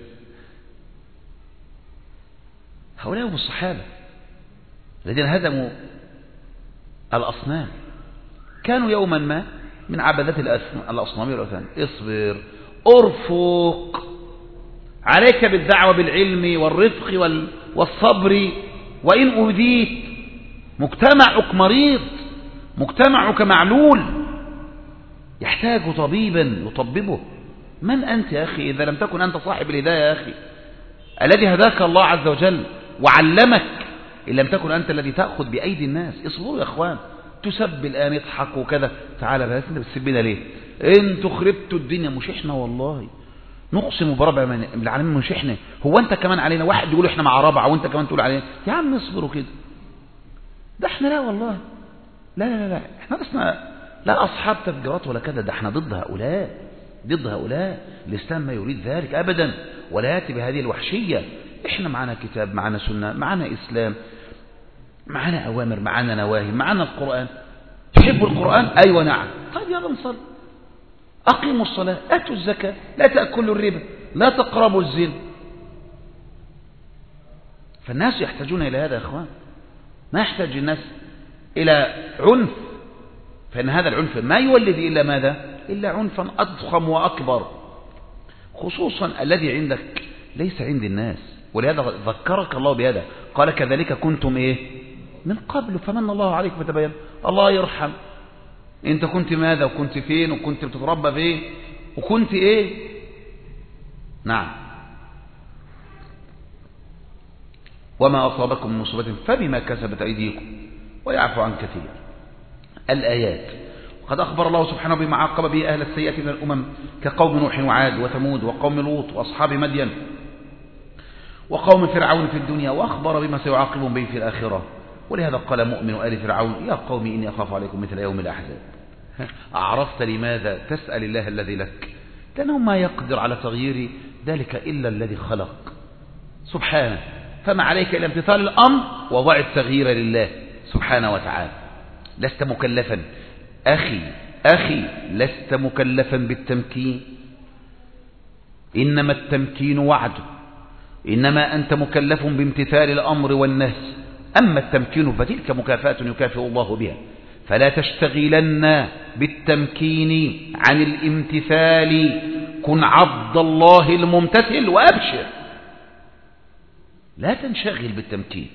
هؤلاء هم الصحابة الذين هدموا الأصنام. كانوا يوما ما من عبدة الأصنام والأوثان. اصبر ارفق، عليك بالدعوة بالعلم والرفق والصبر. وإن أوذيت مجتمعك مريض، مجتمعك معلول يحتاج طبيبا يطببه. من أنت يا أخي إذا لم تكن أنت صاحب الهداية يا أخي الذي هداك الله عز وجل وعلمك، إن لم تكن أنت الذي تأخذ بأيدي الناس. اصبروا يا أخوان. تسب الآن يضحك وكذا، تعالى بس أنت بتسبنا ليه؟ انتوا خربتوا الدنيا. مش احنا والله نقسم بربع من العالمين، مش احنا. هو أنت كمان علينا؟ واحد يقول احنا مع ربع وأنت كمان تقول علينا. يا عم اصبروا كده. ده احنا لا والله لا لا لا احنا لسنا لا أصحاب تفجيرات ولا كذا. ده احنا ضد هؤلاء، ضد هؤلاء. الإسلام ما يريد ذلك أبدا، ولا يأتي بهذه الوحشية. احنا معنا كتاب، معنا سنة، معنا إسلام، معنا أوامر، معنا نواهي، معنا القرآن. تحب القرآن؟ أيوة نعم. طيب يلا نصلي، أقيموا الصلاة، أتوا الزكاة، لا تأكلوا الربا، لا تقربوا الزنا. فالناس يحتاجون إلى هذا يا أخوان. ما يحتاج الناس إلى عنف، فإن هذا العنف ما يولد إلا ماذا؟ إلا عنفا أضخم وأكبر، خصوصا الذي عندك ليس عند الناس. ولهذا ذكرك الله بهذا، قال كذلك كنتم إيه من قبل فمن الله عليكم فتبين. الله يرحم. أنت كنت ماذا وكنت فين وكنت بتتربى فين وكنت إيه؟ نعم. وما أصابكم من مصيبة فبما كسبت أيديكم ويعفو عن كثير. الآيات. وقد أخبر الله سبحانه بما عاقب به أهل السيئة من الأمم كقوم نوح وعاد وثمود وقوم لوط وأصحاب مدين وقوم فرعون في الدنيا، وأخبر بما سيعاقبهم به في الآخرة. ولهذا قال مؤمن آل فرعون يا قوم إني أخاف عليكم مثل يوم الأحزاب. أعرفت لماذا تسأل الله الذي لك؟ لأنه ما يقدر على تغيير ذلك إلا الذي خلق سبحانه. فما عليك إلا امتثال الأمر وضع التغيير لله سبحانه وتعالى. لست مكلفا أخي أخي لست مكلفا بالتمكين، إنما التمكين وعد، إنما أنت مكلف بامتثال الأمر والنهي. أما التمكين فتلك مكافأة يكافئ الله بها، فلا تشتغلن بالتمكين عن الامتثال. كن عبد الله الممتثل وأبشر، لا تنشغل بالتمكين.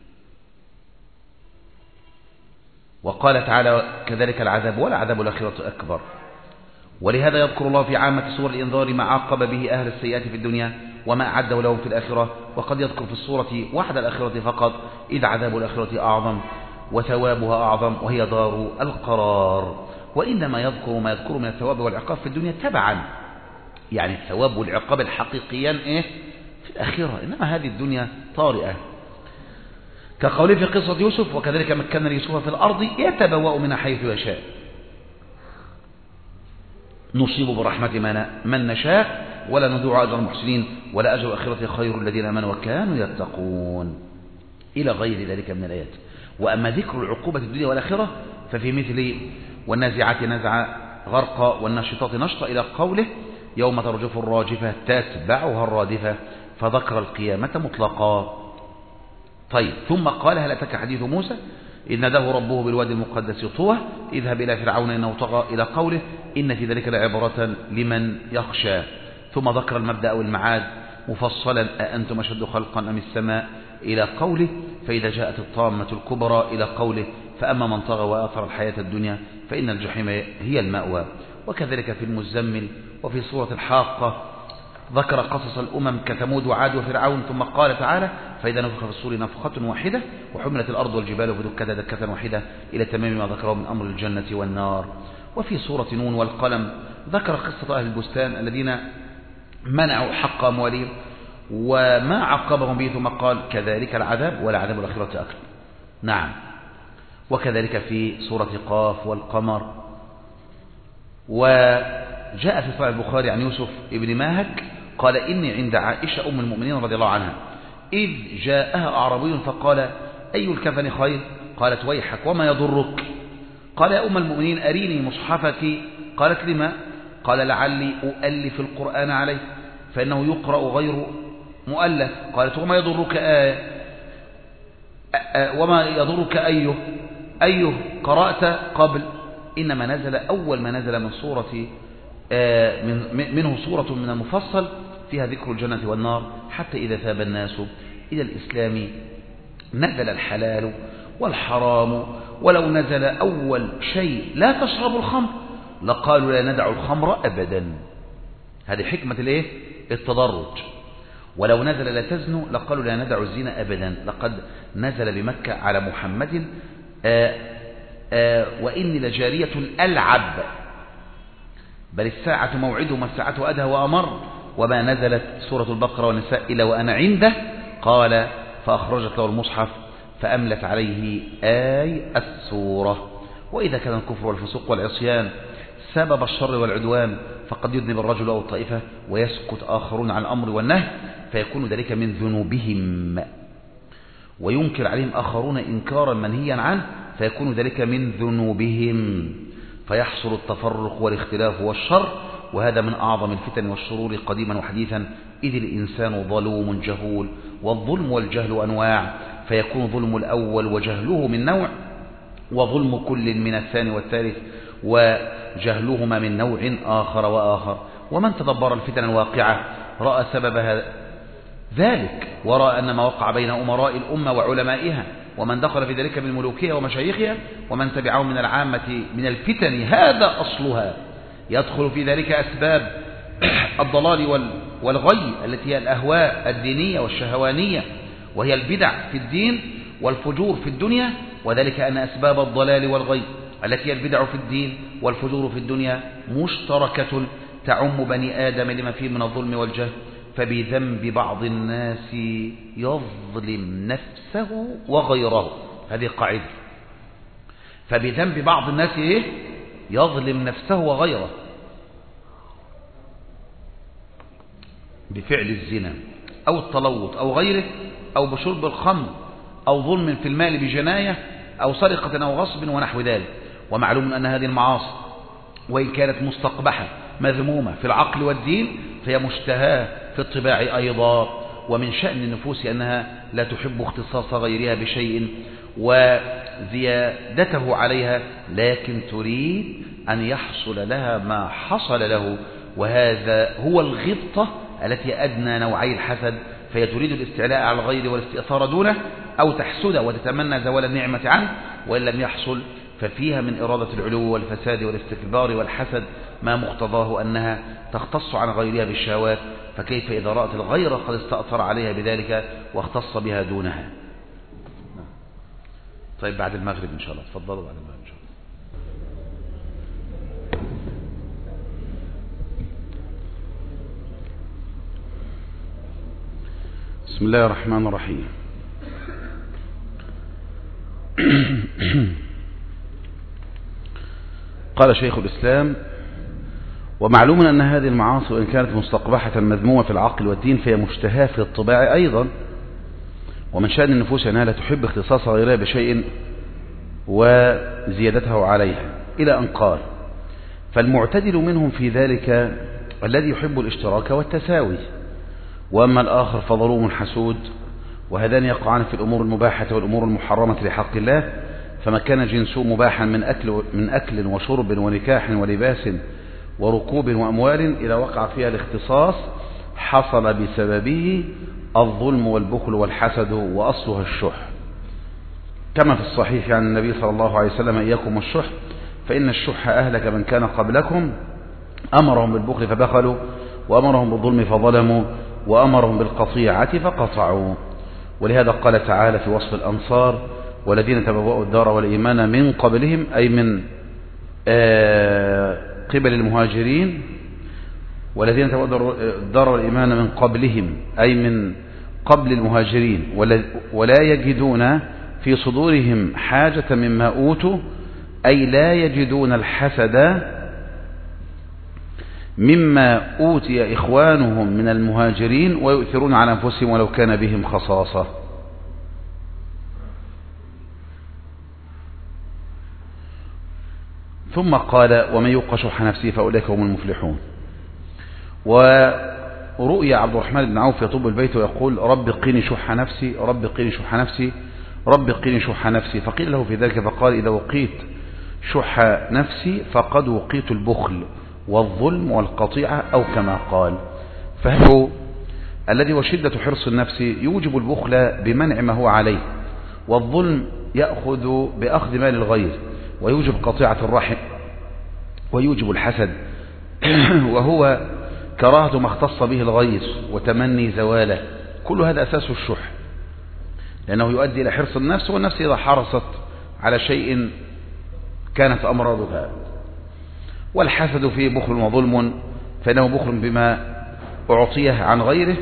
وقال تعالى كذلك العذاب ولعذاب الآخرة أكبر. ولهذا يذكر الله في عامة سور الإنذار ما عاقب به أهل السيئات في الدنيا وما أعده لهم في الآخرة، وقد يذكر في الصورة وحد الآخرة فقط، إذ عذاب الآخرة أعظم وثوابها أعظم وهي دار القرار. وإنما يذكر ما يذكر من الثواب والعقاب في الدنيا تبعا، يعني الثواب والعقاب الحقيقيان إيه في الآخرة، إنما هذه الدنيا طارئة. كقوله في قصة يوسف وكذلك مكنا ليوسف في الأرض يتبوأ منها حيث يشاء نصيب برحمة من نشاء ولا نضيع أجر المحسنين ولا أجر الآخرة خير الذين آمنوا وكانوا يتقون، إلى غير ذلك من الآيات. وأما ذكر العقوبة في الدنيا والآخرة ففي مثل والنازعات نزعا غرقا والناشطات نشطا إلى قوله يوم ترجف الراجفة تتبعها الرادفة، فذكر القيامة مطلقا. طيب ثم قال هل أتاك حديث موسى إذ ناداه ربه بالوادي المقدس طوى اذهب إلى فرعون إنه طغى إلى قوله إن في ذلك لعبرة لمن يخشى. ثم ذكر المبدأ أو المعاد مفصلا أأنتم أشد خلقا أم السماء إلى قوله فإذا جاءت الطامة الكبرى إلى قوله فأما من طغى وآثر الحياة الدنيا فإن الجحيم هي المأوى. وكذلك في المزمل وفي سورة الحاقة ذكر قصص الأمم كثمود وعاد وفرعون، ثم قال تعالى فإذا نفخ في الصور نفخة واحدة وحملت الأرض والجبال فدكتا دكة واحدة إلى تمام ما ذكره من أمر الجنة والنار. وفي سورة نون والقلم ذكر قصة أهل البستان الذين منعوا حق أموالهم وما عقبهم به، ثم قال كذلك العذاب ولعذاب الآخرة أكبر. نعم. وكذلك في سورة قاف والقمر. وجاء في صحيح البخاري عن يوسف ابن ماهك قال إني عند عائشة أم المؤمنين رضي الله عنها إذ جاءها أعرابي فقال أي الكفن خير؟ قالت ويحك وما يضرك؟ قال يا أم المؤمنين أريني مصحفك. قالت لما؟ قال لعلي أؤلف القرآن عليه فإنه يقرأ غير مؤلف. قالت وما يضرك آه وما يضرك أيه أيه قرأت قبل؟ إنما نزل أول ما نزل من سورة من منه سورة من المفصل فيها ذكر الجنة والنار، حتى إذا ثاب الناس إلى الإسلام نزل الحلال والحرام، ولو نزل أول شيء لا تشربوا الخمر لقالوا لا ندع الخمر أبدا. هذه حكمة الايه؟ التدرج. ولو نزل لا تزنوا لقالوا لا ندع الزنا أبدا. لقد نزل بمكة على محمد آآ آآ وإني لجارية ألعب بل الساعة موعدهم الساعة أدهى وأمر. وما نزلت سورة البقرة والنساء إلا وأنا عنده. قال فأخرجت له المصحف فأملت عليه آي السورة. وإذا كان الكفر والفسوق والعصيان سبب الشر والعدوان فقد يذنب الرجل أو الطائفة ويسكت آخرون عن الأمر والنهي فيكون ذلك من ذنوبهم، وينكر عليهم آخرون إنكارا منهيا عنه فيكون ذلك من ذنوبهم، فيحصل التفرق والاختلاف والشر. وهذا من أعظم الفتن والشرور قديما وحديثا، إذ الإنسان ظلوم جهول، والظلم والجهل أنواع، فيكون ظلم الأول وجهله من نوع، وظلم كل من الثاني والثالث وجهلهما من نوع آخر وآخر. ومن تدبر الفتن الواقعة رأى سبب ذلك، ورأى أن ما وقع بين أمراء الأمة وعلمائها ومن دخل في ذلك من ملوكها ومشايخها ومن تبعهم من العامة من الفتن هذا أصلها. يدخل في ذلك أسباب الضلال والغي التي هي الأهواء الدينية والشهوانية، وهي البدع في الدين والفجور في الدنيا. وذلك أن أسباب الضلال والغي التي هي البدع في الدين والفجور في الدنيا مشتركة تعم بني آدم لما فيه من الظلم والجهل. فبذنب بعض الناس يظلم نفسه وغيره. هذه قاعدة. فبذنب بعض الناس إيه؟ يظلم نفسه وغيره، بفعل الزنا أو التلوط أو غيره، أو بشرب الخمر، أو ظلم في المال بجناية، أو سرقة أو غصب ونحو ذلك. ومعلوم أن هذه المعاصي وإن كانت مستقبحة مذمومة في العقل والدين فهي مشتهاة في الطباع أيضا. ومن شأن النفوس أنها لا تحب اختصاص غيرها بشيء وزيادته عليها، لكن تريد أن يحصل لها ما حصل له. وهذا هو الغبطة التي أدنى نوعي الحسد، فهي تريد الاستعلاء على الغير والاستئثار دونه، أو تحسد وتتمنى زوال النعمة عنه، وإن لم يحصل ففيها من إرادة العلو والفساد والاستكبار والحسد ما مقتضاه أنها تختص عن غيرها بالشهوات، فكيف إذا رأت الغير قد استأثر عليها بذلك واختص بها دونها. طيب بعد المغرب إن شاء الله، تفضلوا بعد المغرب إن شاء الله. بسم الله الرحمن الرحيم. قال شيخ الإسلام: ومعلوم أن هذه المعاصي وإن كانت مستقبحة مذمومة في العقل والدين فهي مشتهاة في الطباع أيضا. ومن شأن النفوس أنها لا تحب اختصاص غيرها بشيء وزيادته عليها، إلى أن قال: فالمعتدل منهم في ذلك الذي يحب الاشتراك والتساوي، وأما الآخر فظلوم حسود، وهذان يقعان في الأمور المباحة والأمور المحرمة لحق الله. فما كان جنسه مباحا من أكل, من أكل وشرب ونكاح ولباس وركوب وأموال إذا وقع فيها الاختصاص حصل بسببه الظلم والبخل والحسد، وأصلها الشح، كما في الصحيح عن النبي صلى الله عليه وسلم: إياكم والشح فإن الشح أهلك من كان قبلكم، أمرهم بالبخل فبخلوا، وأمرهم بالظلم فظلموا، وأمرهم بالقطيعة فقطعوا. ولهذا قال تعالى في وصف الأنصار: والذين تبوأوا الدار والإيمان من قبلهم، أي من قبل المهاجرين، والذين تبوأوا الدار والإيمان من قبلهم أي من قبل المهاجرين، ولا يجدون في صدورهم حاجة مما أوتوا، أي لا يجدون الحسد مما أوتي إخوانهم من المهاجرين، ويؤثرون على أنفسهم ولو كان بهم خصاصة. ثم قال: ومن يوق شح نفسه فأولئك هم المفلحون. ورؤيا عبد الرحمن بن عوف يطوب البيت ويقول: رب قيني شح نفسي، رب قيني شح نفسي، رب قيني شح نفسي. فقيل له في ذلك فقال: إذا وقيت شح نفسي فقد وقيت البخل والظلم والقطيعة، أو كما قال. فهو الذي وشدة حرص النفس يوجب البخل بمنع ما هو عليه، والظلم يأخذ بأخذ مال الغير، ويوجب قطيعة الرحم، ويوجب الحسد وهو كراهة ما اختص به الغير وتمني زواله. كل هذا أساس الشح، لأنه يؤدي إلى حرص النفس، والنفس إذا حرصت على شيء كانت أمراضها. والحسد فيه بخل وظلم، فإنه بخل بما أعطيه عن غيره،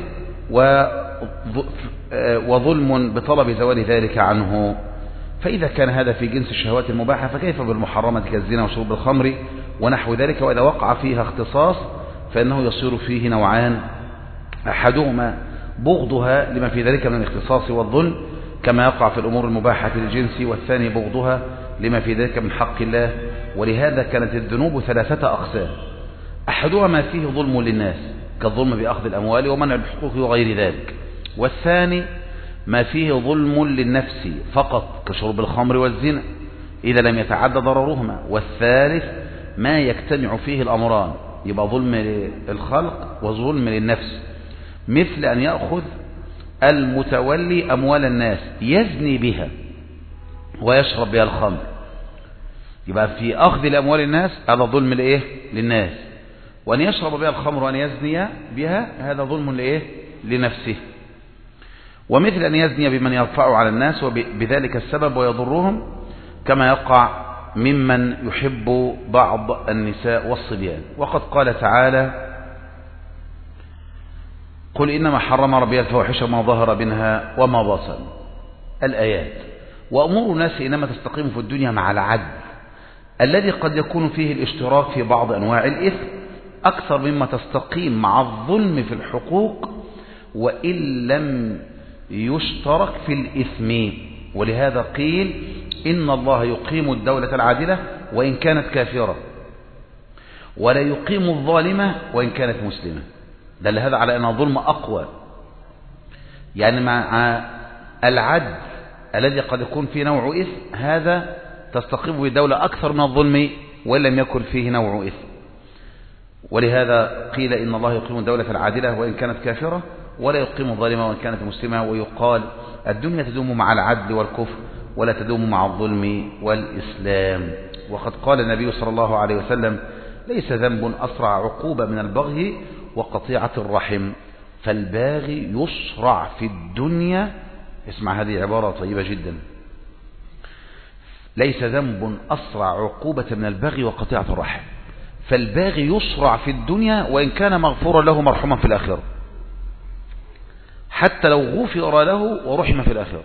وظلم بطلب زوال ذلك عنه. فإذا كان هذا في جنس الشهوات المباحة، فكيف بالمحرمة كالزنا وشرب الخمر ونحو ذلك؟ وإذا وقع فيها اختصاص فإنه يصير فيه نوعان: أحدهما بغضها لما في ذلك من الاختصاص والظلم كما يقع في الأمور المباحة للجنس، والثاني بغضها لما في ذلك من حق الله. ولهذا كانت الذنوب ثلاثة أقسام: أحدها ما فيه ظلم للناس كالظلم بأخذ الأموال ومنع الحقوق وغير ذلك، والثاني ما فيه ظلم للنفس فقط كشرب الخمر والزنا إذا لم يتعدى ضررهما، والثالث ما يجتمع فيه الأمران، يبقى ظلم للخلق وظلم للنفس، مثل أن يأخذ المتولي أموال الناس يزني بها ويشرب بها الخمر، يبقى في أخذ الأموال الناس هذا ظلم لإيه؟ للناس، وأن يشرب بها الخمر وأن يزني بها هذا ظلم لإيه؟ لنفسه. ومثل أن يزني بمن يرفع على الناس وبذلك السبب ويضرهم، كما يقع ممن يحب بعض النساء والصبيان. وقد قال تعالى: قل إنما حرم ربي الفواحش ما ظهر منها وما بطن، الآيات. وأمور الناس إنما تستقيم في الدنيا مع العدل الذي قد يكون فيه الاشتراك في بعض أنواع الإثم أكثر مما تستقيم مع الظلم في الحقوق وإن لم يشترك في الإثم. ولهذا قيل: إن الله يقيم الدولة العادلة وإن كانت كافرة، ولا يقيم الظالمة وإن كانت مسلمة. دل هذا على أن الظلم أقوى، يعني مع العدل الذي قد يكون فيه نوع إثم هذا تستقيم به الدولة أكثر من الظلم وإن لم يكن فيه نوع إثم. ولهذا قيل: إن الله يقيم الدولة العادلة وإن كانت كافرة، ولا يقيم الظالمة وإن كانت مسلمة. ويقال: الدنيا تدوم مع العدل والكفر ولا تدوم مع الظلم والإسلام. وقد قال النبي صلى الله عليه وسلم: ليس ذنب أسرع عقوبة من البغي وقطيعة الرحم، فالباغي يسرع في الدنيا. اسمع هذه عبارة طيبة جدا: ليس ذنب أسرع عقوبة من البغي وقطيعة الرحم، فالباغي يسرع في الدنيا وإن كان مغفورا له مرحوما في الآخرة، حتى لو غفر له ورحم في الآخرة،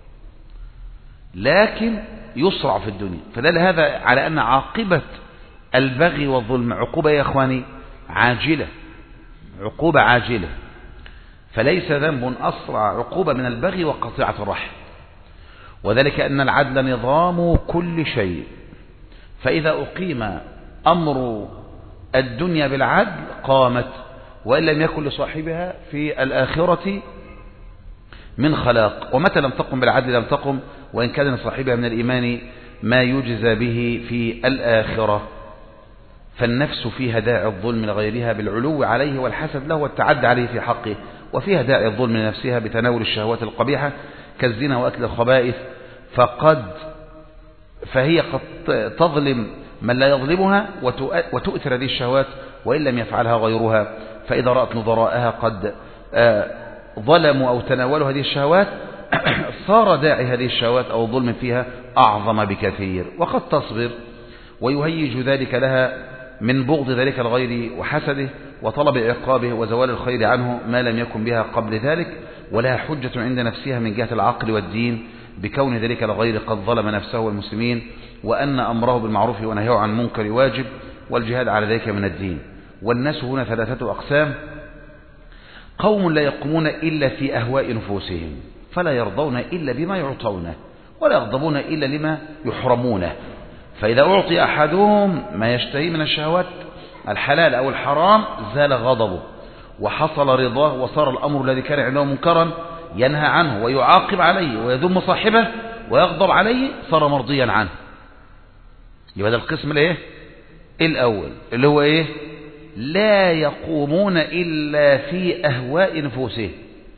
لكن يسرع في الدنيا. فدل هذا على أن عاقبة البغي والظلم عقوبة يا أخواني عاجلة، عقوبة عاجلة. فليس ذنب أسرع عقوبة من البغي وقطيعة الرحم، وذلك أن العدل نظام كل شيء، فإذا أقيم أمر الدنيا بالعدل قامت، وإن لم يكن لصاحبها في الآخرة من خلاق. ومتى لم تقم بالعدل لم تقم، وإن كان لصاحبها من الإيمان ما يجزى به في الآخرة. فالنفس فيها داعي الظلم لغيرها بالعلو عليه والحسد له والتعدي عليه في حقه، وفيها داعي الظلم لنفسها بتناول الشهوات القبيحة كالزنا وأكل الخبائث، فقد فهي قد تظلم من لا يظلمها وتؤثر هذه الشهوات وإن لم يفعلها غيرها. فإذا رأت نظراءها قد ظلموا أو تناولوا هذه الشهوات صار داعي هذه الشهوات أو الظلم فيها أعظم بكثير، وقد تصبر ويهيج ذلك لها من بغض ذلك الغير وحسده وطلب عقابه وزوال الخير عنه ما لم يكن بها قبل ذلك، ولها حجة عند نفسها من جهة العقل والدين بكون ذلك الغير قد ظلم نفسه والمسلمين، وأن أمره بالمعروف ونهيه عن منكر واجب، والجهاد على ذلك من الدين. والناس هنا ثلاثة أقسام: قوم لا يقومون إلا في أهواء نفوسهم فلا يرضون إلا بما يعطونه ولا يغضبون إلا لما يحرمونه، فإذا أعطي أحدهم ما يشتهي من الشهوات الحلال أو الحرام زال غضبه وحصل رضاه، وصار الأمر الذي كان عنده منكرا ينهى عنه ويعاقب عليه ويذم صاحبه ويغضب عليه صار مرضيا عنه. يبقى ده القسم الايه الأول اللي هو إيه؟ لا يقومون إلا في أهواء نفوسهم،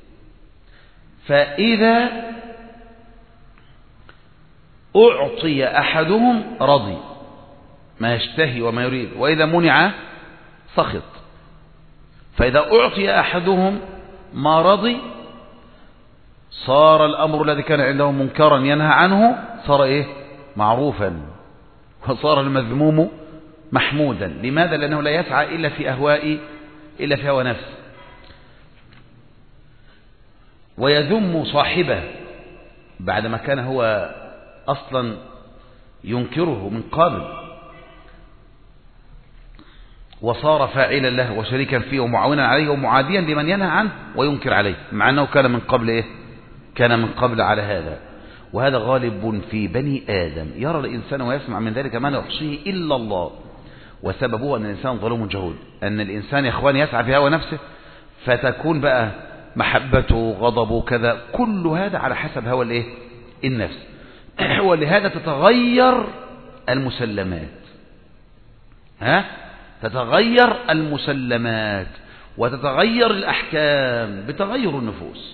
فإذا أعطي أحدهم رضي ما يشتهي وما يريد، وإذا منع سخط. فإذا أعطي أحدهم ما رضي صار الأمر الذي كان عنده منكرا ينهى عنه صار إيه؟ معروفا، وصار المذموم محمودا. لماذا؟ لأنه لا يسعى إلا في أهواء إلا في هوى نفسه، ويذم صاحبه بعدما كان هو أصلا ينكره من قبل وصار فاعلا له وشريكا فيه ومعاونا عليه ومعاديا لمن ينهى عنه وينكر عليه، مع أنه كان من قبل إيه؟ كان من قبل على هذا. وهذا غالب في بني آدم، يرى الإنسان ويسمع من ذلك ما لا يحصيه إلا الله، وسببه أن الإنسان ظلوم جهول، أن الإنسان يا إخوان يسعى في هوى نفسه فتكون بقى محبته غضبه كذا، كل هذا على حسب هوى الإيه؟ النفس. ولهذا تتغير المسلمات، ها؟ تتغير المسلمات وتتغير الأحكام بتغير النفوس،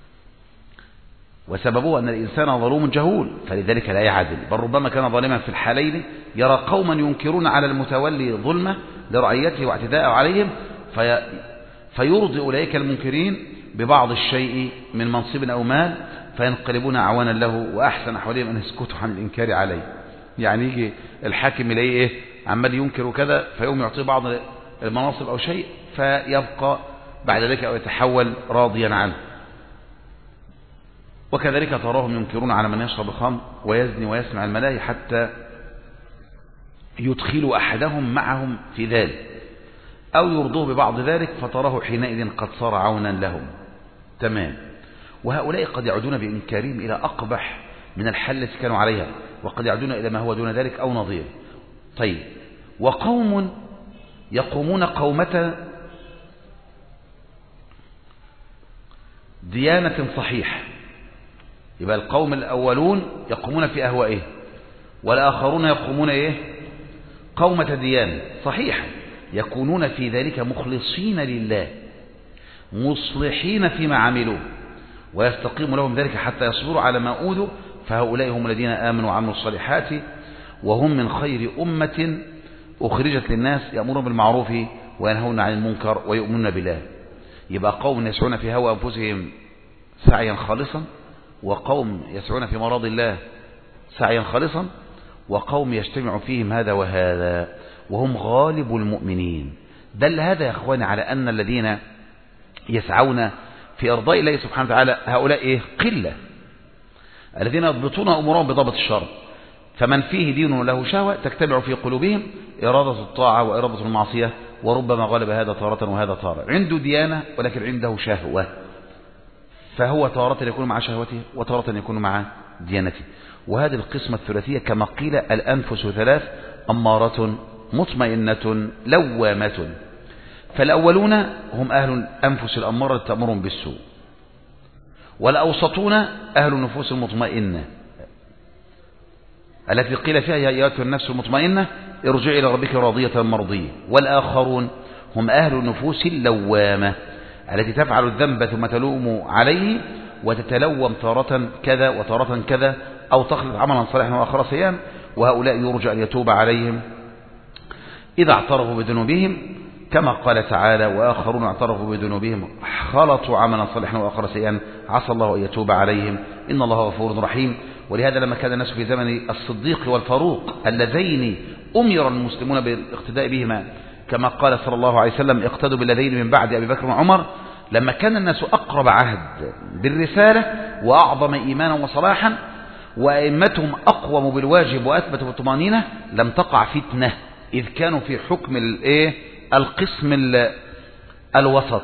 وسببه أن الإنسان ظلوم جهول فلذلك لا يعدل، بل ربما كان ظالما في الحالين، يرى قوما ينكرون على المتولي ظلمه لرعيته واعتداءه عليهم في فيرضي أولئك المنكرين ببعض الشيء من منصب أو مال فينقلبون أعوانا له، وأحسن أحوالهم أن يسكتوا عن الإنكار عليه. يعني يجي الحاكم إليه إيه؟ عمال ينكر وكذا فيقوم يعطيه بعض المناصب أو شيء فيبقى بعد ذلك أو يتحول راضيا عنه. وكذلك تراهم ينكرون على من يشرب الخمر ويزني ويسمع الملاهي حتى يدخلوا أحدهم معهم في ذلك أو يرضوه ببعض ذلك، فتراه حينئذ قد صار عونا لهم. تمام. وهؤلاء قد يعودون بإنكارهم إلى أقبح من الحل التي كانوا عليها، وقد يعودون إلى ما هو دون ذلك أو نظير. طيب، وقوم يقومون قومة ديانة صحيحة، يبقى القوم الأولون يقومون في أهوائه، والآخرون يقومون إيه؟ قومة ديانة صحيحة، يكونون في ذلك مخلصين لله مصلحين فيما عملوا، ويستقيم لهم ذلك حتى يصبروا على ما أوذوا، فهؤلاء هم الذين آمنوا وعملوا الصالحات وهم من خير أمة أخرجت للناس يأمرون بالمعروف وينهون عن المنكر ويؤمنون بالله. يبقى قوم يسعون في هوى أنفسهم سعيا خالصا، وقوم يسعون في مراضي الله سعيا خالصا، وقوم يجتمع فيهم هذا وهذا وهم غالب المؤمنين. دل هذا يا أخواني على أن الذين يسعون في أرضاء الله سبحانه وتعالى هؤلاء إيه؟ قلة، الذين يضبطون أمورهم بضبط الشرع. فمن فيه دين له شهوة تجتمع في قلوبهم إرادة الطاعة وإرادة المعصية، وربما غلب هذا تارة وهذا تارة. عنده ديانة ولكن عنده شهوة، فهو تارة يكون مع شهوته وتارة يكون مع ديانته. وهذه القسمة الثلاثية كما قيل الأنفس ثلاث: أمارة مطمئنة لوامة. فالأولون هم أهل الأنفس الأمارة تأمرهم بالسوء، والأوسطون أهل النفوس المطمئنة التي قيل فيها يا أيتها النفس المطمئنة ارجعي إلى ربك راضية مرضية. والآخرون هم أهل النفوس اللوامة التي تفعل الذنب ثم تلوم عليه وتتلوم تارة كذا وتارة كذا، أو تخلط عملا صالحا وآخر سيئا، وهؤلاء يرجى أن يتوب عليهم إذا اعترفوا بذنوبهم، كما قال تعالى وآخرون اعترفوا بذنوبهم خلطوا عملا صالحا وآخر سيئا عسى الله أن يتوب عليهم إن الله غفور رحيم. ولهذا لما كان الناس في زمن الصديق والفاروق اللذين أمر المسلمون بالاقتداء بهما، كما قال صلى الله عليه وسلم اقتدوا بالذين من بعد أبي بكر وعمر، لما كان الناس أقرب عهد بالرسالة وأعظم إيمانا وصلاحا وأئمتهم أقوم بالواجب وأثبتوا بالطمأنينة، لم تقع فتنة، إذ كانوا في حكم الايه القسم الوسط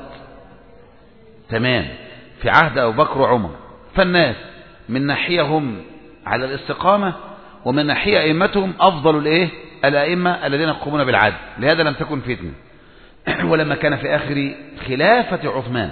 تمام في عهد أبو بكر وعمر. فالناس من ناحية هم على الاستقامة، ومن ناحية أئمتهم أفضل الايه الأئمة الذين يقومون بالعدل، لهذا لم تكن فتنة. ولما كان في آخر خلافة عثمان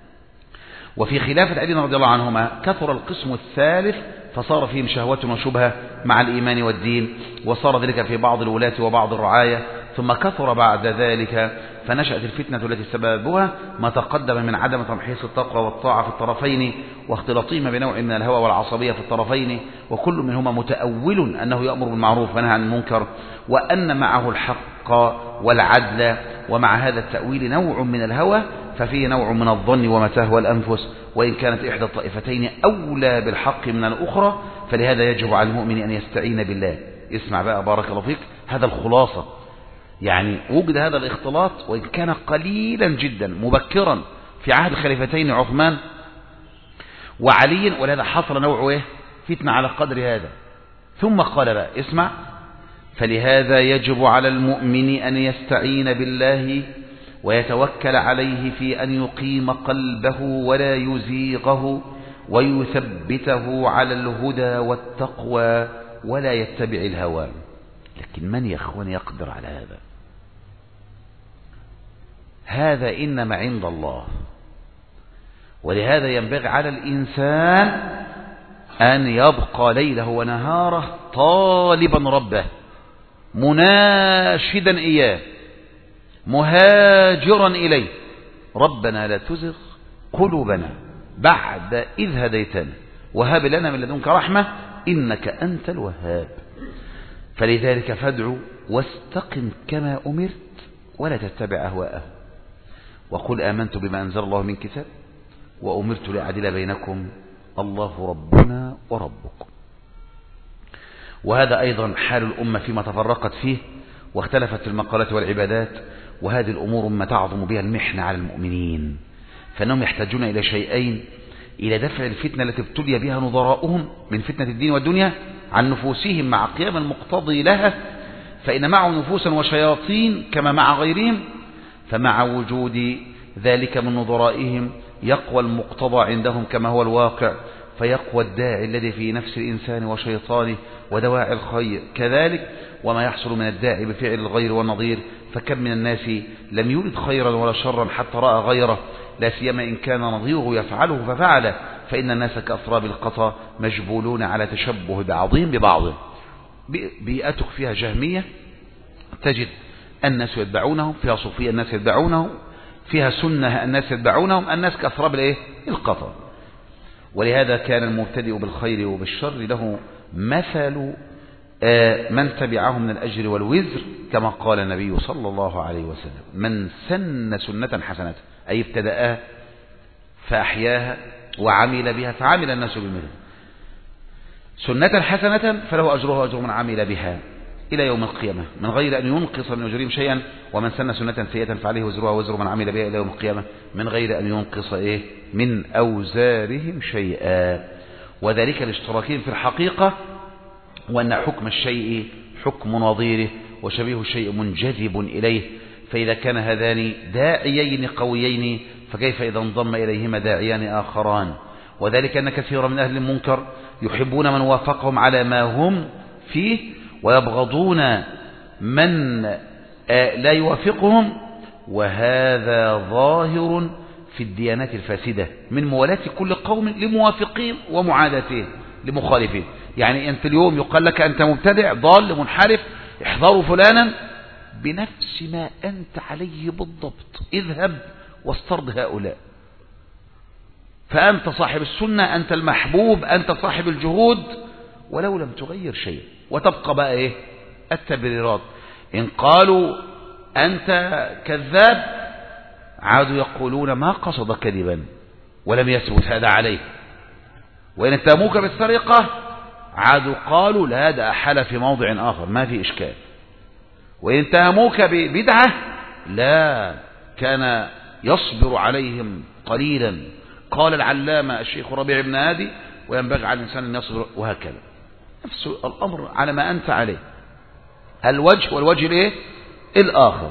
وفي خلافة علي رضي الله عنهما كثر القسم الثالث، فصار فيهم شهوة وشبهة مع الإيمان والدين، وصار ذلك في بعض الولاة وبعض الرعاية، ثم كثر بعد ذلك فنشأت الفتنة التي سببها ما تقدم من عدم تمحيص التقوى والطاعة في الطرفين، واختلاطهما بنوع من الهوى والعصبية في الطرفين، وكل منهما متأول أنه يأمر بالمعروف وينهى عن المنكر، وأن معه الحق والعدل، ومع هذا التأويل نوع من الهوى، ففيه نوع من الظن وما تهوى الأنفس، وإن كانت إحدى الطائفتين أولى بالحق من الأخرى، فلهذا يجب على المؤمن أن يستعين بالله. اسمع بقى بارك الله فيك، هذا الخلاصة، يعني وجد هذا الاختلاط وإن كان قليلا جدا مبكرا في عهد الخليفتين عثمان وعلي، ولهذا حصل نوع إيه فتنة على قدر هذا. ثم قال بقى اسمع، فلهذا يجب على المؤمن أن يستعين بالله ويتوكل عليه في أن يقيم قلبه ولا يزيغه ويثبته على الهدى والتقوى ولا يتبع الهوى. لكن من يا اخوان يقدر على هذا؟ هذا إنما عند الله. ولهذا ينبغي على الإنسان أن يبقى ليله ونهاره طالبا ربه، مناشدا إياه، مهاجرا إليه، ربنا لا تزغ قلوبنا بعد إذ هديتنا وهب لنا من لدنك رحمة إنك أنت الوهاب. فلذلك فادعوا واستقم كما أمرت ولا تتبع أهواءه، وقل آمنت بما أنزل الله من كتاب وأمرت لأعدل بينكم الله ربنا وربكم. وهذا أيضا حال الأمة فيما تفرقت فيه واختلفت المقالات والعبادات، وهذه الأمور ما تعظم بها المحنة على المؤمنين، فإنهم يحتاجون إلى شيئين: إلى دفع الفتنة التي ابتلي بها نظراؤهم من فتنة الدين والدنيا عن نفوسهم مع قيام المقتضي لها، فإن معه نفوسا وشياطين كما مع غيرهم، فمع وجود ذلك من نظرائهم يقوى المقتضى عندهم كما هو الواقع، فيقوى الداعي الذي في نفس الإنسان وشيطانه ودواعي الخير كذلك، وما يحصل من الداعي بفعل الغير والنظير، فكم من الناس لم يرد خيرا ولا شرا حتى رأى غيره، لا سيما إن كان نظيره يفعله ففعله، فإن الناس كأسراب القطا مجبولون على تشبه بعضهم ببعض. بيئتك فيها جهمية تجد الناس يتبعونهم، فيها صوفية الناس يتبعونهم، فيها سنة الناس يتبعونهم، الناس كأسراب الايه القطا. ولهذا كان المبتدئ بالخير وبالشر له مثل من تبعه من الأجر والوزر، كما قال النبي صلى الله عليه وسلم: من سن سنة حسنة، أي ابتدأها فأحياها وعمل بها فعمل الناس بمثله، سنة حسنة فله أجرها وأجر من عمل بها إلى يوم القيامة من غير أن ينقص من أجرهم شيئا، ومن سن سنة سيئة فعليه وزرها وزر من عمل بها إلى يوم القيامة من غير أن ينقص إيه من أوزارهم شيئا. وذلك لاشتراكهم في الحقيقة، وأن حكم الشيء حكم نظيره وشبيه الشيء منجذب إليه، فإذا كان هذان داعيين قويين فكيف إذا انضم إليهما داعيان آخران؟ وذلك أن كثيرا من أهل المنكر يحبون من وافقهم على ما هم فيه، ويبغضون من لا يوافقهم، وهذا ظاهر في الديانات الفاسدة من موالاة كل قوم لموافقين ومعاداتهم لمخالفين. يعني أنت اليوم يقال لك أنت مبتدع ضال منحرف، احذروا فلانا بنفس ما أنت عليه بالضبط، اذهب واسترض هؤلاء، فأنت صاحب السنة، أنت المحبوب، أنت صاحب الجهود، ولو لم تغير شيء. وتبقى بقى إيه التبريرات. إن قالوا أنت كذاب عادوا يقولون ما قصد كذبا ولم يثبت هذا عليه. وإن اتهموك بالسرقة عادوا قالوا لا ده أحل في موضع آخر ما في إشكال. وإن اتهموك ببدعة لا كان يصبر عليهم قليلا. قال العلامة الشيخ ربيع بن هادي وينبغي على الإنسان أن يصبر، وهكذا. نفس الأمر على ما أنت عليه، الوجه والوجه الايه الآخر.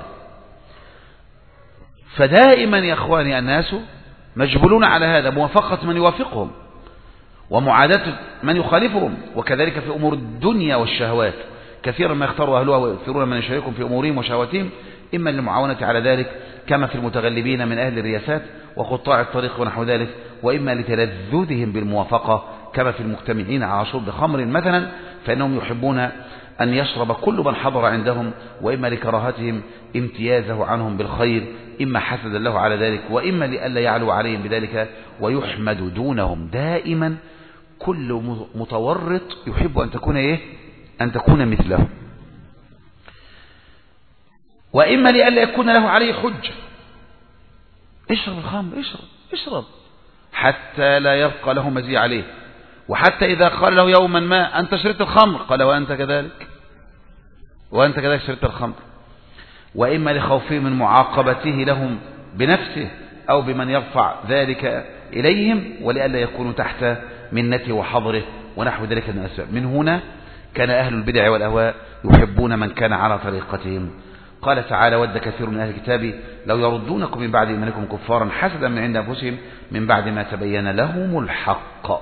فدائما يا أخواني الناس مجبولون على هذا، موافقة من يوافقهم ومعاداة من يخالفهم. وكذلك في أمور الدنيا والشهوات كثيرا ما يختاروا أهلها ويؤثرون من يشاركهم في أمورهم وشهواتهم، إما للمعاونة على ذلك كما في المتغلبين من أهل الرياسات وقطاع الطريق ونحو ذلك، وإما لتلذذهم بالموافقة كما في المجتمعين على شرب خمر مثلا، فإنهم يحبون أن يشرب كل من حضر عندهم، وإما لكراهتهم امتيازه عنهم بالخير، إما حسدا له على ذلك، وإما لئلا يعلو عليهم بذلك ويحمد دونهم. دائما كل متورط يحب أن تكون إيه أن تكون مثله، وإما لئلا يكون له عليه حجة. اشرب الخمر، اشرب اشرب حتى لا يبقى له مزي عليه. وحتى إذا قال له يوما ما أنت شربت الخمر قال وأنت كذلك وأنت كذلك شربت الخمر. وإما لخوفه من معاقبته لهم بنفسه أو بمن يرفع ذلك إليهم، ولئلا يكونوا تحت منته وحضره ونحو ذلك من الأسباب. من هنا كان أهل البدع والأهواء يحبون من كان على طريقتهم. قال تعالى ود كثير من أهل الكتاب لو يردونكم من بعد إيمانكم كفارا حسدا من عند أنفسهم من بعد ما تبين لهم الحق.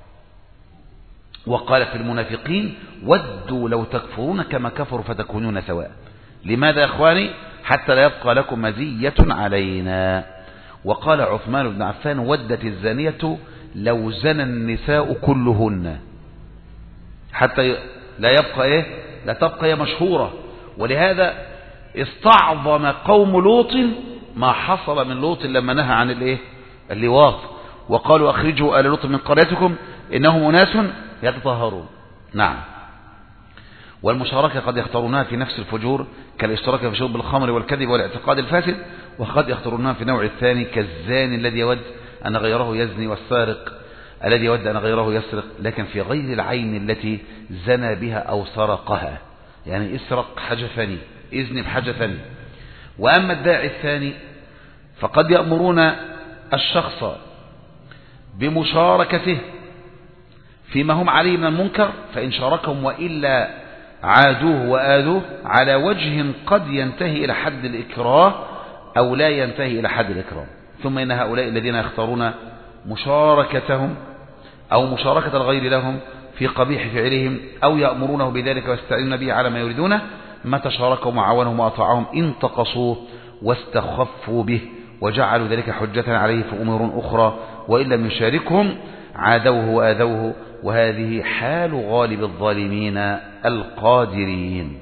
وقال في المنافقين ودوا لو تكفرون كما كفروا فتكونون سواء. لماذا يا أخواني؟ حتى لا يبقى لكم مزية علينا. وقال عثمان بن عفان ودت الزانية لو زنى النساء كلهن، حتى لا يبقى إيه لا تبقى هي مشهورة. ولهذا استعظم قوم لوط ما حصل من لوط لما نهى عن الايه اللواط، وقالوا اخرجوا آل لوط من قريتكم انهم اناس يتطهرون. نعم. والمشاركة قد يختارونها في نفس الفجور كالاشتراك في شرب الخمر والكذب والاعتقاد الفاسد، وقد يختارونها في نوع الثاني كالزاني الذي يود أن غيره يزني والسارق الذي يود أن غيره يسرق، لكن في غير العين التي زنى بها أو سرقها. يعني اسرق حاجة ثانية، إذن بحاجة ثانية. وأما الداعي الثاني فقد يأمرون الشخص بمشاركته فيما هم عليه من المنكر، فإن شاركهم وإلا عادوه وآذوه على وجه قد ينتهي إلى حد الإكراه أو لا ينتهي إلى حد الإكراه. ثم إن هؤلاء الذين يختارون مشاركتهم أو مشاركة الغير لهم في قبيح فعلهم أو يأمرونه بذلك ويستعينون به على ما يريدونه، متى شاركوا معاونهم وأطاعهم انتقصوه واستخفوا به وجعلوا ذلك حجة عليه في أمور أخرى، وإن لم يشاركهم عادوه وآذوه. وهذه حال غالب الظالمين القادرين.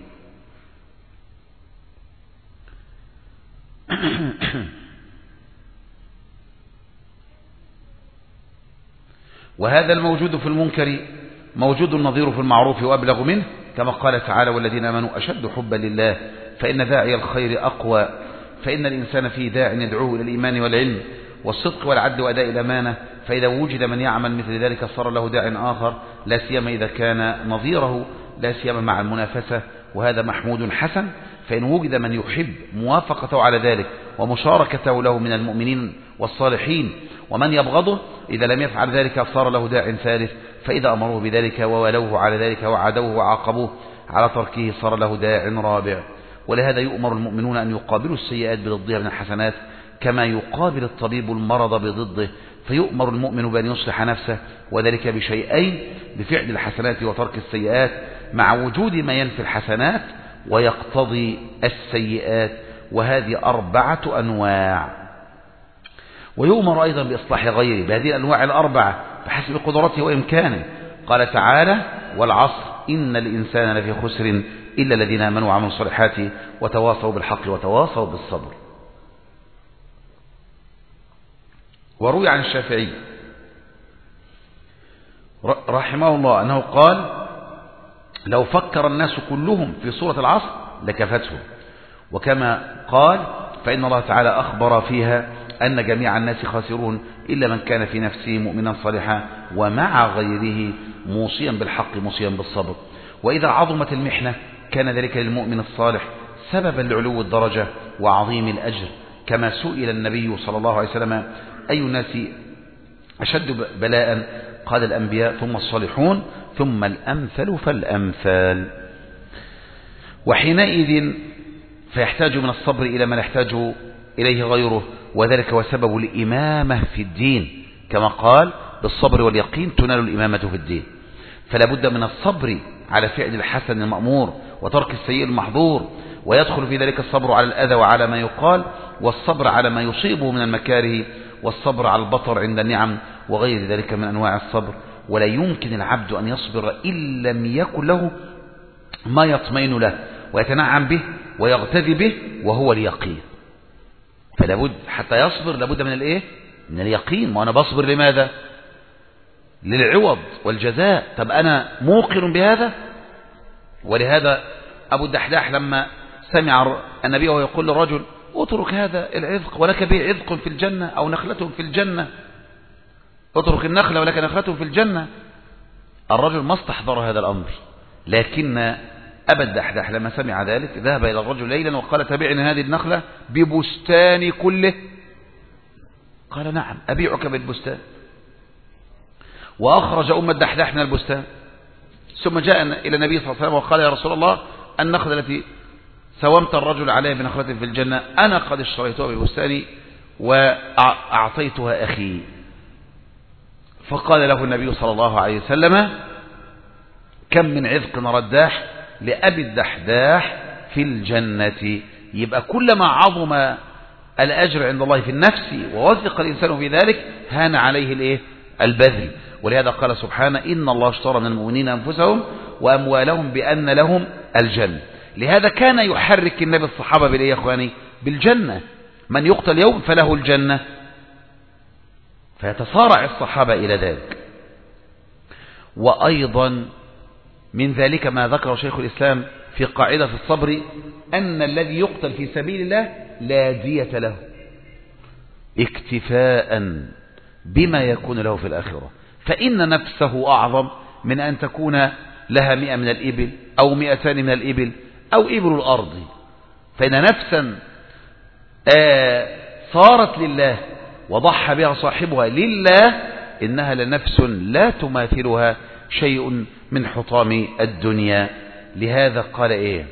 وهذا الموجود في المنكر موجود النظير في المعروف وأبلغ منه، كما قال تعالى والذين آمنوا أشد حبا لله فإن داعي الخير أقوى. فإن الإنسان فيه داع يدعوه إلى الإيمان والعلم والصدق والعدل وأداء الأمانة، فإذا وجد من يعمل مثل ذلك صار له داع آخر، لا سيما إذا كان نظيره، لا سيما مع المنافسة، وهذا محمود حسن. فإن وجد من يحب موافقته على ذلك ومشاركته له من المؤمنين والصالحين، ومن يبغضه إذا لم يفعل ذلك صار له داع ثالث، فإذا أمروه بذلك وولوه على ذلك وعادوه وعاقبوه على تركه صار له داع رابع. ولهذا يؤمر المؤمنون أن يقابلوا السيئات بضدها من الحسنات كما يقابل الطبيب المرض بضده، فيؤمر المؤمن بأن يصلح نفسه، وذلك بشيئين: بفعل الحسنات وترك السيئات، مع وجود ما ينفي الحسنات، ويقتضي السيئات، وهذه أربعة أنواع. ويؤمر أيضا بإصلاح غيره بهذه الأنواع الأربعة بحسب قدرته وإمكانه. قال تعالى: والعصر إن الإنسان لفي خسر إلا الذين آمنوا وعملوا الصالحات وتواصوا بالحق وتواصوا بالصبر. وروي عن الشافعي رحمه الله أنه قال: لو فكر الناس كلهم في سورة العصر لكفتهم. وكما قال: فإن الله تعالى أخبر فيها أن جميع الناس خاسرون إلا من كان في نفسه مؤمنا صالحا ومع غيره موصيا بالحق موصيا بالصبر. وإذا عظمت المحنة كان ذلك للمؤمن الصالح سببا لعلو الدرجة وعظيم الأجر، كما سئل النبي صلى الله عليه وسلم: أي الناس أشد بلاء؟ قال: الأنبياء ثم الصالحون ثم الأمثل فالأمثال. وحينئذ فيحتاج من الصبر إلى ما يحتاج إليه غيره، وذلك هو سبب الإمامة في الدين، كما قال: بالصبر واليقين تنال الإمامة في الدين. فلا بد من الصبر على فعل الحسن المأمور وترك السيء المحظور، ويدخل في ذلك الصبر على الأذى وعلى ما يقال، والصبر على ما يصيبه من المكاره، والصبر على البطر عند النعم، وغير ذلك من أنواع الصبر. ولا يمكن العبد أن يصبر إن لم يكن له ما يطمئن له ويتنعم به ويغتذي به، وهو اليقين. فلا بد حتى يصبر لابد من الايه؟ من اليقين. ما أنا بصبر لماذا؟ للعوض والجزاء. طب أنا موقن بهذا. ولهذا أبو الدحداح لما سمع النبي وهو يقول للرجل: اترك هذا العذق ولك به عذق في الجنة أو نخلة في الجنة، اترك النخلة ولك نخلة في الجنة، الرجل ما استحضر هذا الأمر. لكن أبا الدحداح لما سمع ذلك ذهب إلى الرجل ليلا وقال: تبعني هذه النخلة ببستان كله. قال: نعم أبيعك بالبستان. وأخرج أم الدحداح من البستان، ثم جاء إلى النبي صلى الله عليه وسلم وقال: يا رسول الله، النخلة التي سومت الرجل عليها بنخلة في الجنة أنا قد اشتريتها ببستاني وأعطيتها أخي. فقال له النبي صلى الله عليه وسلم: كم من عذق رداح لأبي الدحداح في الجنة. يبقى كلما عظم الأجر عند الله في النفس ووثق الإنسان في ذلك هان عليه الإيه؟ البذل. ولهذا قال سبحانه: إن الله اشترى من المؤمنين أنفسهم وأموالهم بأن لهم الجنة. لهذا كان يحرك النبي الصحابة بالإيه يا أخواني؟ بالجنة. من يقتل يوم فله الجنة، فيتصارع الصحابة إلى ذلك. وأيضا من ذلك ما ذكر شيخ الإسلام في قاعدة في الصبر: أن الذي يقتل في سبيل الله لا دية له، اكتفاء بما يكون له في الآخرة، فإن نفسه أعظم من أن تكون لها مئة من الإبل أو مئتان من الإبل أو إبل الأرض. فإن نفسا آه صارت لله وضحى بها صاحبها لله إنها لنفس لا تماثلها شيء من حطام الدنيا. لهذا قال إيه؟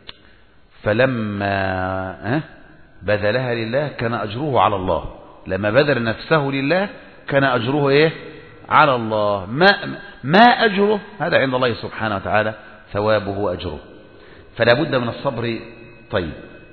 فلما بذلها لله كان أجره على الله. لما بذل نفسه لله كان أجره إيه؟ على الله. ما, ما أجره؟ هذا عند الله سبحانه وتعالى ثوابه وأجره. فلا بد من الصبر. طيب،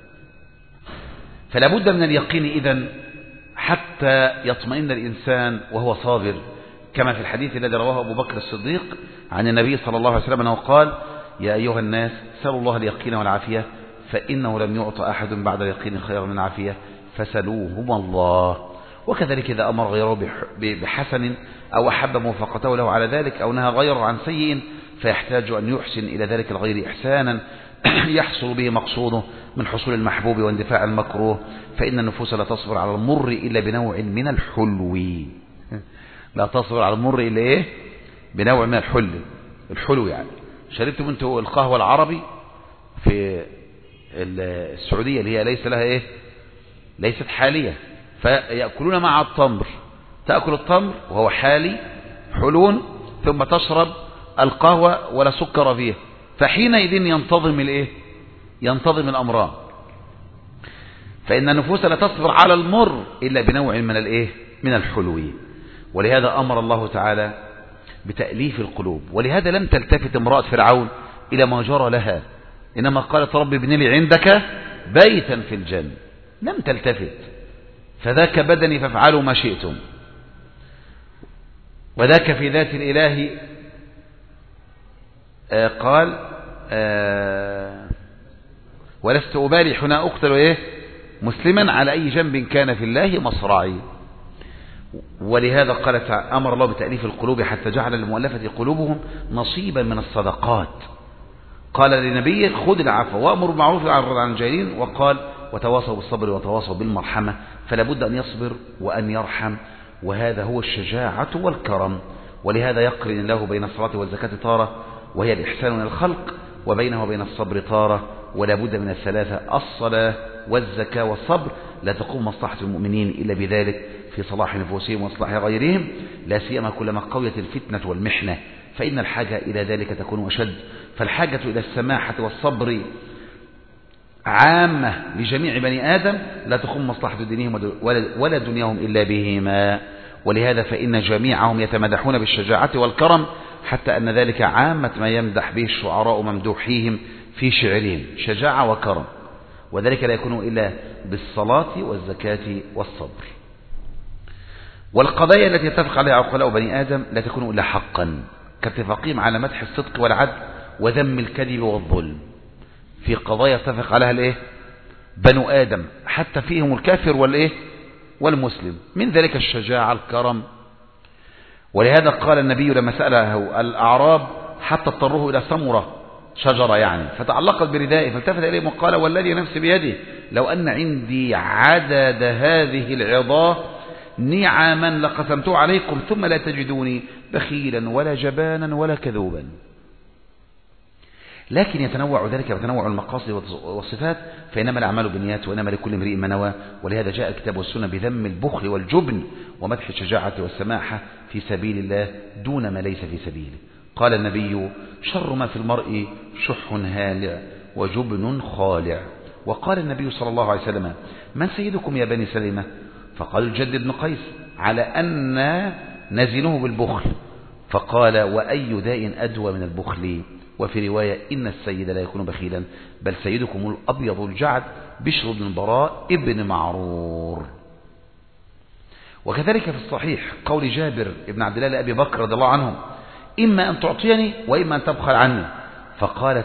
فلا بد من اليقين إذن حتى يطمئن الإنسان وهو صابر، كما في الحديث الذي رواه أبو بكر الصديق عن النبي صلى الله عليه وسلم أنه قال: يا أيها الناس سلوا الله اليقين والعافية، فإنه لم يعطى أحد بعد اليقين خيرا من العافية، فسلوهما الله. وكذلك إذا أمر غيره بحسن أو أحب موافقته له على ذلك أو نهى غيره عن سيء فيحتاج أن يحسن إلى ذلك الغير إحسانا يحصل به مقصوده من حصول المحبوب واندفاع المكروه. فإن النفوس لا تصبر على المر إلا بنوع من الحلو. لا تصبر على المر إلا إيه؟ بنوع من الحلو. الحلو يعني شربتم أنتوا القهوة العربي في السعودية اللي هي ليس لها إيه؟ ليست حالية، فيأكلون مع التمر. تأكل التمر وهو حالي حلون، ثم تشرب القهوة ولا سكر فيها، فحينئذ ينتظم الإيه؟ ينتظم الأمران. فإن النفوس لا تصبر على المر إلا بنوع من الإيه؟ من الحلو. ولهذا أمر الله تعالى بتأليف القلوب. ولهذا لم تلتفت امرأة فرعون إلى ما جرى لها إنما قالت رب ابن لي عندك بيتا في الجنة، لم تلتفت. فذاك بدني فافعلوا ما شئتم. وذاك في ذات الإله آه قال آه ولست أبالي حين أقتل إيه مسلما على أي جنب كان في الله مصرعي. ولهذا قالت أمر الله بتأليف القلوب حتى جعل للمؤلفة قلوبهم نصيبا من الصدقات. قال لنبيه خذ العفو وأمر بالمعروف وأعرض عن الجاهلين، وقال وتواصوا بالصبر وتواصوا بالمرحمة. فلا بد أن يصبر وأن يرحم، وهذا هو الشجاعة والكرم. ولهذا يقرن الله بين الصلاة والزكاة طارة وهي الإحسان من الخلق، وبينه وبين الصبر طارة، ولا بد من الثلاثة الصلاة والزكاة والصبر. لا تقوم مصلحة المؤمنين إلا بذلك في صلاح نفوسهم وإصلاح غيرهم، لا سيما كلما قويت الفتنة والمحنة، فإن الحاجة إلى ذلك تكون أشد. فالحاجة إلى السماحة والصبر عامة لجميع بني آدم، لا تقوم مصلحة دينهم ولا دنياهم إلا بهما. ولهذا فإن جميعهم يتمدحون بالشجاعة والكرم، حتى أن ذلك عامة ما يمدح به الشعراء ممدوحيهم في شعرهم، شجاعة وكرم. وذلك لا يكون إلا بالصلاة والزكاة والصبر. والقضايا التي يتفق عليها عقلاء بني آدم لا تكون إلا حقا، كاتفاقهم على مدح الصدق والعدل وذم الكذب والظلم. في قضايا يتفق عليها الايه بنو آدم، حتى فيهم الكافر والايه والمسلم، من ذلك الشجاعة الكرم. ولهذا قال النبي لما سأله الأعراب حتى اضطروه إلى ثمرة شجرة يعني، فتعلقت بردائه، فالتفت إليهم وقال والذي نفسي بيده لو أن عندي عدد هذه العظاه نعما لقسمته عليكم ثم لا تجدوني بخيلا ولا جبانا ولا كذوبا. لكن يتنوع ذلك بتنوع المقاصد والصفات، فإنما الأعمال بالنيات وإنما لكل امرئ ما نوى. ولهذا جاء الكتاب والسنة بذم البخل والجبن ومدح الشجاعة والسماحة في سبيل الله دون ما ليس في سبيله. قال النبي شر ما في المرء شح هالع وجبن خالع. وقال النبي صلى الله عليه وسلم من سيدكم يا بني سلمة؟ فقال الجد بن قيس على أن نزنه بالبخل، فقال وأي داء أدوى من البخل؟ وفي رواية إن السيد لا يكون بخيلا بل سيدكم الأبيض الجعد بشر بن البراء ابن معرور. وكذلك في الصحيح قول جابر بن عبد الله لأبي بكر رضي الله عنهم إما أن تعطيني وإما أن تبخل عني، فقال